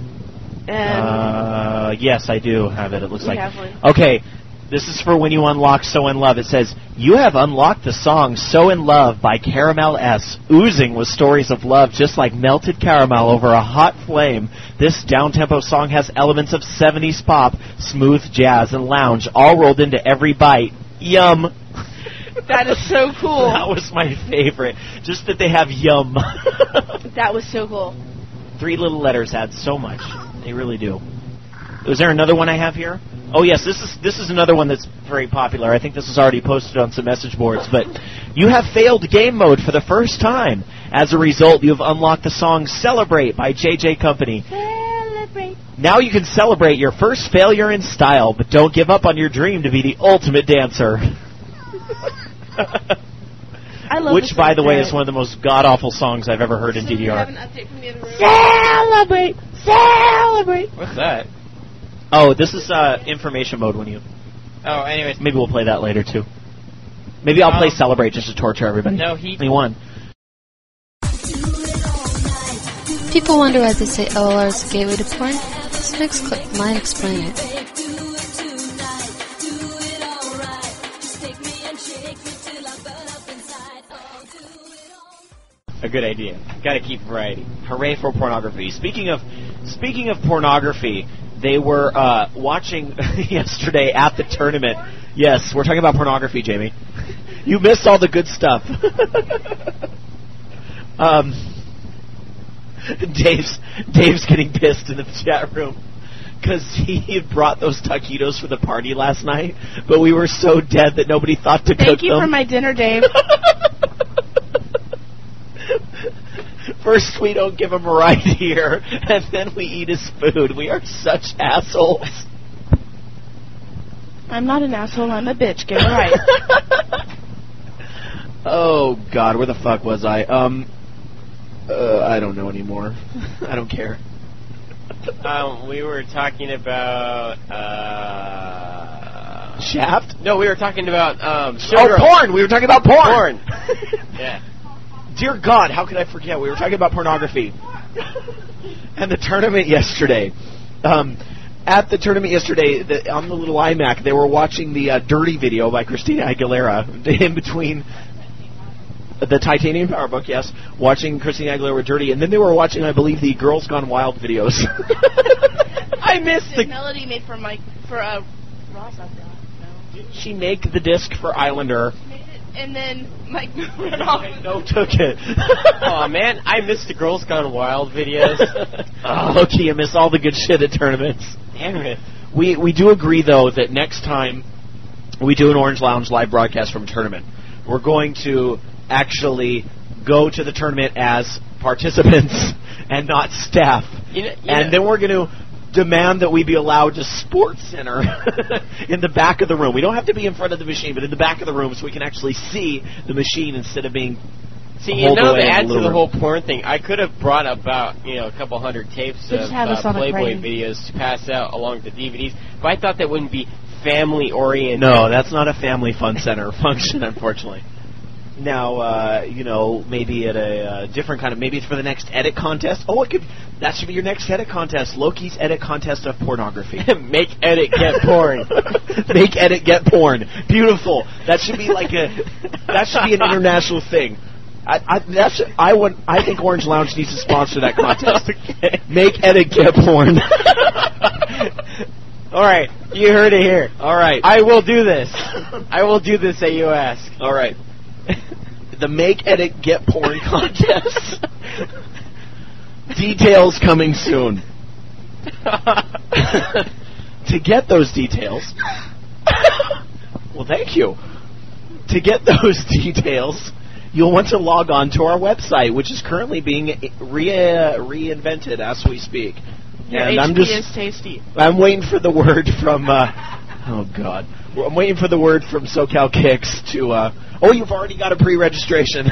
Yes, I do have it. It looks like. Have one. Okay, this is for when you unlock So In Love. It says, you have unlocked the song So In Love by Caramel S. Oozing with stories of love just like melted caramel over a hot flame. This down-tempo song has elements of 70s pop, smooth jazz, and lounge all rolled into every bite. Yum. That is so cool. That was my favorite. Just that they have yum. That was so cool. 3 little letters add so much. They really do. Is there another one I have here? Oh, yes, this is another one that's very popular. I think this is already posted on some message boards. But you have failed game mode for the first time. As a result, you have unlocked the song Celebrate by JJ Company. Celebrate. Now you can celebrate your first failure in style, but don't give up on your dream to be the ultimate dancer. I love Which, by the way, is one of the most god-awful songs I've ever heard in DDR. Have an update from the other room. Celebrate! Celebrate! What's that? Oh, this is information mode when you... Oh, anyways. Maybe we'll play that later, too. Maybe I'll play Celebrate just to torture everybody. No, he won. People wonder why they say LLR is a gateway to porn. This next clip might explain it. A good idea. Got to keep variety. Hooray for pornography. Speaking of pornography, they were watching yesterday at the tournament. Yes, we're talking about pornography, Jamie. You missed all the good stuff. Dave's getting pissed in the chat room because he had brought those taquitos for the party last night, but we were so dead that nobody thought to cook them. Thank you for my dinner, Dave. First, we don't give him a ride here, and then we eat his food. We are such assholes. I'm not an asshole, I'm a bitch. Get it right. Oh, God, where the fuck was I? I don't know anymore. I don't care. We were talking about, Shaft? No, we were talking about, porn! We were talking about porn! Yeah. Dear God, how could I forget? We were talking about pornography. And the tournament yesterday. At the tournament yesterday, on the little iMac, they were watching the Dirty video by Christina Aguilera in between the Titanium Power Book, yes, watching Christina Aguilera Dirty, and then they were watching, I believe, the Girls Gone Wild videos. I missed the... Melody made for Ross, I thought. No. Did she make the disc for Islander? And then Mike ran off. No, took it. Oh man, I missed the Girls Gone Wild videos. Oh, okay, you miss all the good shit at tournaments. Damn it. We do agree though that next time we do an Orange Lounge live broadcast from a tournament, we're going to actually go to the tournament as participants and not staff. And then we're going to demand that we be allowed to Sports Center in the back of the room. We don't have to be in front of the machine, but in the back of the room so we can actually see the machine instead of being you know, to add to the whole porn thing, I could have brought about, a couple hundred tapes of Playboy videos to pass out along the DVDs, but I thought that wouldn't be family-oriented. No, that's not a family fun center function, unfortunately. Now, maybe at a different kind of, maybe it's for the next edit contest. Oh, that should be your next edit contest. Loki's edit contest of pornography. Make edit get porn. Make edit get porn. Beautiful. That should be that should be an international thing. I think Orange Lounge needs to sponsor that contest. Okay. Make edit get porn. All right, you heard it here. All right, I will do this. I will do this at you ask. All right. The Make Edit Get Porn contest. Details coming soon. To get those details, well, thank you. To get those details, you'll want to log on to our website, which is currently being reinvented as we speak. Your and HP is tasty. I'm waiting for the word from. Oh God. I'm waiting for the word from SoCal Kicks to, oh, you've already got a pre-registration.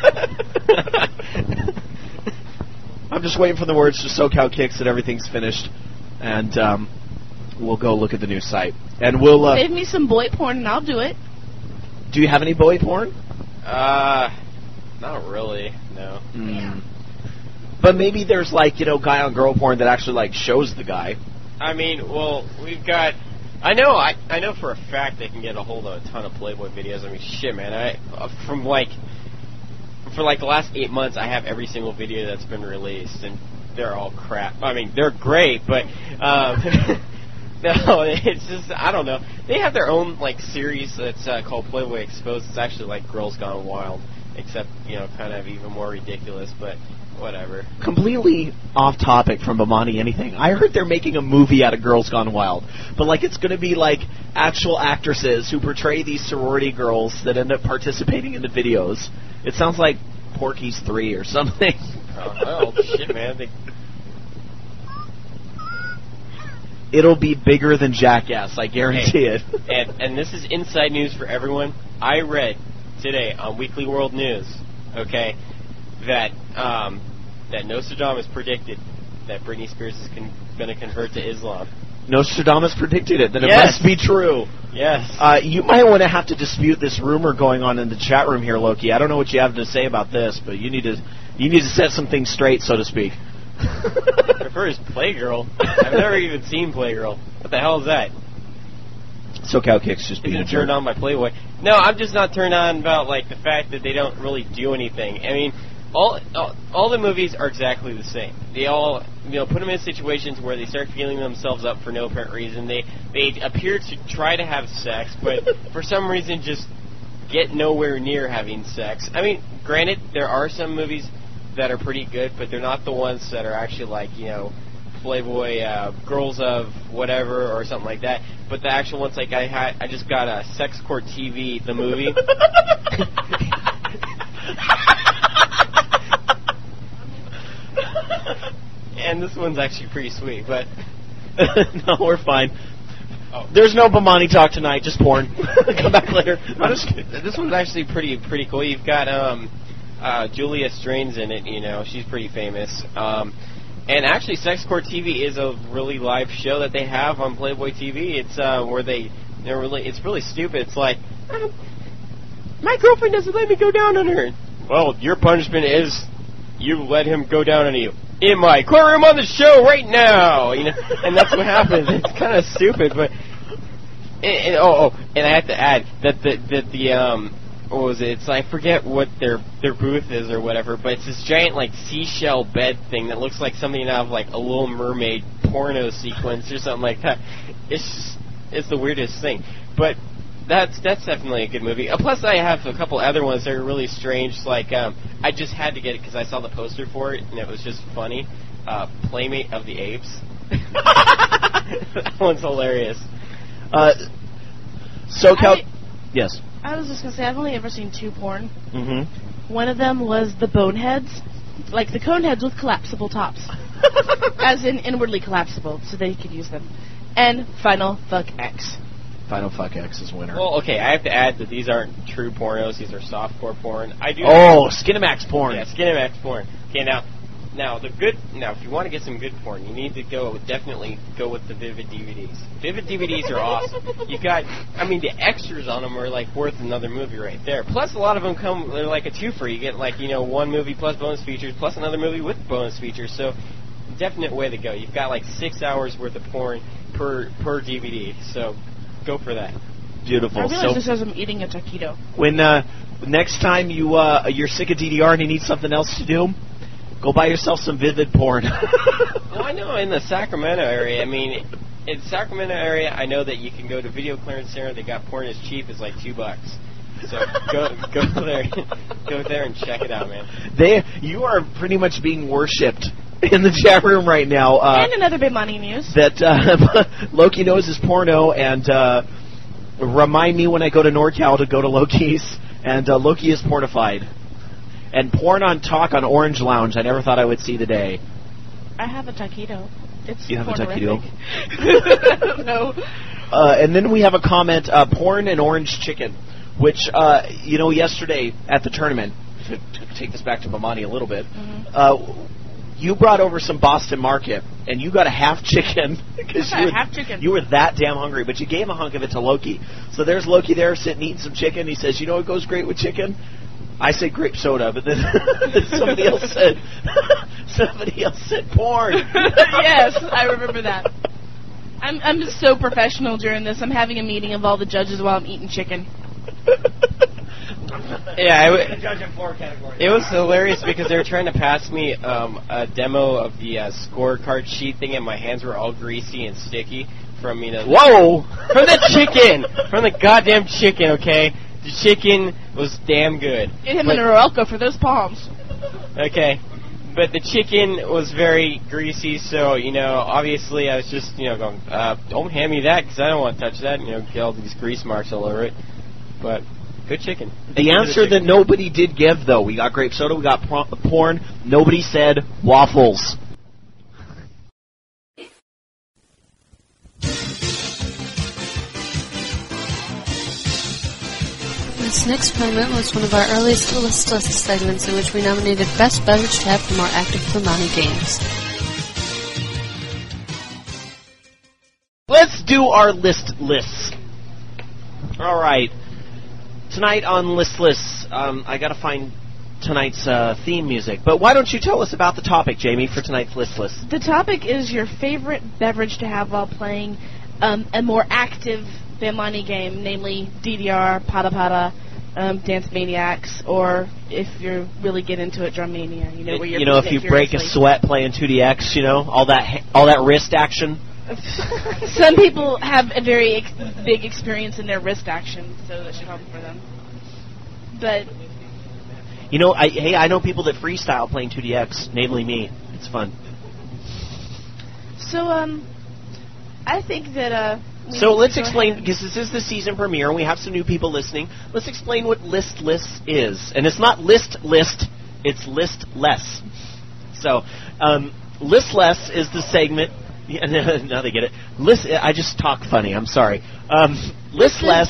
I'm just waiting for the words to SoCal Kicks that everything's finished, and we'll go look at the new site. And we'll... Save me some boy porn and I'll do it. Do you have any boy porn? Not really, no. But maybe there's, guy on girl porn that actually, shows the guy. I mean, well, we've got... I know for a fact they can get a hold of a ton of Playboy videos. I mean, shit, man. For the last 8 months, I have every single video that's been released, and they're all crap. I mean, they're great, but no, it's just I don't know. They have their own series that's called Playboy Exposed. It's actually like Girls Gone Wild, except kind of even more ridiculous, but. Whatever. Completely off topic from Bomani anything. I heard they're making a movie out of Girls Gone Wild. But, it's going to be, actual actresses who portray these sorority girls that end up participating in the videos. It sounds like Porky's 3 or something. Oh, shit, man. It'll be bigger than Jackass, I guarantee it. And this is inside news for everyone. I read today on Weekly World News, okay, that Nostradamus predicted that Britney Spears is going to convert to Islam. Nostradamus predicted it, then it Yes. must be true. Yes. You might want to have to dispute this rumor going on in the chat room here, Loki. I don't know what you have to say about this, but you need to set some things straight, so to speak. I prefer his Playgirl. I've never even seen Playgirl. What the hell is that? SoCal Kicks just being Isn't a jerk. turned on by Playboy. No, I'm just not turned on about like the fact that they don't really do anything. I mean, all the movies are exactly the same. They all, put them in situations where they start feeling themselves up for no apparent reason. They appear to try to have sex, but for some reason just get nowhere near having sex. I mean, granted, there are some movies that are pretty good, but they're not the ones that are actually like, Playboy, Girls of whatever or something like that. But the actual ones, like I just got a Sex Court TV, the movie. And this one's actually pretty sweet, but no, we're fine. There's no Bomani talk tonight, just porn. Come back later. This one's actually pretty cool. You've got Julia Strains in it. She's pretty famous. And actually, Sex Court TV is a really live show that they have on Playboy TV. It's where it's really stupid. It's like, my girlfriend doesn't let me go down on her. Well, your punishment is you let him go down on you in my courtroom on the show right now. And that's what happens. It's kind of stupid, but and I have to add that the what was it? It's I forget what their booth is or whatever, but it's this giant like seashell bed thing that looks like something out of like a Little Mermaid porno sequence or something like that. It's the weirdest thing, but that's definitely a good movie. Plus, I have a couple other ones that are really strange. Like I just had to get it because I saw the poster for it and it was just funny. Playmate of the Apes. That one's hilarious. Yes. I was just going to say, I've only ever seen 2 porn. Mm-hmm. One of them was the Boneheads, like the Coneheads with collapsible tops. As in inwardly collapsible, so they could use them. And Final Fuck X. Final Fuck X is winner. Well, okay, I have to add that these aren't true pornos, these are softcore porn. Skinemax porn. Yeah, Skinemax porn. Okay, now if you want to get some good porn, you need to definitely go with the Vivid DVDs. Vivid DVDs are awesome. The extras on them are like worth another movie right there. Plus, a lot of them they're like a twofer. You get like, one movie plus bonus features, plus another movie with bonus features. So, definite way to go. You've got like 6 hours worth of porn per DVD. So, go for that. Beautiful. I realize this as I'm eating a taquito. When next time you're sick of DDR and you need something else to do, go buy yourself some Vivid porn. Well, I know in the Sacramento area, in the Sacramento area, I know that you can go to Video Clearance Center. They got porn as cheap as like $2. So go there and check it out, man. You are pretty much being worshipped in the chat room right now. And another big money news. That Loki knows his porno, and remind me when I go to NorCal to go to Loki's, and Loki is pornified. And porn on talk on Orange Lounge, I never thought I would see the day. I have a taquito. You have a taquito? No. And then we have a comment, porn and orange chicken, which, yesterday at the tournament, to take this back to Bomani a little bit, you brought over some Boston Market, and you got a half chicken. You were that damn hungry, but you gave a hunk of it to Loki. So there's Loki there sitting eating some chicken. He says, what goes great with chicken? I said grape soda, but then somebody else said porn. Yes, I remember that. I'm just so professional during this. I'm having a meeting of all the judges while I'm eating chicken. Yeah, it was hilarious because they were trying to pass me a demo of the scorecard sheet thing, and my hands were all greasy and sticky from Whoa! From the chicken, from the goddamn chicken. Okay. The chicken was damn good. Get him in a Norelco for those palms. Okay. But the chicken was very greasy, so, obviously I was just, going, don't hand me that because I don't want to touch that, get all these grease marks all over it. But, good chicken. The answer that nobody did give, though, we got grape soda, we got porn, nobody said waffles. This next moment was one of our earliest list segments in which we nominated Best Beverage to have for more active Bomani games. let's do our lists. All right. Tonight on List Lists, I got to find tonight's theme music. But why don't you tell us about the topic, Jamie, for tonight's List List? The topic is your favorite beverage to have while playing a more active Bamani game, namely DDR, Pata Pata, Dance Maniacs, or if you really get into it, Drum Mania. Where you're if you break a sweat playing 2DX, all that wrist action. Some people have a very big experience in their wrist action, so that should help for them. But I know people that freestyle playing 2DX, namely me. It's fun. So I think that So let's explain, because this is the season premiere, and we have some new people listening. Let's explain what List is. And it's not list, it's list less. So, List less is the segment. Yeah, now they get it. I just talk funny, I'm sorry. List less.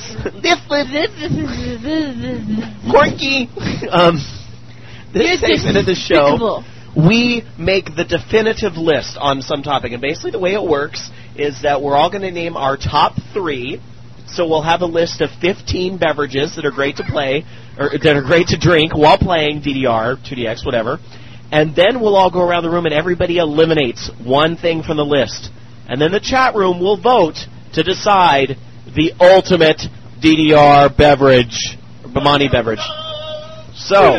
Corky. This segment of the show, we make the definitive list on some topic. And basically the way it works is that we're all going to name our top 3. So we'll have a list of 15 beverages that are great to play, or that are great to drink while playing DDR, 2DX, whatever. And then we'll all go around the room and everybody eliminates one thing from the list. And then the chat room will vote to decide the ultimate DDR beverage, Bamani beverage. So,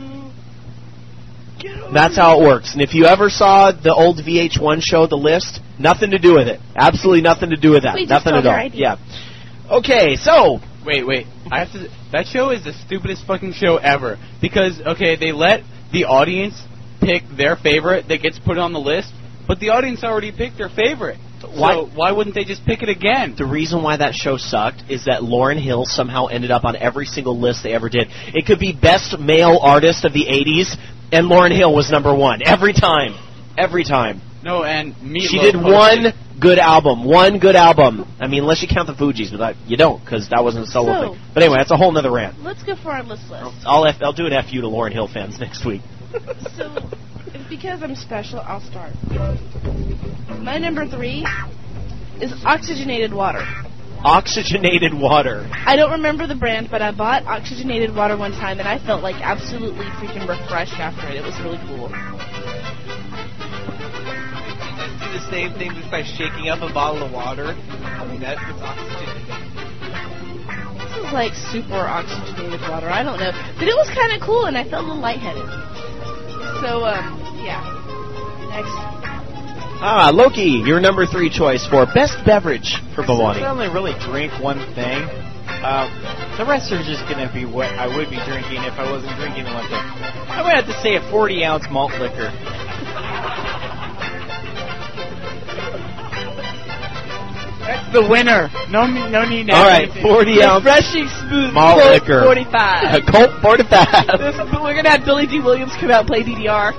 that's how it works. And if you ever saw the old VH1 show, The List, nothing to do with it. Absolutely nothing to do with that. Nothing at all. Yeah. Okay, so... Wait. That show is the stupidest fucking show ever. Because, they let the audience pick their favorite that gets put on the list, but the audience already picked their favorite. So why wouldn't they just pick it again? The reason why that show sucked is that Lauryn Hill somehow ended up on every single list they ever did. It could be best male artist of the 80s, and Lauryn Hill was number 1 every time. Every time. No, and Meatloaf. She did one good album. I mean, unless you count the Fugees, but you don't, because that wasn't a solo thing. But anyway, that's a whole nother rant. Let's go for our list. I'll do an FU to Lauryn Hill fans next week. So, because I'm special, I'll start. My number 3 is oxygenated water. Oxygenated water. I don't remember the brand, but I bought oxygenated water one time, and I felt like absolutely freaking refreshed after it. It was really cool. Do the same thing just by shaking up a bottle of water. I mean, that's oxygenated. This is like super oxygenated water. I don't know. But it was kind of cool, and I felt a little lightheaded. So, yeah. Next. Loki, your number 3 choice for best beverage for Bamani. I only really drink one thing. The rest are just going to be what I would be drinking if I wasn't drinking one thing. I would have to say a 40-ounce malt liquor. That's the winner. No need to. All right, 40-ounce refreshing smooth malt Colt liquor. 45. Colt 45. We're gonna have Billy D. Williams come out and play DDR.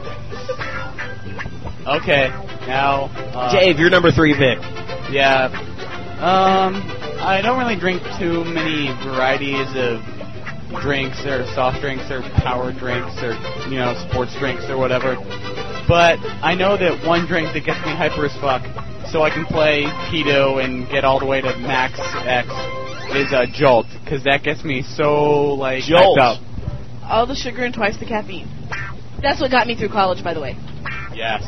Okay, now Dave, your number 3 pick. Yeah. I don't really drink too many varieties of drinks or soft drinks or power drinks or sports drinks or whatever. But I know that one drink that gets me hyper as fuck, so I can play keto and get all the way to max X, is Jolt, because that gets me so Jolt. hyped up. All the sugar and twice the caffeine. That's what got me through college, by the way. Yes.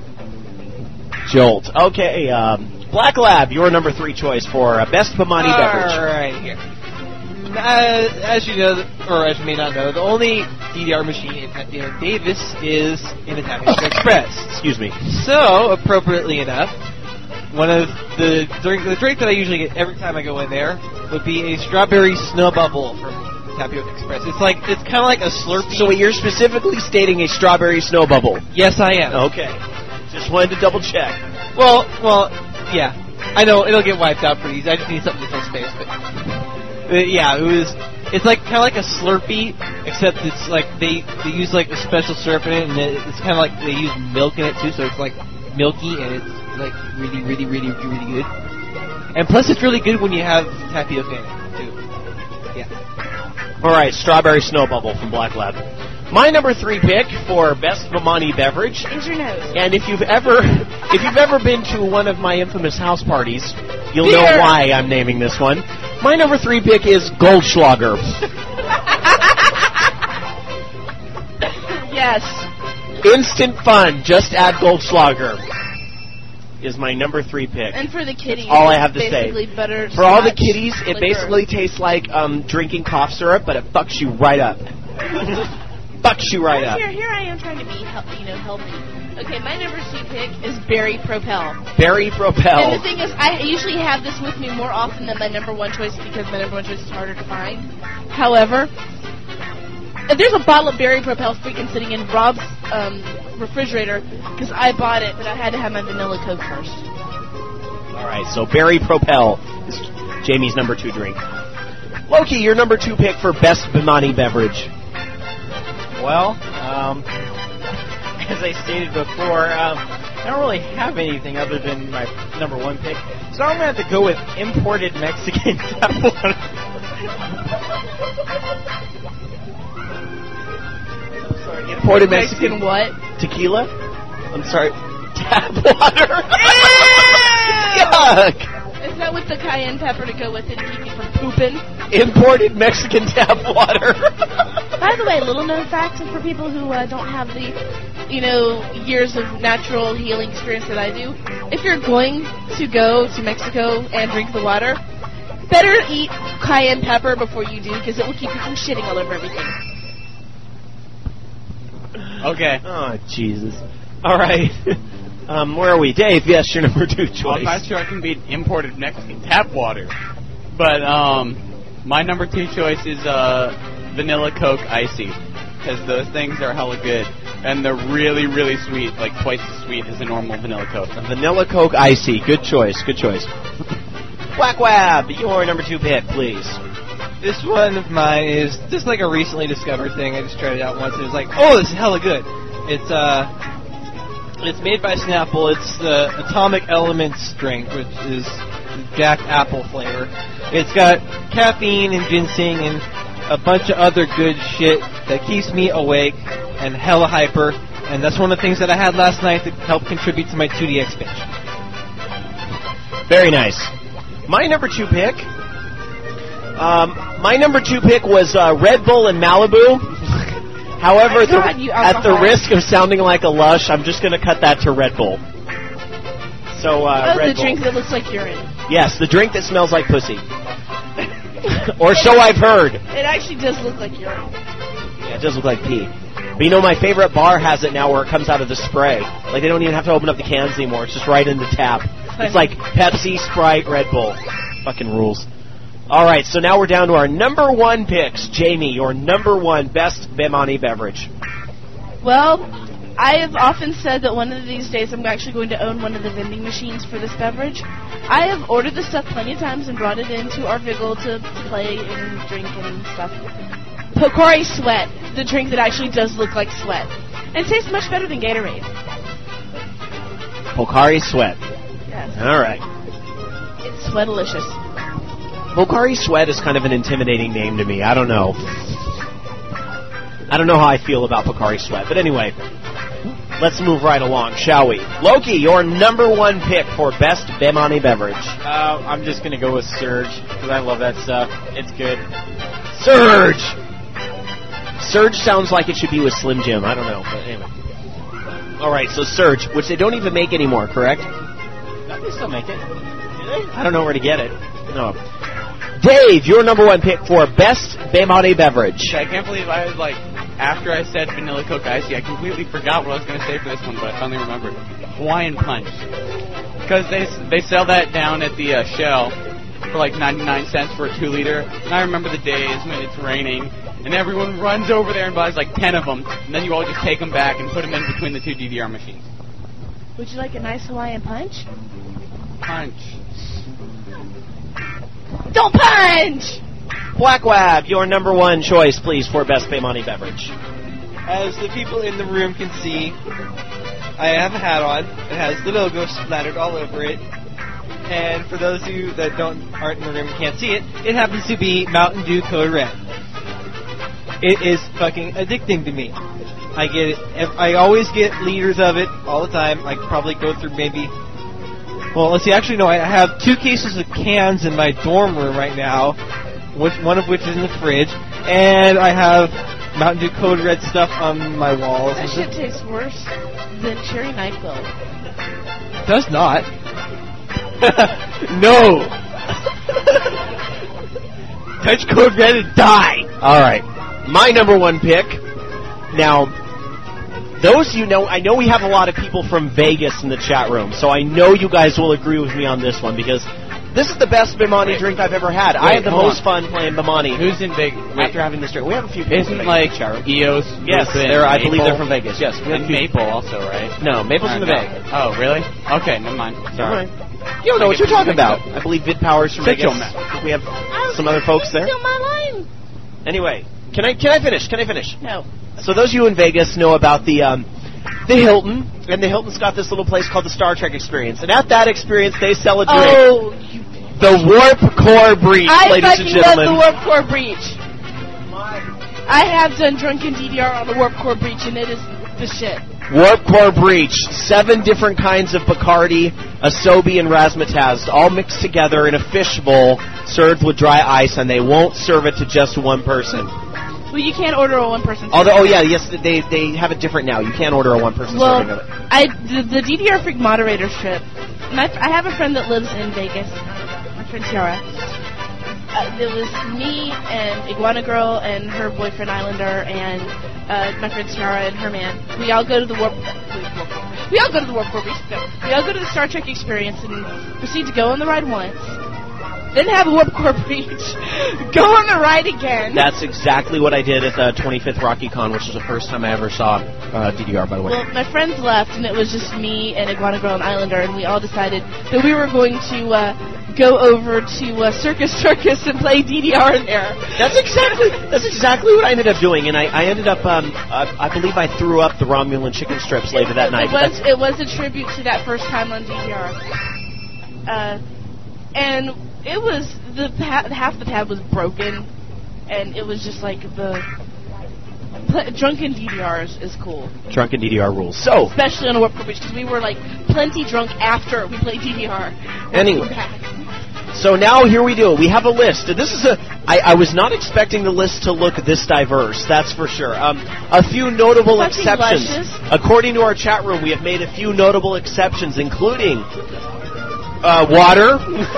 Jolt. Okay, Black Lab, your number 3 choice for best Bamani beverage. All right, here. As you know, or as you may not know, the only DDR machine in Davis is in the Tapioca Express. Excuse me. So, appropriately enough, one of the drink that I usually get every time I go in there would be a strawberry snow bubble from Tapioca Express. It's kind of like a Slurpee. So wait, you're specifically stating a strawberry snow bubble? Yes, I am. Okay. Just wanted to double check. Well, yeah. I know it'll get wiped out pretty easy. I just need something to fill space. But yeah, it's kind of like a Slurpee, except it's like they use like a special syrup in it, and it's kind of like they use milk in it too, so it's like milky and it's like really, really, really, really good. And plus, it's really good when you have tapioca in it too. Yeah. All right, strawberry snow bubble from Black Lab. My number 3 pick for best Bomani beverage is your nose. And if you've ever been to one of my infamous house parties, you'll Beer. know why I'm naming this one. My number 3 pick is Goldschlager. Yes. Instant fun. Just add Goldschlager. Is my number 3 pick. And for the kiddies, all I have to basically say. Butter For all the scotch kiddies, it liquor. basically tastes like drinking cough syrup, but it fucks you right up. Fucks you right up. Here I am trying to be healthy. Okay, my number 2 pick is Berry Propel. Berry Propel. And the thing is, I usually have this with me more often than my number 1 choice because my number 1 choice is harder to find. However, there's a bottle of Berry Propel freaking sitting in Rob's refrigerator because I bought it, but I had to have my vanilla Coke first. All right, so Berry Propel is Jamie's number 2 drink. Loki, your number 2 pick for best Bomani beverage. Well, as I stated before, I don't really have anything other than my number 1 pick, so I'm going to have to go with imported Mexican tap water. Sorry, imported Mexican what? Tequila? I'm sorry, tap water. Yuck! Is that with the cayenne pepper to go with it to keep you from pooping? Imported Mexican tap water. By the way, little known fact for people who don't have the, years of natural healing experience that I do. If you're going to go to Mexico and drink the water, better eat cayenne pepper before you do because it will keep you from shitting all over everything. Okay. Oh, Jesus. All right. Where are we? Dave, yes, your number 2 choice. I'm not sure I can beat imported Mexican tap water. But my number 2 choice is Vanilla Coke Icy. Because those things are hella good. And they're really, really sweet. Like twice as sweet as a normal Vanilla Coke. Vanilla Coke Icy. Good choice. Good choice. Whack Wab, your number 2 pick, please. This one of mine is just like a recently discovered thing. I just tried it out once and it was like, oh, this is hella good. It's made by Snapple. It's the Atomic Elements drink, which is Jack Apple flavor. It's got caffeine and ginseng and a bunch of other good shit that keeps me awake and hella hyper. And that's one of the things that I had last night to help contribute to my 2DX binge. Very nice. My number 2 pick. My number 2 pick was Red Bull and Malibu. However, at the risk of sounding like a lush, I'm just going to cut that to Red Bull. So, Red the Bull. drink that looks like urine. Yes, the drink that smells like pussy. Or so I've heard. It actually does look like urine. Yeah, it does look like pee. But my favorite bar has it now where it comes out of the spray. Like, they don't even have to open up the cans anymore. It's just right in the tap. It's like Pepsi, Sprite, Red Bull. Fucking rules. All right, so now we're down to our number 1 picks. Jamie, your number 1 best Bomani beverage. Well, I have often said that one of these days I'm actually going to own one of the vending machines for this beverage. I have ordered this stuff plenty of times and brought it into our Vigil to play and drink and stuff. Pocari Sweat, the drink that actually does look like sweat. And it tastes much better than Gatorade. Pocari Sweat. Yes. All right. It's sweatalicious. Pocari Sweat is kind of an intimidating name to me. I don't know. I don't know how I feel about Pocari Sweat. But anyway, let's move right along, shall we? Loki, your number 1 pick for best Bomani beverage. I'm just going to go with Surge, because I love that stuff. It's good. Surge! Surge sounds like it should be with Slim Jim. I don't know, but anyway. All right, so Surge, which they don't even make anymore, correct? They still make it. Do they? I don't know where to get it. No. Dave, your number 1 pick for best Bomani beverage. I can't believe I was like, after I said Vanilla Coke Icy, I completely forgot what I was going to say for this one, but I finally remembered. Hawaiian Punch. Because they sell that down at the Shell for like 99 cents for a 2-liter. And I remember the days when it's raining, and everyone runs over there and buys like 10 of them, and then you all just take them back and put them in between the 2 DVR machines. Would you like a nice Hawaiian punch? Punch. Don't punch! Black Wab, your number 1 choice, please, for best Bomani beverage. As the people in the room can see, I have a hat on. It has the logo splattered all over it. And for those of you that aren't in the room and can't see it, it happens to be Mountain Dew Code Red. It is fucking addicting to me. I get it. I always get liters of it all the time. I probably go through maybe... Well, let's see. Actually, no. I have 2 cases of cans in my dorm room right now, one of which is in the fridge, and I have Mountain Dew Code Red stuff on my walls. That shit tastes worse than cherry NyQuil. Does not. No. Touch Code Red and die. All right. My number 1 pick. Now, those I know we have a lot of people from Vegas in the chat room, so I know you guys will agree with me on this one, because this is the best Bimani drink I've ever had. I had the most fun playing Bimani. Who's in Vegas? After having this drink. We have a few people Isn't like EOS? Yes, I believe they're from Vegas. Yes, we have and Maple also, right? No, Maple's in the Bay. Oh, really? Okay, never mind. Sorry. You don't know what you're talking about. I believe VidPower's from Vegas. I think we have some other folks there. Still my line. Anyway, can I finish? No. So those of you in Vegas know about the Hilton, and the Hilton's got this little place called the Star Trek Experience, and at that experience they sell a drink. Oh, the Warp Core Breach, ladies and gentlemen. I love the Warp Core Breach. I have done drunken DDR on the Warp Core Breach, and it is the shit. Warp Core Breach, 7 different kinds of Bacardi, Asobi, and Razzmatazz, all mixed together in a fishbowl, served with dry ice, and they won't serve it to just one person. Well, you can't order a one-person serving. Although, they have it different now. You can't order a one-person serving of it. The DDR Freak moderator trip, and I have a friend that lives in Vegas, my friend Tiara. There was me and Iguana Girl and her boyfriend Islander and my friend Tiara and her man. We all go to the Warp Core Breach. We all go to the Star Trek Experience and proceed to go on the ride once. Then have a Warp Core Breach. Go on the ride again. That's exactly what I did at the 25th RockyCon, which was the first time I ever saw DDR, by the way. Well, my friends left, and it was just me and Iguana Girl and Islander, and we all decided that we were going to go over to Circus and play DDR in there. That's exactly what I ended up doing, and I ended up, I believe I threw up the Romulan chicken strips later that night. It was a tribute to that first time on DDR. And it was half the pad was broken, and it was just like drunken DDR is cool. Drunken DDR rules. So especially on a Warp Core Breach, because we were like plenty drunk after we played DDR. Anyway, so now here we do. We have a list. This is I was not expecting the list to look this diverse. That's for sure. A few notable exceptions. Luscious. According to our chat room, we have made a few notable exceptions, including. Water.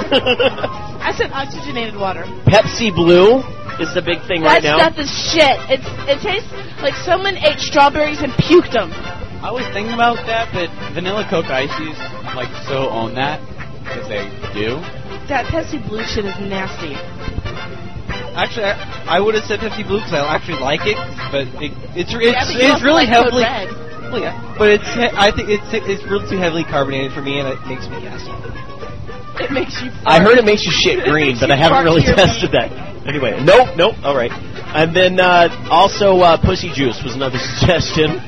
I said oxygenated water. Pepsi Blue is the big thing right now. That stuff is shit. It tastes like someone ate strawberries and puked them. I was thinking about that, but Vanilla Coke Ices like so own that because they do. That Pepsi Blue shit is nasty. Actually, I would have said Pepsi Blue because I actually like it, but it's really heavily. Well, yeah, but I think it's really too heavily carbonated for me, and it makes me gassy. It makes you. I heard it makes you shit green, but I haven't really tested that. Anyway, nope. All right, and then also Pussy Juice was another suggestion.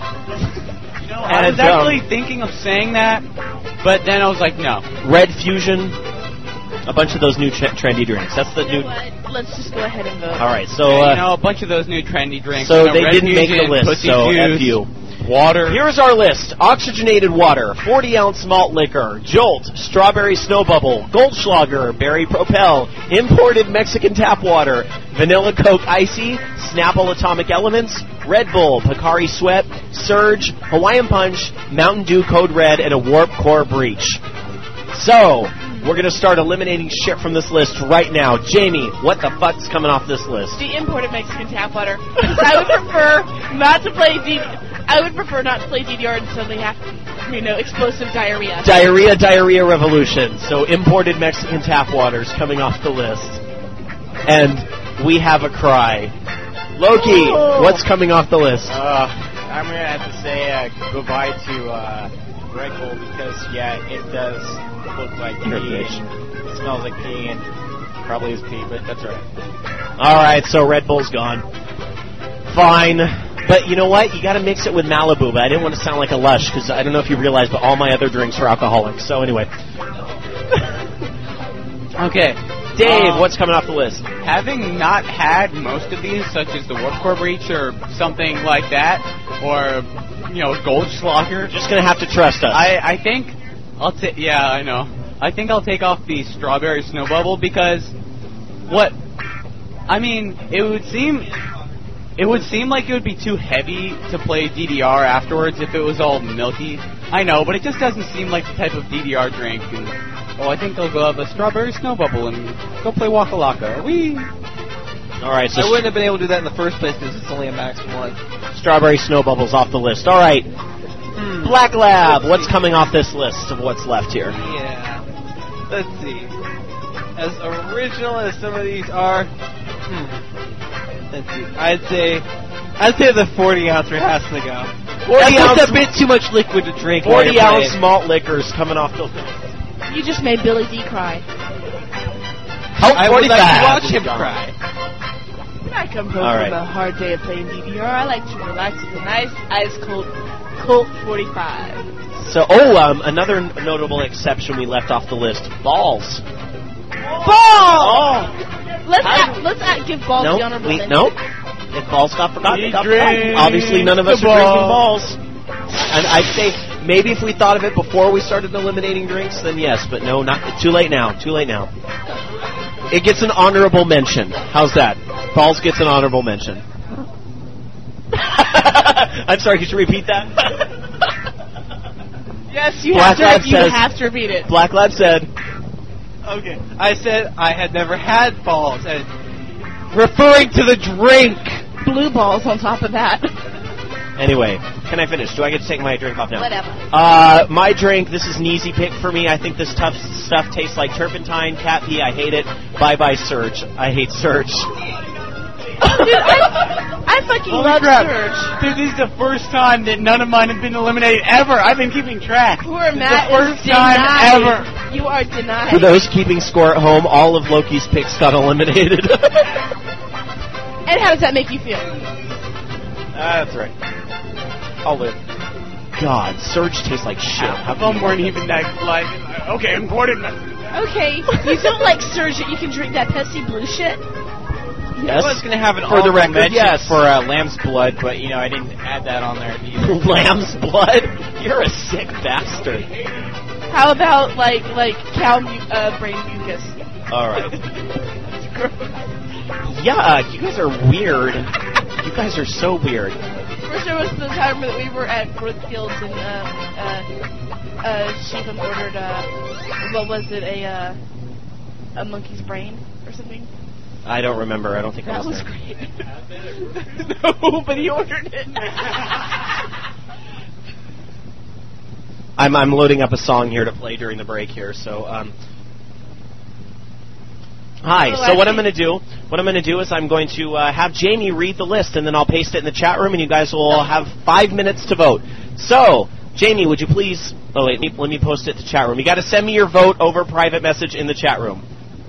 I was actually thinking of saying that, but then I was like, no. Red Fusion, a bunch of those new trendy drinks. That's the new. What? Let's just go ahead and vote. All right, so a bunch of those new trendy drinks. So they didn't make the list. So F you. Water. Here's our list. Oxygenated water, 40-ounce malt liquor, Jolt, strawberry snow bubble, Goldschlager, berry propel, imported Mexican tap water, vanilla Coke Icy, Snapple Atomic Elements, Red Bull, Picari Sweat, Surge, Hawaiian Punch, Mountain Dew Code Red, and a Warp Core Breach. So, we're going to start eliminating shit from this list right now. Jamie, what the fuck's coming off this list? The imported Mexican tap water. I would prefer not to play DDR until they have, explosive diarrhea. Diarrhea revolution. So imported Mexican tap water's coming off the list. And we have a cry. Loki, what's coming off the list? I'm going to have to say goodbye to Red Bull because, it does look like pee. It smells like pee and probably is pee, but that's right. All right, so Red Bull's gone. Fine. But you know what? You got to mix it with Malibu. But I didn't want to sound like a lush because I don't know if you realize, but all my other drinks are alcoholic. So anyway. Okay. Dave, what's coming off the list? Having not had most of these, such as the Warp Core Breach or something like that, or, Goldschlager. Just gonna have to trust us. I think I'll take. Yeah, I know. I think I'll take off the Strawberry Snow Bubble because it would seem like it would be too heavy to play DDR afterwards if it was all milky. I know, but it just doesn't seem like the type of DDR drink. And, I think I'll go have a Strawberry Snow Bubble and go play Waka Laka. Whee! All right, so I wouldn't have been able to do that in the first place because it's only a max of 1. Strawberry Snow Bubble's off the list. All right. Black Lab, what's coming off this list of what's left here? Yeah. Let's see. As original as some of these are, let's see. I'd say the 40 ouncer has to go. 40 That's ounce, a bit too much liquid to drink. 40 ounce malt liquors coming off the list. You just made Billy D cry. I would like to watch him cry. I come home All from right. a hard day of playing DDR. I like to relax with a nice, ice-cold Colt 45. So, another notable exception we left off the list, balls. Ball! Let's give balls the honorable mention. Nope. If balls got forgotten, it got drink forgotten. Obviously, none of us the are drinking ball. balls. And I'd say maybe if we thought of it before we started eliminating drinks, then yes. But no, not too late now. Too late now. It gets an honorable mention. How's that? Balls gets an honorable mention. I'm sorry, could you repeat that? Yes, you Black Lab have to repeat it. Black Lab said, Okay. I said I had never had balls, and referring to the drink. Blue balls on top of that. anyway, can I finish? Do I get to take my drink off now? Whatever. My drink, this is an easy pick for me. I think this tough stuff tastes like turpentine, cat pee, I hate it. Bye-bye, Surge. I hate Surge. Dude, I fucking love Surge. Dude, this is the first time that none of mine have been eliminated ever. I've been keeping track. Poor Matt the first is time denied. ever. You are denied. For those keeping score at home, all of Loki's picks got eliminated. And how does that make you feel? That's right. I'll live. God, Surge tastes like shit. How come weren't even that like? Okay, important. Okay, you don't like Surge that you can drink that Pepsi Blue shit? Yes. I was going to have an For the honorable record, mention yes. for Lamb's Blood, but, I didn't add that on there either. Lamb's blood? You're a sick bastard. How about like cow brain mucus? All right. Yeah, you guys are weird. You guys are so weird. First, there was the time that we were at Brookfields and Sheepham ordered what was it, a monkey's brain or something? I don't remember. I don't think I That was was there. great. No, but he ordered it. I'm loading up a song here to play during the break here. So, hi. So what I'm going to do is I'm going to have Jamie read the list, and then I'll paste it in the chat room, and you guys will have 5 minutes to vote. So, Jamie, would you please? Oh wait, let me post it to chat room. You got to send me your vote over private message in the chat room.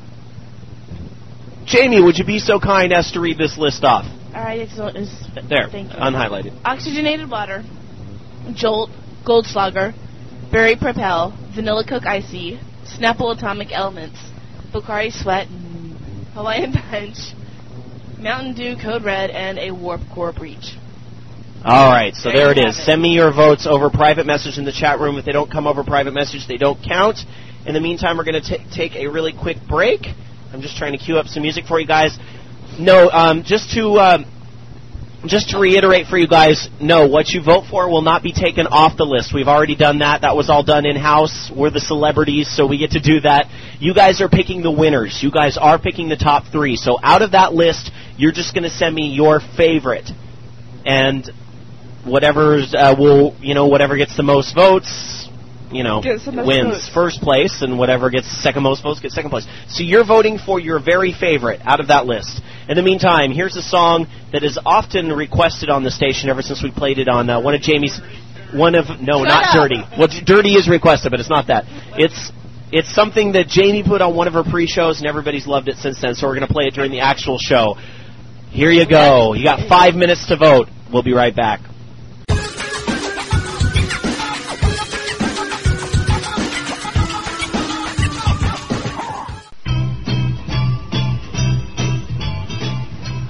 Jamie, would you be so kind as to read this list off? All right, There, thank you. unhighlighted. Oxygenated water, Jolt, Goldschlager, Berry Propel, Vanilla Coke Icy, Snapple Atomic Elements, Pocari Sweat, Hawaiian Punch, Mountain Dew Code Red, and a Warp Core Breach. All right, so there it is. Send me your votes over private message in the chat room. If they don't come over private message, they don't count. In the meantime, we're going to take a really quick break. I'm just trying to cue up some music for you guys. No, just to reiterate for you guys, no, what you vote for will not be taken off the list. We've already done that. That was all done in-house. We're the celebrities, so we get to do that. You guys are picking the winners. You guys are picking the top 3. So out of that list, you're just going to send me your favorite. And whatever's whatever gets the most votes, wins first place, and whatever gets second most votes gets second place. So you're voting for your very favorite out of that list. In the meantime, here's a song that is often requested on the station ever since we played it on not Dirty. Well, Dirty is requested, but it's not that. It's something that Jamie put on one of her pre-shows, and everybody's loved it since then, so we're going to play it during the actual show. Here you go. You got 5 minutes to vote. We'll be right back.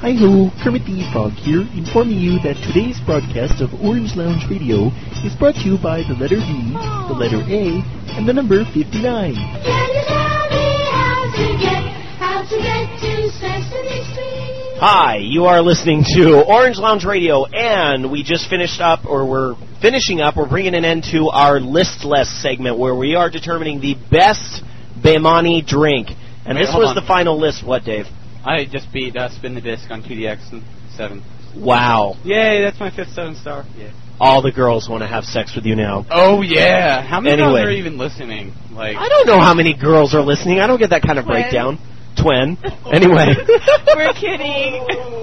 Hi-ho, Kermit the Frog here, informing you that today's broadcast of Orange Lounge Radio is brought to you by the letter V, the letter A, and the number 59. Can you tell me how to get to Sesame Street? Hi, you are listening to Orange Lounge Radio, and we just finished up, or we're finishing up, we're bringing an end to our listless segment where we are determining the best Bemani drink. And Wait, this hold was on. the final list. What, Dave? I just beat Spin the Disc on 2DX and 7. Wow. Yay, that's my 5th 7-star. Yeah. All the girls want to have sex with you now. Oh, yeah. How many Anyway. girls are even listening? Like, I don't know how many girls are listening. I don't get that kind of Twin. breakdown. Twin. Anyway. We're kidding.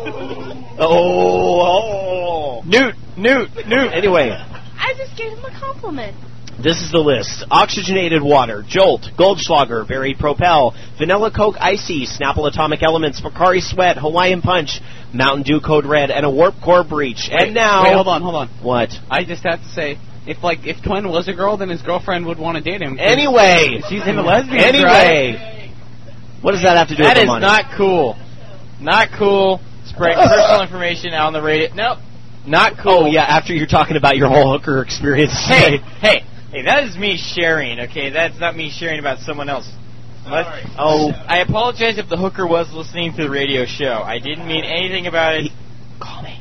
Oh. Newt. Anyway. I just gave him a compliment. This is the list. Oxygenated water, Jolt, Goldschlager, Varied Propel, Vanilla Coke Icy, Snapple Atomic Elements, Pocari Sweat, Hawaiian Punch, Mountain Dew Code Red, and a Warp Core Breach. And now... Wait, hold on. What? I just have to say, if Twin was a girl, then his girlfriend would want to date him. Anyway. She's into lesbians, Anyway. right? What does that have to do That with is the money? not cool. Not cool. Spreading personal information out on the radio. Nope. Not cool. Oh, yeah, after you're talking about your whole hooker experience. Hey, that is me sharing, okay? That's not me sharing about someone else. I apologize if the hooker was listening to the radio show. I didn't mean anything about it. Call me.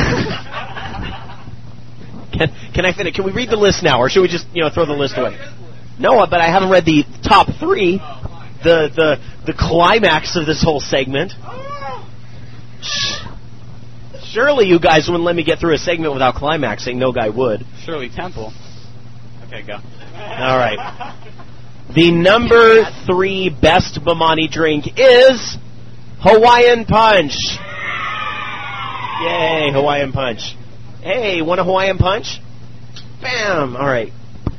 Can I finish? Can we read the list now, or should we just throw the list away? No, but I haven't read the top 3, the climax of this whole segment. Surely you guys wouldn't let me get through a segment without climaxing. No guy would. Shirley Temple. Okay, go. All right. The number 3 best Bemani drink is Hawaiian Punch. Yay, Hawaiian Punch. Hey, want a Hawaiian Punch? Bam! All right.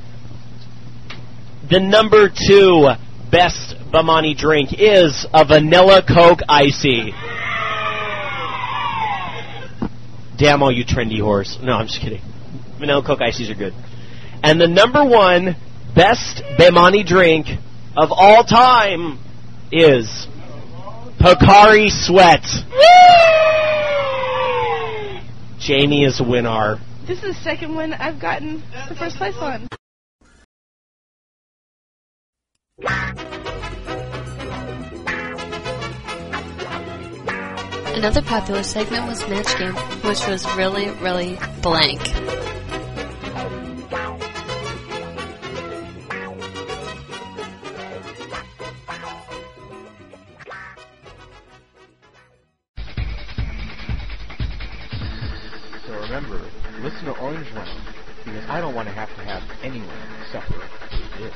The number 2 best Bemani drink is a Vanilla Coke Icy. Damn all you trendy whores. No, I'm just kidding. Vanilla Coke Ices are good. And the number 1 best Bemani drink of all time is Pocari Sweat. Jamie is a winner. This is the second one I've gotten the first place on. Another popular segment was Match Game, which was really, really blank. So remember, listen to Orange Lounge, because I don't want to have anyone suffer through this.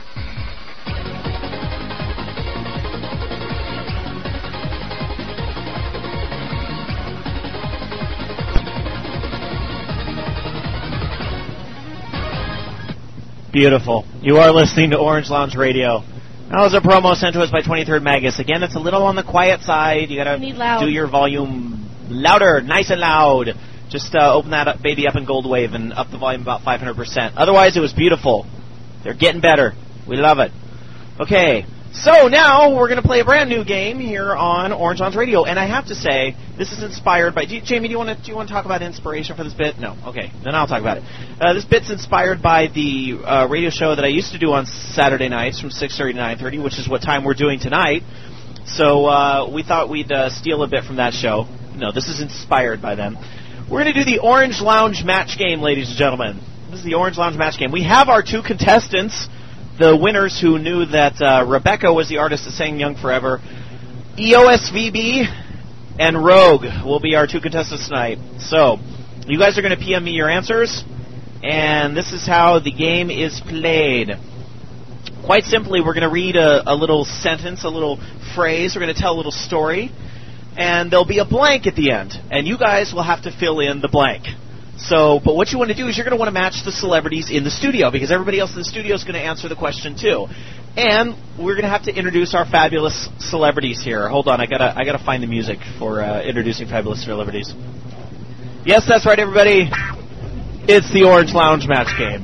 Beautiful. You are listening to Orange Lounge Radio. That was a promo sent to us by 23rd Magus. Again, it's a little on the quiet side. You gotta do your volume louder, nice and loud. Just open that baby up in Gold Wave and up the volume about 500%. Otherwise, it was beautiful. They're getting better. We love it. Okay, so now we're going to play a brand new game here on Orange Lounge Radio. And I have to say, this is inspired by... Jamie, do you want to talk about inspiration for this bit? No. Okay, then I'll talk about it. This bit's inspired by the radio show that I used to do on Saturday nights from 6:30 to 9:30, which is what time we're doing tonight. So we thought we'd steal a bit from that show. No, this is inspired by them. We're going to do the Orange Lounge match game, ladies and gentlemen. This is the Orange Lounge match game. We have our 2 contestants, the winners who knew that Rebecca was the artist that sang Young Forever. EOSVB and Rogue will be our 2 contestants tonight. So, you guys are going to PM me your answers, and this is how the game is played. Quite simply, we're going to read a little sentence, a little phrase. We're going to tell a little story. And there'll be a blank at the end, and you guys will have to fill in the blank. So, but what you want to do is you're going to want to match the celebrities in the studio, because everybody else in the studio is going to answer the question too. And we're going to have to introduce our fabulous celebrities here. Hold on, I gotta find the music for introducing fabulous celebrities. Yes, that's right, everybody. It's the Orange Lounge match game.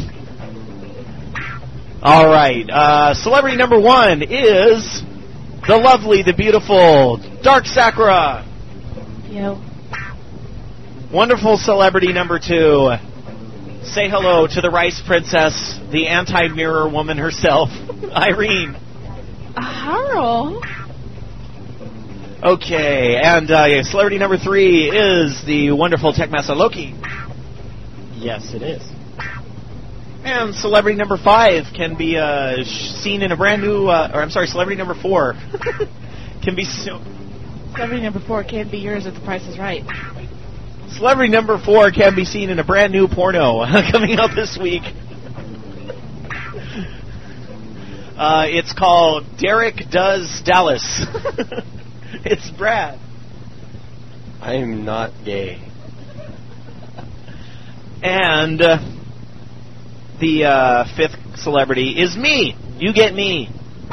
All right, celebrity number 1 is the lovely, the beautiful Dark Sakura. Yo. Wonderful celebrity number 2. Say hello to the Rice Princess, the anti-mirror woman herself, Irene. Harold. Okay, and celebrity number 3 is the wonderful Tech Master Loki. Yes, it is. And celebrity number 5 can be seen in a brand new, celebrity number 4 can be Celebrity number 4 can be yours if the price is right. Celebrity number 4 can be seen in a brand new porno coming out this week. It's called Derek Does Dallas. It's Brad. I am not gay. And the 5th celebrity is me. You get me.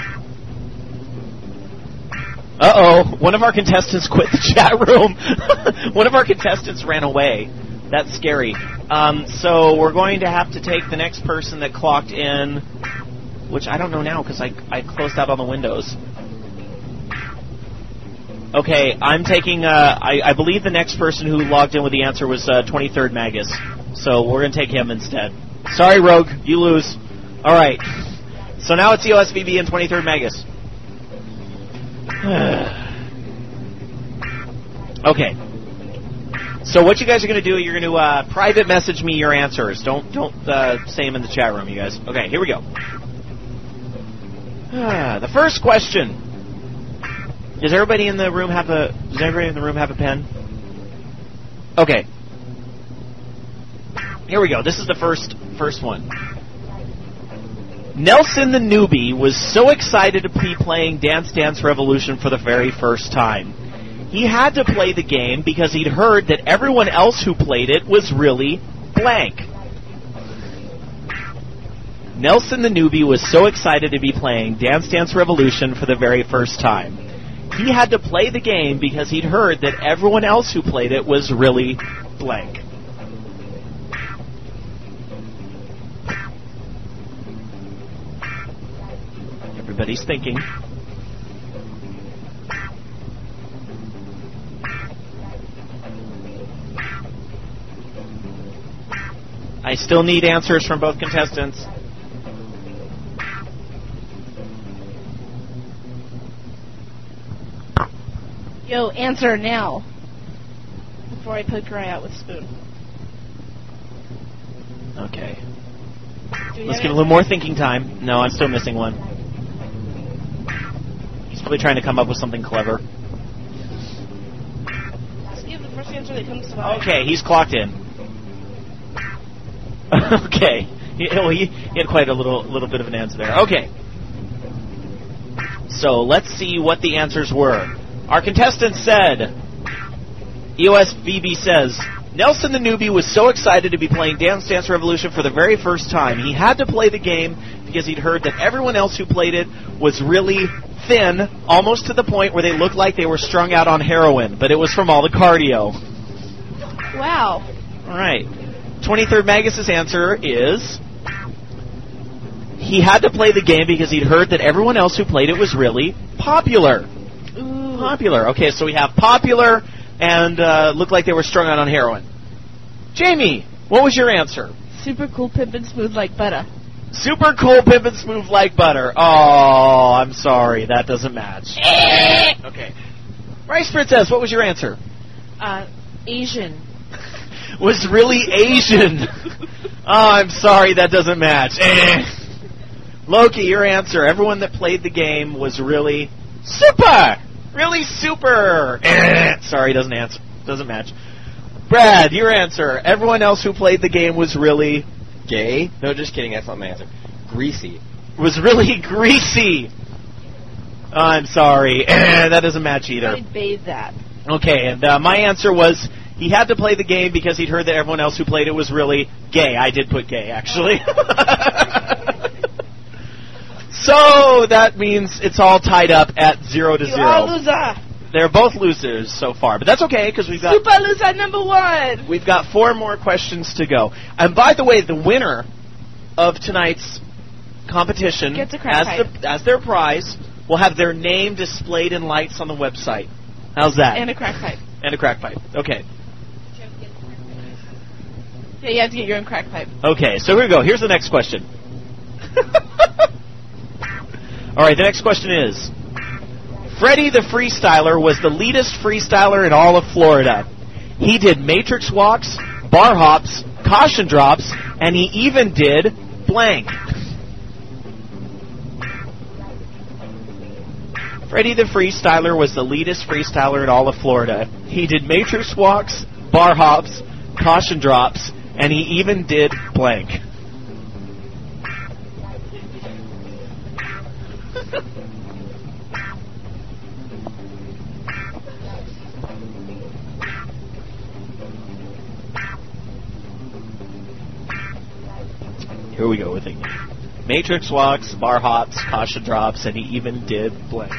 Uh-oh, one of our contestants quit the chat room. One of our contestants ran away. That's scary. So we're going to have to take the next person that clocked in, which I don't know now because I closed out all the windows. Okay, I'm taking, I believe the next person who logged in with the answer was 23rd Magus. So we're going to take him instead. Sorry, Rogue, you lose. All right. So now it's EOSVB and 23rd Magus. Okay. So what you guys are going to do, you're going to private message me your answers. Don't say them in the chat room, you guys. Okay, here we go. The first question. Does everybody in the room have a pen? Okay. Here we go. This is the first one. Nelson the newbie was so excited to be playing Dance Dance Revolution for the very first time. He had to play the game because he'd heard that everyone else who played it was really blank. Nelson the newbie was so excited to be playing Dance Dance Revolution for the very first time. He had to play the game because he'd heard that everyone else who played it was really blank. Everybody's thinking. I still need answers from both contestants. Yo, answer now. Before I poke your eye out with a spoon. Okay. Let's give a little more thinking time. No, I'm still missing one. He's probably trying to come up with something clever. Just give the first answer that comes to mind. Okay, he's clocked in. Okay. He had quite a little bit of an answer there. Okay. So let's see what the answers were. Our contestant said, EOSVB says, Nelson the newbie was so excited to be playing Dance Dance Revolution for the very first time. He had to play the game because he'd heard that everyone else who played it was really thin, almost to the point where they looked like they were strung out on heroin, but it was from all the cardio. Wow. All right. 23rd Magus' answer is, he had to play the game because he'd heard that everyone else who played it was really popular. Ooh. Popular. Okay, so we have popular and looked like they were strung out on heroin. Jamie, what was your answer? Super cool, pimpin' smooth like butter. Super cool, pimpin' smooth like butter. Oh, I'm sorry, that doesn't match. Okay. Rice Princess, what was your answer? Asian. Was really Asian. Oh, I'm sorry, that doesn't match. Loki, your answer. Everyone that played the game was really super. Really super. Sorry, doesn't match. Brad, your answer. Everyone else who played the game was really gay? No, just kidding. That's not my answer. Greasy. Was really greasy. Oh, I'm sorry. That doesn't match either. I bathe that. Okay, and my answer was he had to play the game because he'd heard that everyone else who played it was really gay. I did put gay, actually. So that means it's all tied up at 0-0. You are a loser. They're both losers so far, but that's okay because we've got Super loser number 1. We've got 4 more questions to go. And by the way, the winner of tonight's competition gets a crack pipe. As their prize will have their name displayed in lights on the website. How's that? And a crack pipe. And a crack pipe. Okay. Yeah, you have to get your own crack pipe. Okay, so here we go. Here's the next question. All right, the next question is, Freddie the Freestyler was the leadest freestyler in all of Florida. He did matrix walks, bar hops, caution drops, and he even did blank. Freddie the Freestyler was the leadest freestyler in all of Florida. He did matrix walks, bar hops, caution drops, and he even did blank. Here we go with it. Matrix walks, bar hops, caution drops, and he even did blank.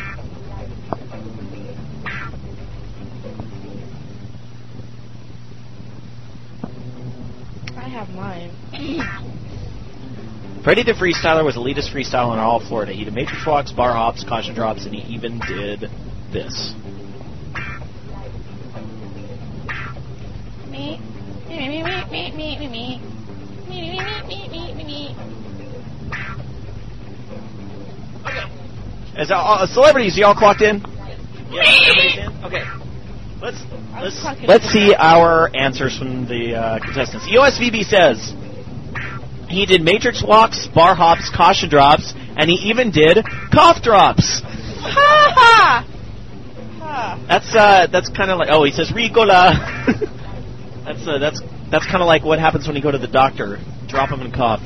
I have mine. Freddie the Freestyler was the leadest freestyler in all of Florida. He did matrix walks, bar hops, caution drops, and he even did this. Me. As celebrities, you all clocked in? Yeah, everybody's in? Okay. Let's see our answers from the contestants. EOSVB says he did matrix walks, bar hops, caution drops, and he even did cough drops. Ha ha! That's kind of like, oh, he says Ricola. That's kind of like what happens when you go to the doctor. Drop him and cough.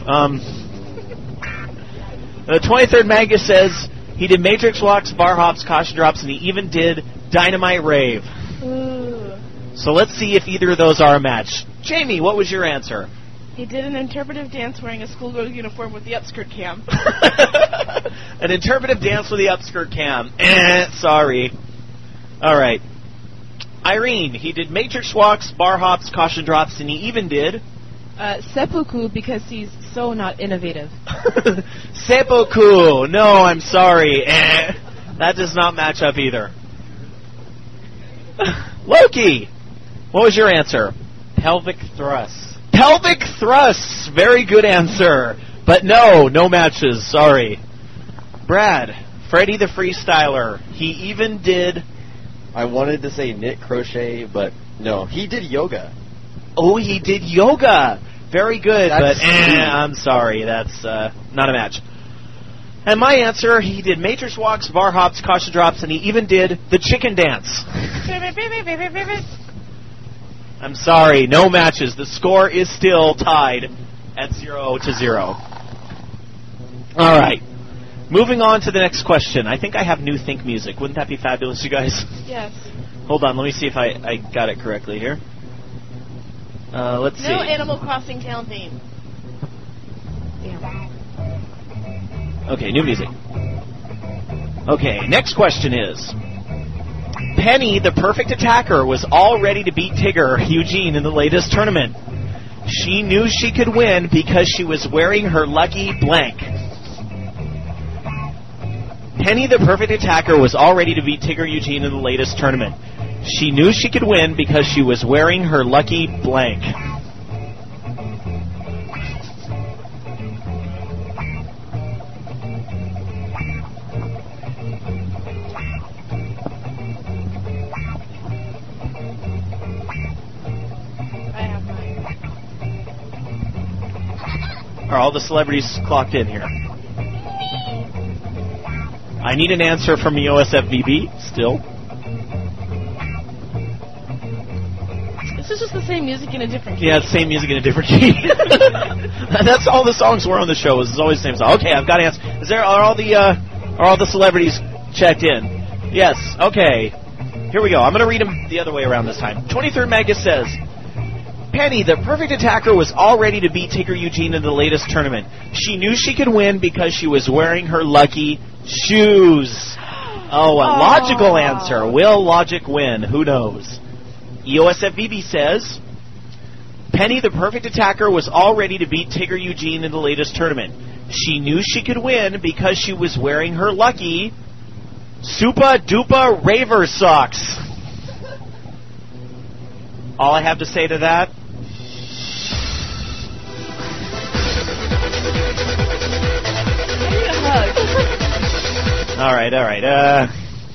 The 23rd Magus says he did matrix walks, bar hops, caution drops, and he even did dynamite rave. Ooh. So let's see if either of those are a match. Jamie, what was your answer? He did an interpretive dance wearing a schoolgirl uniform with the upskirt cam. An interpretive dance with the upskirt cam. Sorry. All right. Irene, he did matrix walks, bar hops, caution drops, and he even did seppuku because he's so not innovative. Seppuku. No, I'm sorry. That does not match up either. Loki, what was your answer? Pelvic thrusts. Pelvic thrusts. Very good answer. But no matches. Sorry. Brad, Freddie the Freestyler. He even did... I wanted to say knit, crochet, but no. He did yoga. Oh, he did yoga. Very good, but I'm sorry. That's not a match. And my answer, he did matrix walks, bar hops, caution drops, and he even did the chicken dance. I'm sorry, no matches. The score is still tied at 0-0. All right. Moving on to the next question. I think I have new Think music. Wouldn't that be fabulous, you guys? Yes. Got on, let me see if I got it correctly here. Let's see. No Animal Crossing town theme. Okay, new music. Okay, next question is... Penny, the perfect attacker, was all ready to beat Tigger Eugene in the latest tournament. She knew she could win because she was wearing her lucky blank. Penny, the perfect attacker, was all ready to beat Tigger Eugene in the latest tournament. She knew she could win because she was wearing her lucky blank. Are all the celebrities clocked in here? I need an answer from EOSFVB, still. This is just the same music in a different key. Yeah, it's the same music in a different key. That's all the songs were on the show. It's always the same song. Okay, I've got to answer. Are all the celebrities checked in? Yes. Okay. Here we go. I'm going to read them the other way around this time. 23rd Magus says, Penny, the perfect attacker, was all ready to beat Tigger Eugene in the latest tournament. She knew she could win because she was wearing her lucky shoes. Oh, a logical answer. Will logic win? Who knows? EOSFVB says, Penny, the perfect attacker, was all ready to beat Tigger Eugene in the latest tournament. She knew she could win because she was wearing her lucky Supa Dupa Raver socks. All I have to say to that, all right.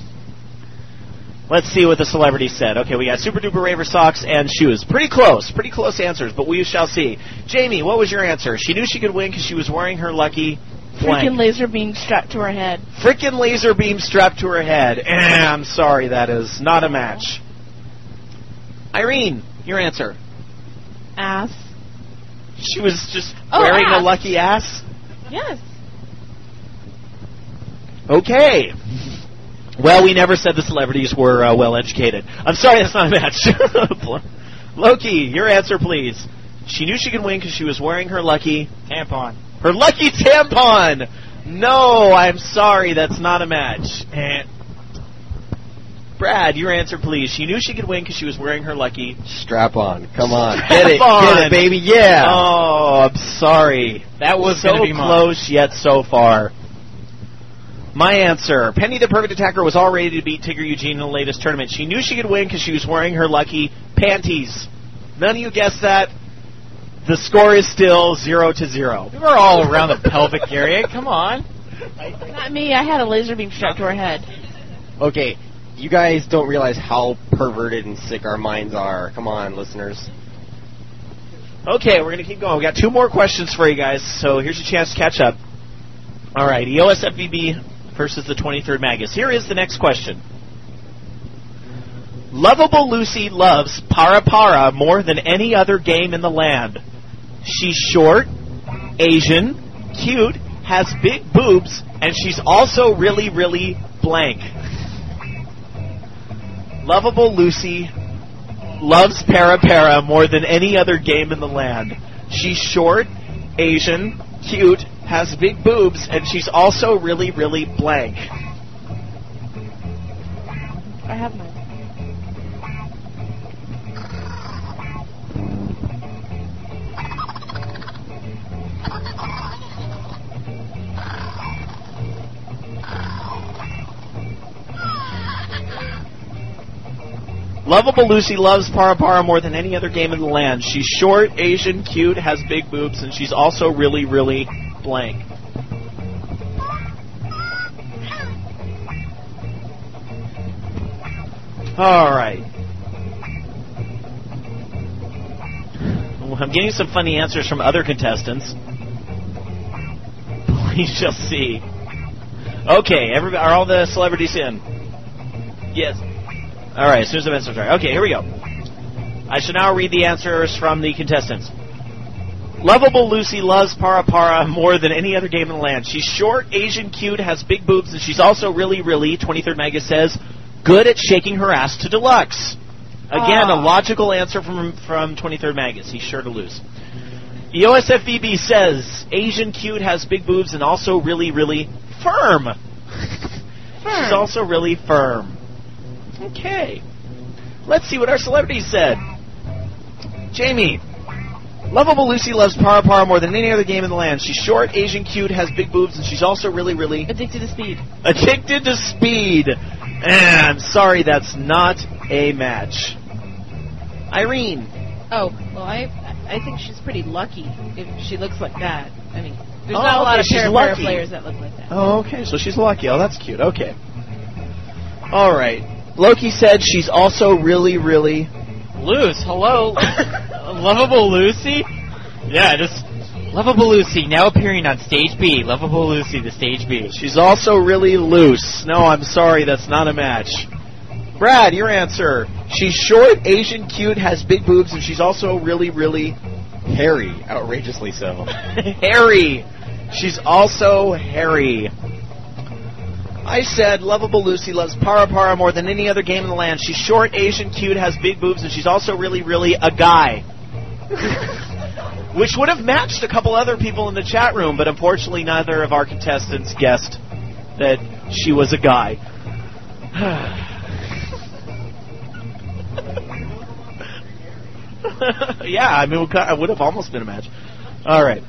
Let's see what the celebrity said. Okay, we got Super Duper Raver socks and shoes. Pretty close answers, but we shall see. Jamie, what was your answer? She knew she could win because she was wearing her lucky blank. Freaking laser beam strapped to her head. Frickin' laser beam strapped to her head. I'm sorry, that is not a match. Irene, your answer. Ass. She was just wearing a lucky ass? Yes. Okay. Well, we never said the celebrities were well educated. I'm sorry, that's not a match. Loki, your answer, please. She knew she could win because she was wearing her lucky tampon. Her lucky tampon! No, I'm sorry, that's not a match. Brad, your answer, please. She knew she could win because she was wearing her lucky strap-on. Come on. Get it, baby, yeah. Oh, I'm sorry. That was so going to be close yet so far. My answer. Penny the Perfect Attacker was all ready to beat Tigger Eugene in the latest tournament. She knew she could win because she was wearing her lucky panties. None of you guessed that. The score is still 0-0. We were all around the pelvic area. Come on. Not me. I had a laser beam strapped to her head. Okay, you guys don't realize how perverted and sick our minds are. Come on, listeners. Okay, we're going to keep going. We got 2 more questions for you guys, so here's your chance to catch up. All right, EOS FVB versus the 23rd Magus. Here is the next question. Lovable Lucy loves Para Para more than any other game in the land. She's short, Asian, cute, has big boobs, and she's also really, really blank. Lovable Lucy loves Para Para more than any other game in the land. She's short, Asian, cute, has big boobs, and she's also really, really blank. I have mine. Lovable Lucy loves Para Para more than any other game in the land. She's short, Asian, cute, has big boobs, and she's also really, really blank. All right. Well, I'm getting some funny answers from other contestants. We shall see. Okay, everybody, are all the celebrities in? Yes. All right, as soon as the answers are. Okay, here we go. I shall now read the answers from the contestants. Lovable Lucy loves Para Para more than any other game in the land. She's short, Asian, cute, has big boobs, and she's also really, really, 23rd Magus says, good at shaking her ass to deluxe. Again, a logical answer from 23rd Magus. He's sure to lose. EOS FVB says, Asian, cute, has big boobs, and also really, really firm. She's also really firm. Okay. Let's see what our celebrities said. Jamie. Lovable Lucy loves Para Para more than any other game in the land. She's short, Asian, cute, has big boobs, and she's also really, really... Addicted to speed. Addicted to speed. I'm sorry, that's not a match. Irene. Oh, well, I think she's pretty lucky if she looks like that. I mean, there's not a lot of Para players that look like that. Oh, okay, so she's lucky. Oh, that's cute. Okay. All right. Loki said she's also really, really... Loose. Hello. Lovable Lucy? Yeah, just... Lovable Lucy, now appearing on Stage B. Lovable Lucy, the Stage B. She's also really loose. No, I'm sorry, that's not a match. Brad, your answer. She's short, Asian, cute, has big boobs, and she's also really, really... hairy. Outrageously so. Hairy. She's also hairy. I said Lovable Lucy loves Para Para more than any other game in the land. She's short, Asian, cute, has big boobs, and she's also really, really a guy. Which would have matched a couple other people in the chat room, but unfortunately neither of our contestants guessed that she was a guy. Yeah, I mean, it would have almost been a match. All right.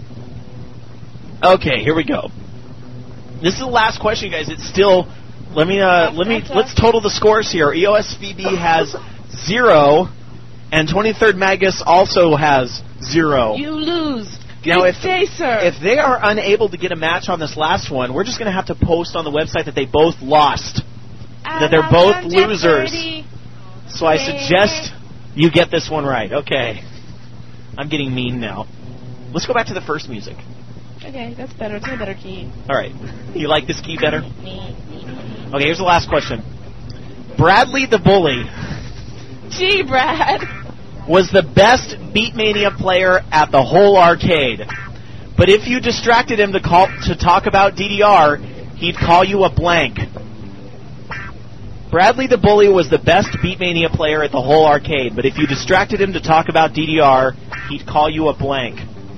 Okay, here we go. This is the last question, guys. It's still. Let's total the scores here. EOS VB has 0, And 23rd Magus also has 0. You lose. Now, Good day, sir. if they are unable to get a match on this last one, we're just going to have to post on the website that they both lost. That they're both losers. So I suggest you get this one right. Okay. I'm getting mean now. Let's go back to the first music. Okay, that's better. It's in a better key. All right. You like this key better? Okay, here's the last question. Bradley the Bully Gee, Brad. was the best Beatmania player at the whole arcade. But if you distracted him to talk about DDR, he'd call you a blank. Bradley the Bully was the best Beatmania player at the whole arcade, but if you distracted him to talk about DDR, he'd call you a blank.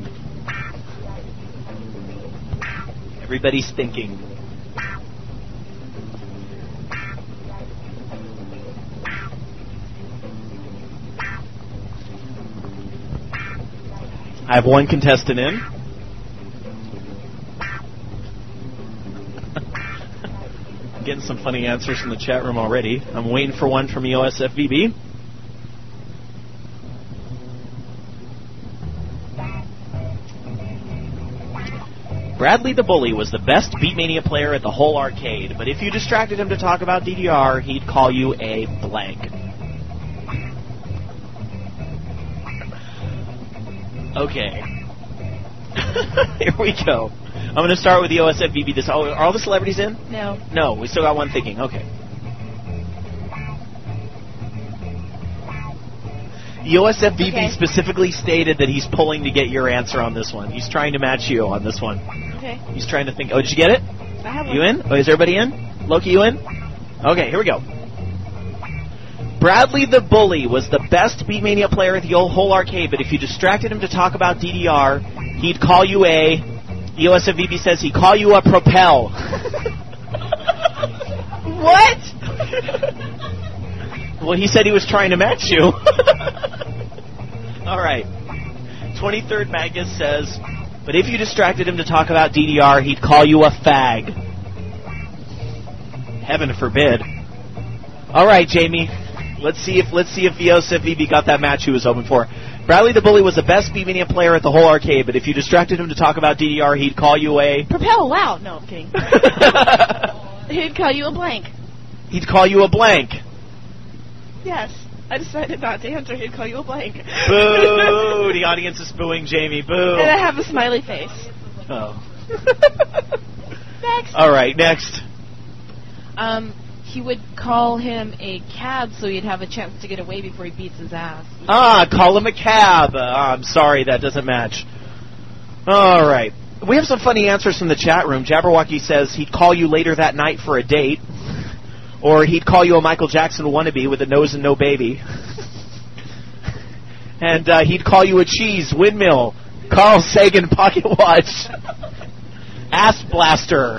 Everybody's thinking. I have one contestant in. I'm getting some funny answers from the chat room already. I'm waiting for one from EOSFVB. Bradley the Bully was the best Beatmania player at the whole arcade, but if you distracted him to talk about DDR, he'd call you a blank. Okay. Here we go. I'm going to start with the OSFVB. Are all the celebrities in? No. No, we still got one thinking. Okay. The OSFVB specifically stated that he's pulling to get your answer on this one. He's trying to match you on this one. Okay. He's trying to think. Oh, did you get it? I have one. You in? Oh, is everybody in? Loki, you in? Okay, here we go. Bradley the Bully was the best Beatmania player at the whole arcade, but if you distracted him to talk about DDR, he'd call you a... The OSFVB says he'd call you a Propel. What? Well, he said he was trying to match you. All right. 23rd Magus says, but if you distracted him to talk about DDR, he'd call you a fag. Heaven forbid. All right, Jamie. Let's see if EOSFVB got that match he was hoping for. Bradley the Bully was the best Beatmania player at the whole arcade, but if you distracted him to talk about DDR, he'd call you a... Propel, wow. No, I'm kidding. He'd call you a blank. He'd call you a blank. Yes. I decided not to answer. He'd call you a blank. Boo! The audience is booing Jamie. Boo! And I have a smiley face. Oh. Next. All right, next. He would call him a cab so he'd have a chance to get away before he beats his ass. Call him a cab. I'm sorry, that doesn't match. All right. We have some funny answers from the chat room. Jabberwocky says he'd call you later that night for a date. Or he'd call you a Michael Jackson wannabe with a nose and no baby. And he'd call you a cheese, windmill, Carl Sagan pocket watch, ass blaster.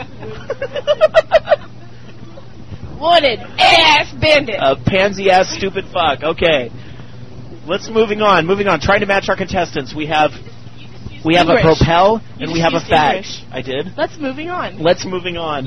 What an ass bandit. A pansy ass stupid fuck. Okay. Let's moving on. Trying to match our contestants. We have a Propel and we have a fag. English. I did. Let's moving on. Let's moving on.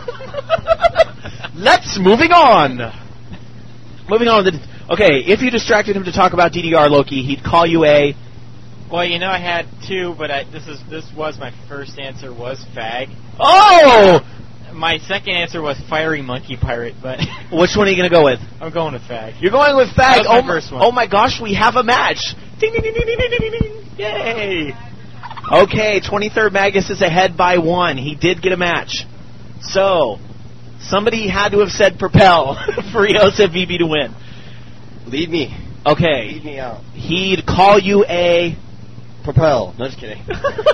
Let's moving on. Moving on. Okay, if you distracted him to talk about DDR, Loki, he'd call you a... Well, you know, I had two, but this was my first answer was fag. Oh! My second answer was fiery monkey pirate, but... Which one are you going to go with? I'm going with fag. You're going with fag. That was my first one. Oh my gosh, we have a match. Ding, ding, ding, ding, ding, ding, ding, ding. Yay. Okay, 23rd Magus is ahead by 1. He did get a match. So, somebody had to have said Propel for EOSFVB to win. Lead me. Okay. Lead me out. He'd call you a... Propel. No, just kidding.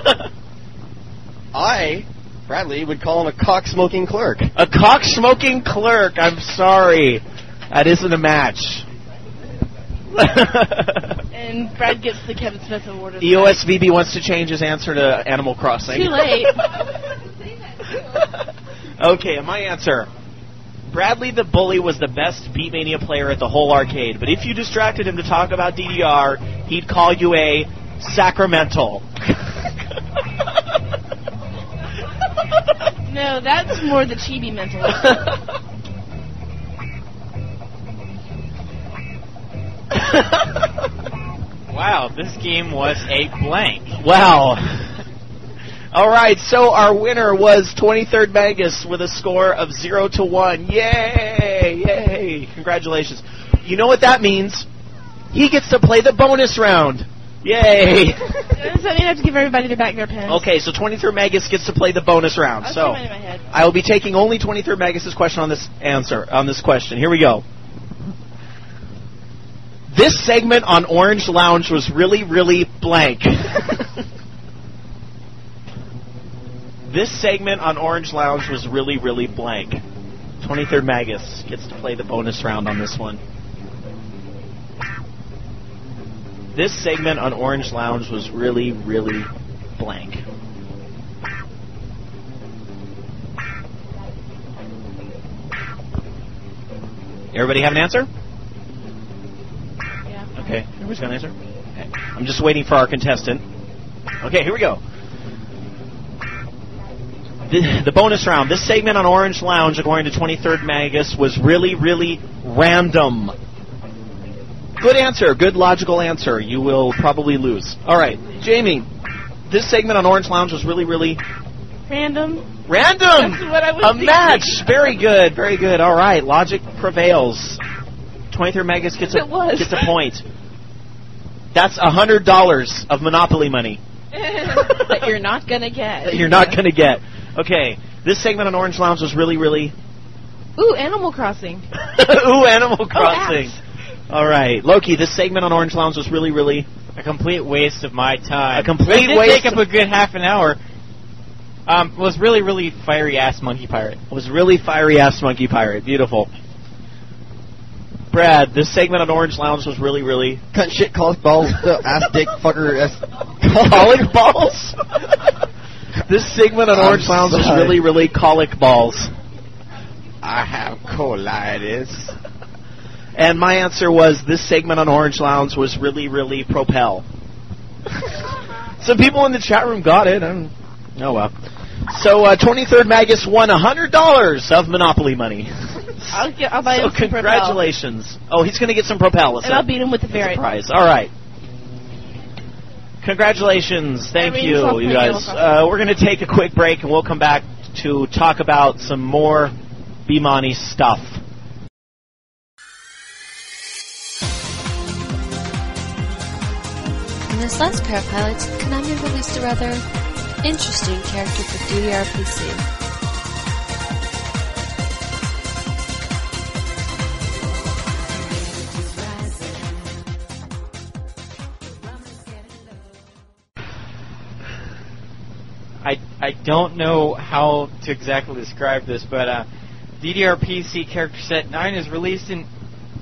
Bradley, would call him a cock-smoking clerk. A cock-smoking clerk. I'm sorry. That isn't a match. And Brad gets the Kevin Smith Award. EOSVB wants to change his answer to Animal Crossing. Too late. Okay, my answer. Bradley the Bully was the best Beatmania player at the whole arcade, but if you distracted him to talk about DDR, he'd call you a sacramental. No, that's more the chibi mental. wow, this game was a blank. Wow. All right, so our winner was 23rd Magus with a score of 0-1. Yay! Yay! Congratulations. You know what that means? He gets to play the bonus round. Yay! So you have to give everybody back their pens. Okay, so 23rd Magus gets to play the bonus round. I'll So keep mine in my head. I will be taking only 23rd Magus' question on this question. Here we go. This segment on Orange Lounge was really, really blank. This segment on Orange Lounge was really, really blank. 23rd Magus gets to play the bonus round on this one. This segment on Orange Lounge was really, really blank. Everybody have an answer? Yeah. Okay, everybody's got an answer? Okay. I'm just waiting for our contestant. Okay, here we go. The bonus round. This segment on Orange Lounge, according to 23rd Magus, was really, really random. Good answer. Good logical answer. You will probably lose. All right, Jamie. This segment on Orange Lounge was really, really Random. random. That's what I was A thinking. match. Very good. Very good. All right. Logic prevails. 23rd Magus gets It was. a point. That's $100 of Monopoly money That you're not going to get. that you're not going to get. Okay. This segment on Orange Lounge was really, really... Ooh, Animal Crossing. Ooh, Animal Crossing. apps. All right. Loki, this segment on Orange Lounge was really, really... A complete waste of my time. A complete It did waste take up a good half an hour. Was really, really fiery-ass Monkey Pirate. was really fiery-ass Monkey Pirate. Beautiful. Brad, this segment on Orange Lounge was really, really... Cunt shit, colic balls, ass dick, fucker, ass... Colic balls? This segment on I'm Orange Lounge was sorry. really, really colic balls. I have colitis. And my answer was, this segment on Orange Lounge was really, really Propel. Some people in the chat room got it. Oh, well. So, 23rd Magus won $100 of Monopoly money. I'll buy him So, some congratulations. Oh, he's going to get some Propel. And I'll beat him with the ferret. Surprise. All right. Congratulations. Thank I mean, you, it's you guys. We're going to take a quick break, and we'll come back to talk about some more Bimani stuff. In this last pair of highlights, Konami released a rather interesting character for DDR-PC. I don't know how to exactly describe this, but DDR-PC character set 9 is released in...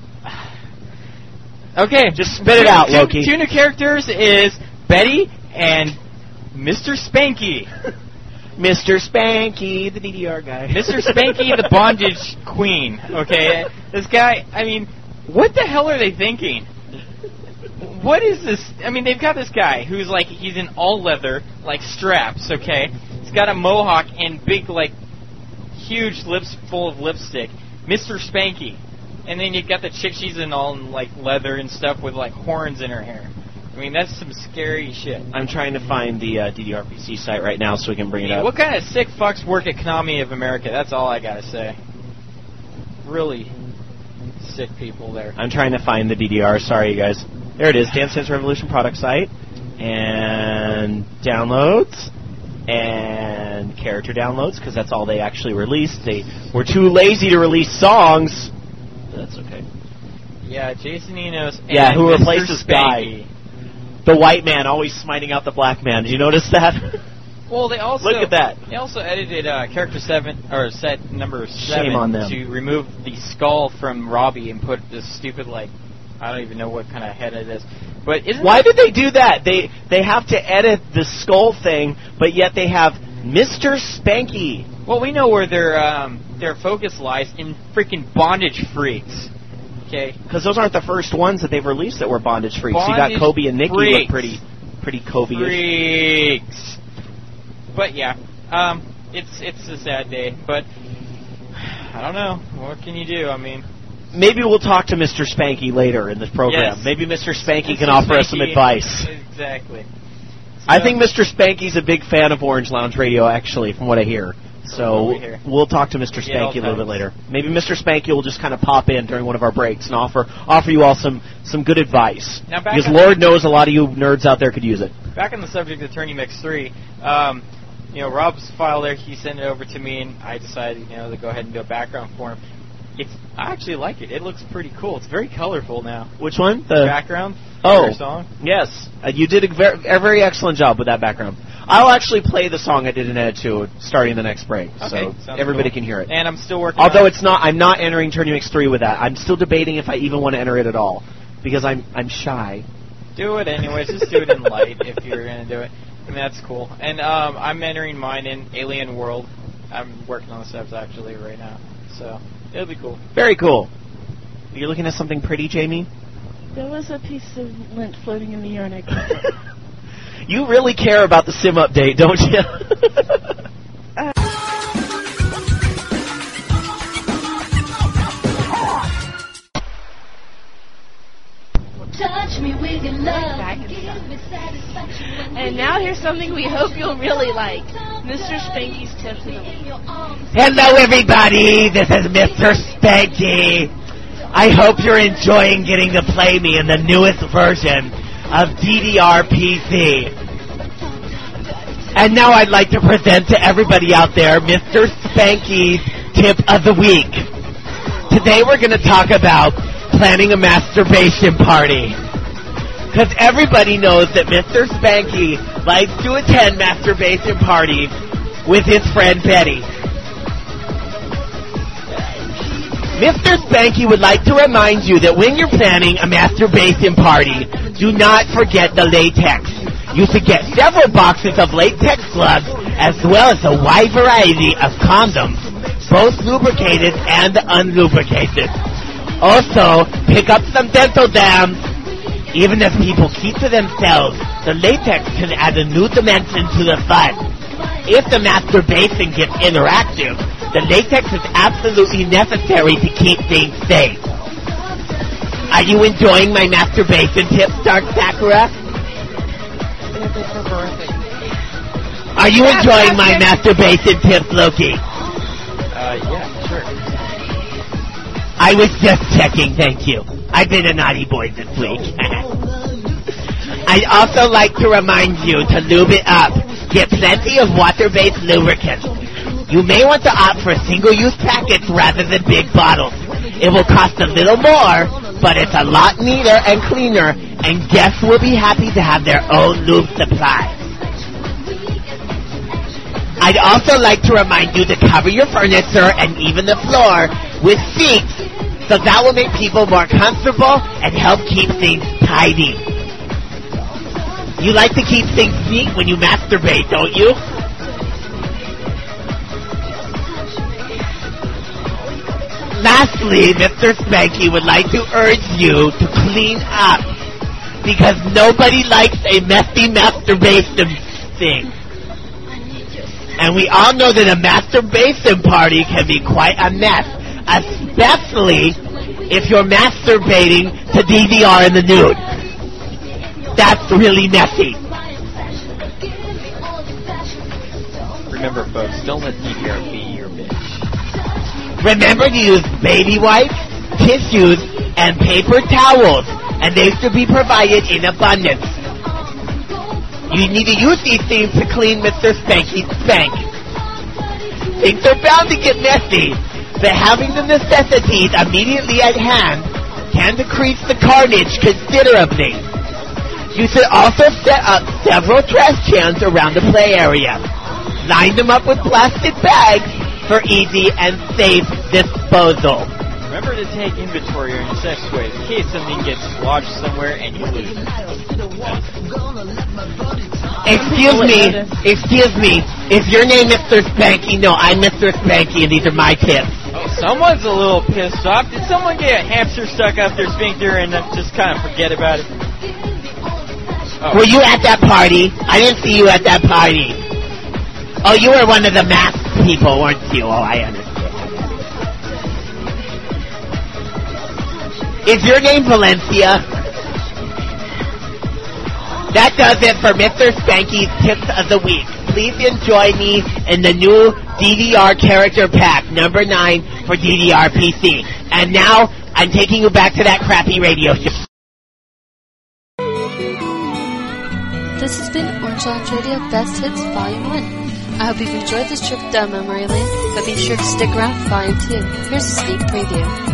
Okay. Just spit it out, Loki. Two new characters is Betty and Mr. Spanky. Mr. Spanky, the DDR guy. Mr. Spanky, the bondage queen. Okay, this guy, I mean, what the hell are they thinking? What is this? I mean, they've got this guy who's like, he's in all leather, like straps, okay? He's got a mohawk and big, like, huge lips full of lipstick. Mr. Spanky. And then you've got the chick, she's in all, like, leather and stuff with, like, horns in her hair. I mean, that's some scary shit. I'm trying to find the DDR-PC site right now so we can bring it Yeah, up. what kind of sick fucks work at Konami of America? That's all I gotta say. Really sick people there. I'm trying to find the DDR. Sorry, you guys. There it is, Dance Dance Revolution product site. And downloads. And character downloads, because that's all they actually released. They were too lazy to release songs. That's okay. Yeah, Jason Enos. And Yeah, who Mr. replaced this guy? Spanky. The white man always smiting out the black man. Did you notice that? Well, they also Look at that. They also edited character 7 or set number 7 Shame on them. to remove the skull from Robbie and put this stupid, like, I don't even know what kind of head it is. But isn't Why did they do that? They have to edit the skull thing, but yet they have Mr. Spanky. Well, we know where their focus lies in freaking Bondage Freaks. Okay, Because those aren't the first ones that they've released that were bondage freaks. You Bondage got Kobe and Nikki Freaks. look pretty Kobe-ish. Freaks. But yeah, it's a sad day. But I don't know. What can you do? I mean, maybe we'll talk to Mr. Spanky later in this program. Yes. Maybe Mr. Spanky Mr. can offer us some Spanky, advice. Exactly. I think Mr. Spanky's a big fan of Orange Lounge Radio, actually, from what I hear. So we'll talk to Mr. Spanky a little bit later. Maybe Mr. Spanky will just kind of pop in during one of our breaks and offer you all some good advice. Now back because on- Lord knows a lot of you nerds out there could use it. Back on the subject of Tourney Mix 3, Rob's file there, he sent it over to me, and I decided, to go ahead and do a background for him. I actually like it. It looks pretty cool. It's very colorful now. Which one? The background for Oh, your song. yes. You did a very excellent job with that background. I'll actually play the song I did in Ed 2 starting the next break, Okay, so sounds everybody cool. can hear it. And I'm still working Although on I'm not entering Tourney Mix 3 with that. I'm still debating if I even want to enter it at all because I'm shy. Do it anyways. Just do it in light if you're going to do it. I mean, that's cool. And I'm entering mine in Alien World. I'm working on the steps actually right now, so it'll be cool. Very cool. You're looking at something pretty, Jamie? There was a piece of lint floating in the urinal. You really care about the sim update, don't you? Touch me with your love. Give me satisfaction. And now here's something we hope you'll really like. Mr. Spanky's Tips of the Week. Hello, everybody. This is Mr. Spanky. I hope you're enjoying getting to play me in the newest version of DDR PC. And now I'd like to present to everybody out there Mr. Spanky's Tip of the Week. Today we're going to talk about planning a masturbation party. Because everybody knows that Mr. Spanky likes to attend masturbation parties with his friend Betty. Mr. Spanky would like to remind you that when you're planning a masturbation party, do not forget the latex. You should get several boxes of latex gloves as well as a wide variety of condoms, both lubricated and unlubricated. Also, pick up some dental dams. Even if people keep to themselves, the latex can add a new dimension to the fun. If the masturbation gets interactive, the latex is absolutely necessary to keep things safe. Are you enjoying my masturbation tips, Dark Sakura? Are you enjoying my masturbation tips, Loki? Yeah, sure. I was just checking, thank you. I've been a naughty boy this week. I'd also like to remind you to lube it up. Get plenty of water-based lubricant. You may want to opt for single-use packets rather than big bottles. It will cost a little more, but it's a lot neater and cleaner, and guests will be happy to have their own lube supply. I'd also like to remind you to cover your furniture and even the floor with seats, so that will make people more comfortable and help keep things tidy. You like to keep things neat when you masturbate, don't you? Lastly, Mr. Spanky would like to urge you to clean up, because nobody likes a messy masturbation thing. And we all know that a masturbation party can be quite a mess, especially if you're masturbating to DVR in the nude. That's really messy. Remember, folks, don't let DVR be your bitch. Remember to use baby wipes, tissues, and paper towels, and they should be provided in abundance. You need to use these things to clean Mr. Spanky's spank. Things are bound to get messy, but having the necessities immediately at hand can decrease the carnage considerably. You should also set up several trash cans around the play area. Line them up with plastic bags for easy and safe disposal. Remember to take inventory on your sex toys in case something gets lodged somewhere and you lose it. Excuse me. Is your name Mr. Spanky? No, I'm Mr. Spanky, and these are my tips. Oh, someone's a little pissed off. Did someone get a hamster stuck up their sphincter and just kind of forget about it? Oh. Were you at that party? I didn't see you at that party. Oh, you were one of the masked people, weren't you? Oh, I understand. Is your name Valencia? That does it for Mr. Spanky's Tips of the Week. Please enjoy me in the new DDR Character Pack, number 9 for DDR PC. And now, I'm taking you back to that crappy radio show. This has been Orange Lounge Radio Best Hits Volume 1. I hope you've enjoyed this trip down memory lane, but be sure to stick around for Volume 2. Here's a sneak preview.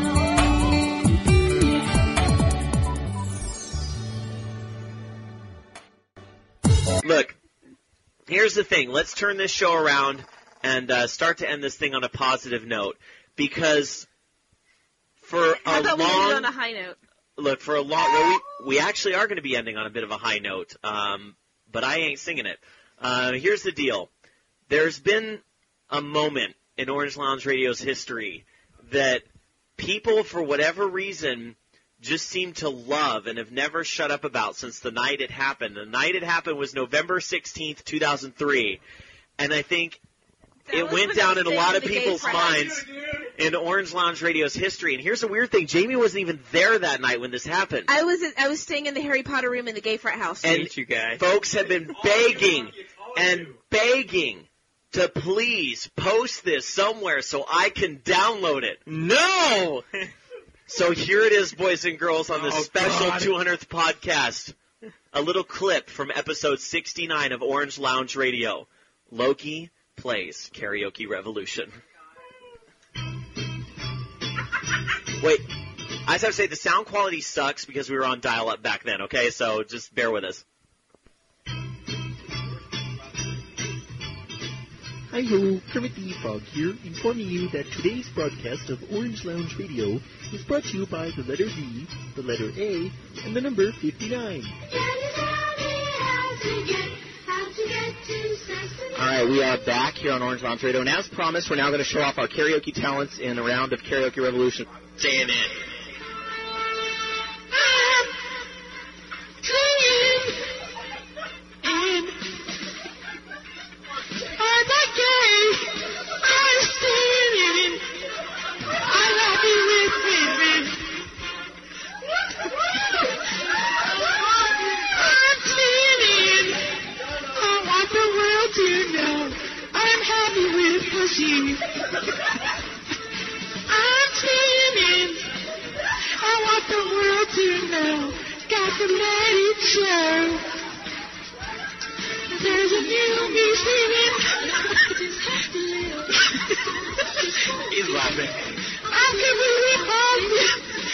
Look, here's the thing. Let's turn this show around and start to end this thing on a positive note. Because for I a thought we ended long... on a high note. Look, for a long... Well, we actually are going to be ending on a bit of a high note, but I ain't singing it. Here's the deal. There's been a moment in Orange Lounge Radio's history that people, for whatever reason, just seem to love and have never shut up about since the night it happened. The night it happened was November 16th, 2003. And I think it went down in a lot of people's minds in Orange Lounge Radio's history. And here's the weird thing. Jamie wasn't even there that night when this happened. I was staying in the Harry Potter room in the gay frat house. And you guys. Folks have been begging and begging to please post this somewhere so I can download it. No! So here it is, boys and girls, on this special 200th podcast. A little clip from episode 69 of Orange Lounge Radio. Loki plays Karaoke Revolution. Wait, I just have to say the sound quality sucks because we were on dial-up back then, okay? So just bear with us. Hi-ho, Kermit the Frog here, informing you that today's broadcast of Orange Lounge Radio is brought to you by the letter V, the letter A, and the number 59. Alright, we are back here on Orange Lounge Radio, and as promised, we're now going to show off our karaoke talents in a round of Karaoke Revolution. Saying it. I'm dreaming. I want the world to know. Got to let it show. There's a new me singing. He's laughing. I can really hold you.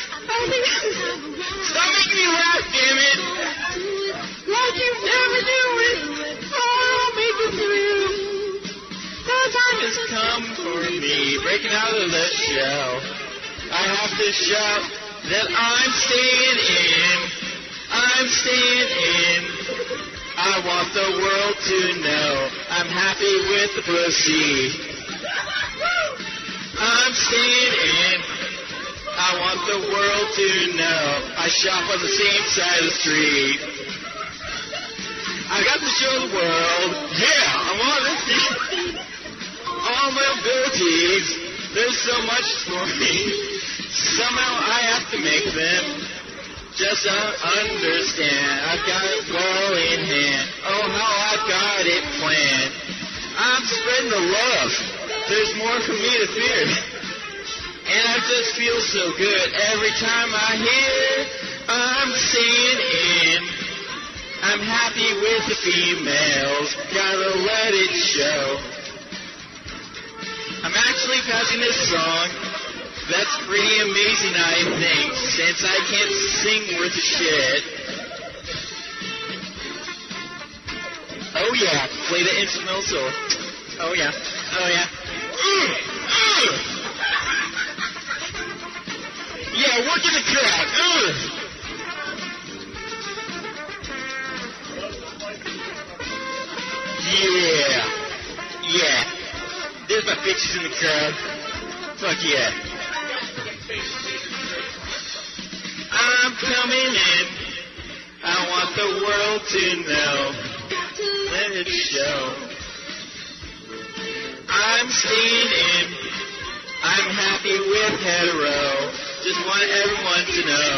Stop making me laugh, damn it. Like you never do it. Oh, I'll make it through. The time has come for me, breaking out of the shell. I have to shout that I'm staying in. I'm staying in. I want the world to know I'm happy with the pussy. I'm staying in. I want the world to know I shop on the same side of the street. I got to show the world, yeah, I want to see all my abilities. There's so much for me. Somehow I have to make them. Just understand, I've got it well in hand. Oh, how I've got it planned. I'm spreading the love. There's more for me to fear. And I just feel so good every time I hear I'm staying in. I'm happy with the females, gotta let it show. I'm actually passing this song. That's pretty amazing, I think, since I can't sing worth a shit. Oh yeah, play the instrumental solo. Oh yeah, oh yeah. Yeah, work in the crowd. Yeah. There's my bitches in the crowd. Fuck yeah. I'm coming in. I want the world to know. Let it show. I'm staying in. I'm happy with hetero. just want everyone to know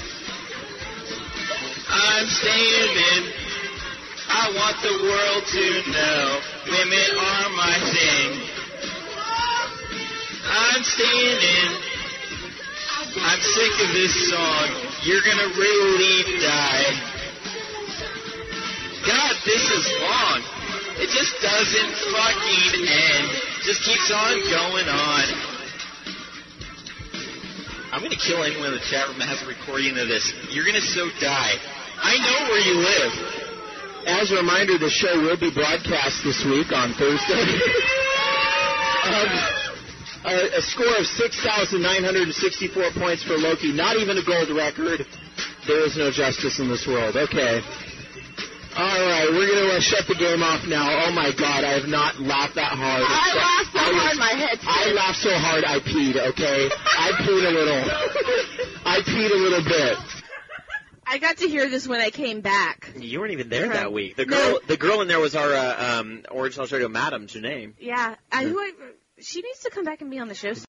I'm staying in. I want the world to know women are my thing. I'm staying in. I'm sick of this song. You're gonna really die. God, this is long. It just doesn't fucking end. Just keeps on going on. I'm gonna kill anyone in the chat room that has a recording of this. You're gonna so die. I know where you live. As a reminder, the show will be broadcast this week on Thursday. A score of 6,964 points for Loki. Not even a gold record. There is no justice in this world. Okay. All right, we're going to shut the game off now. Oh, my God, I have not laughed that hard. I laughed so hard my head too. I laughed so hard I peed, okay? I peed a little bit. I got to hear this when I came back. You weren't even there that week. The girl in there was our Orange Lounge Radio madam, Janae. Yeah, she needs to come back and be on the show.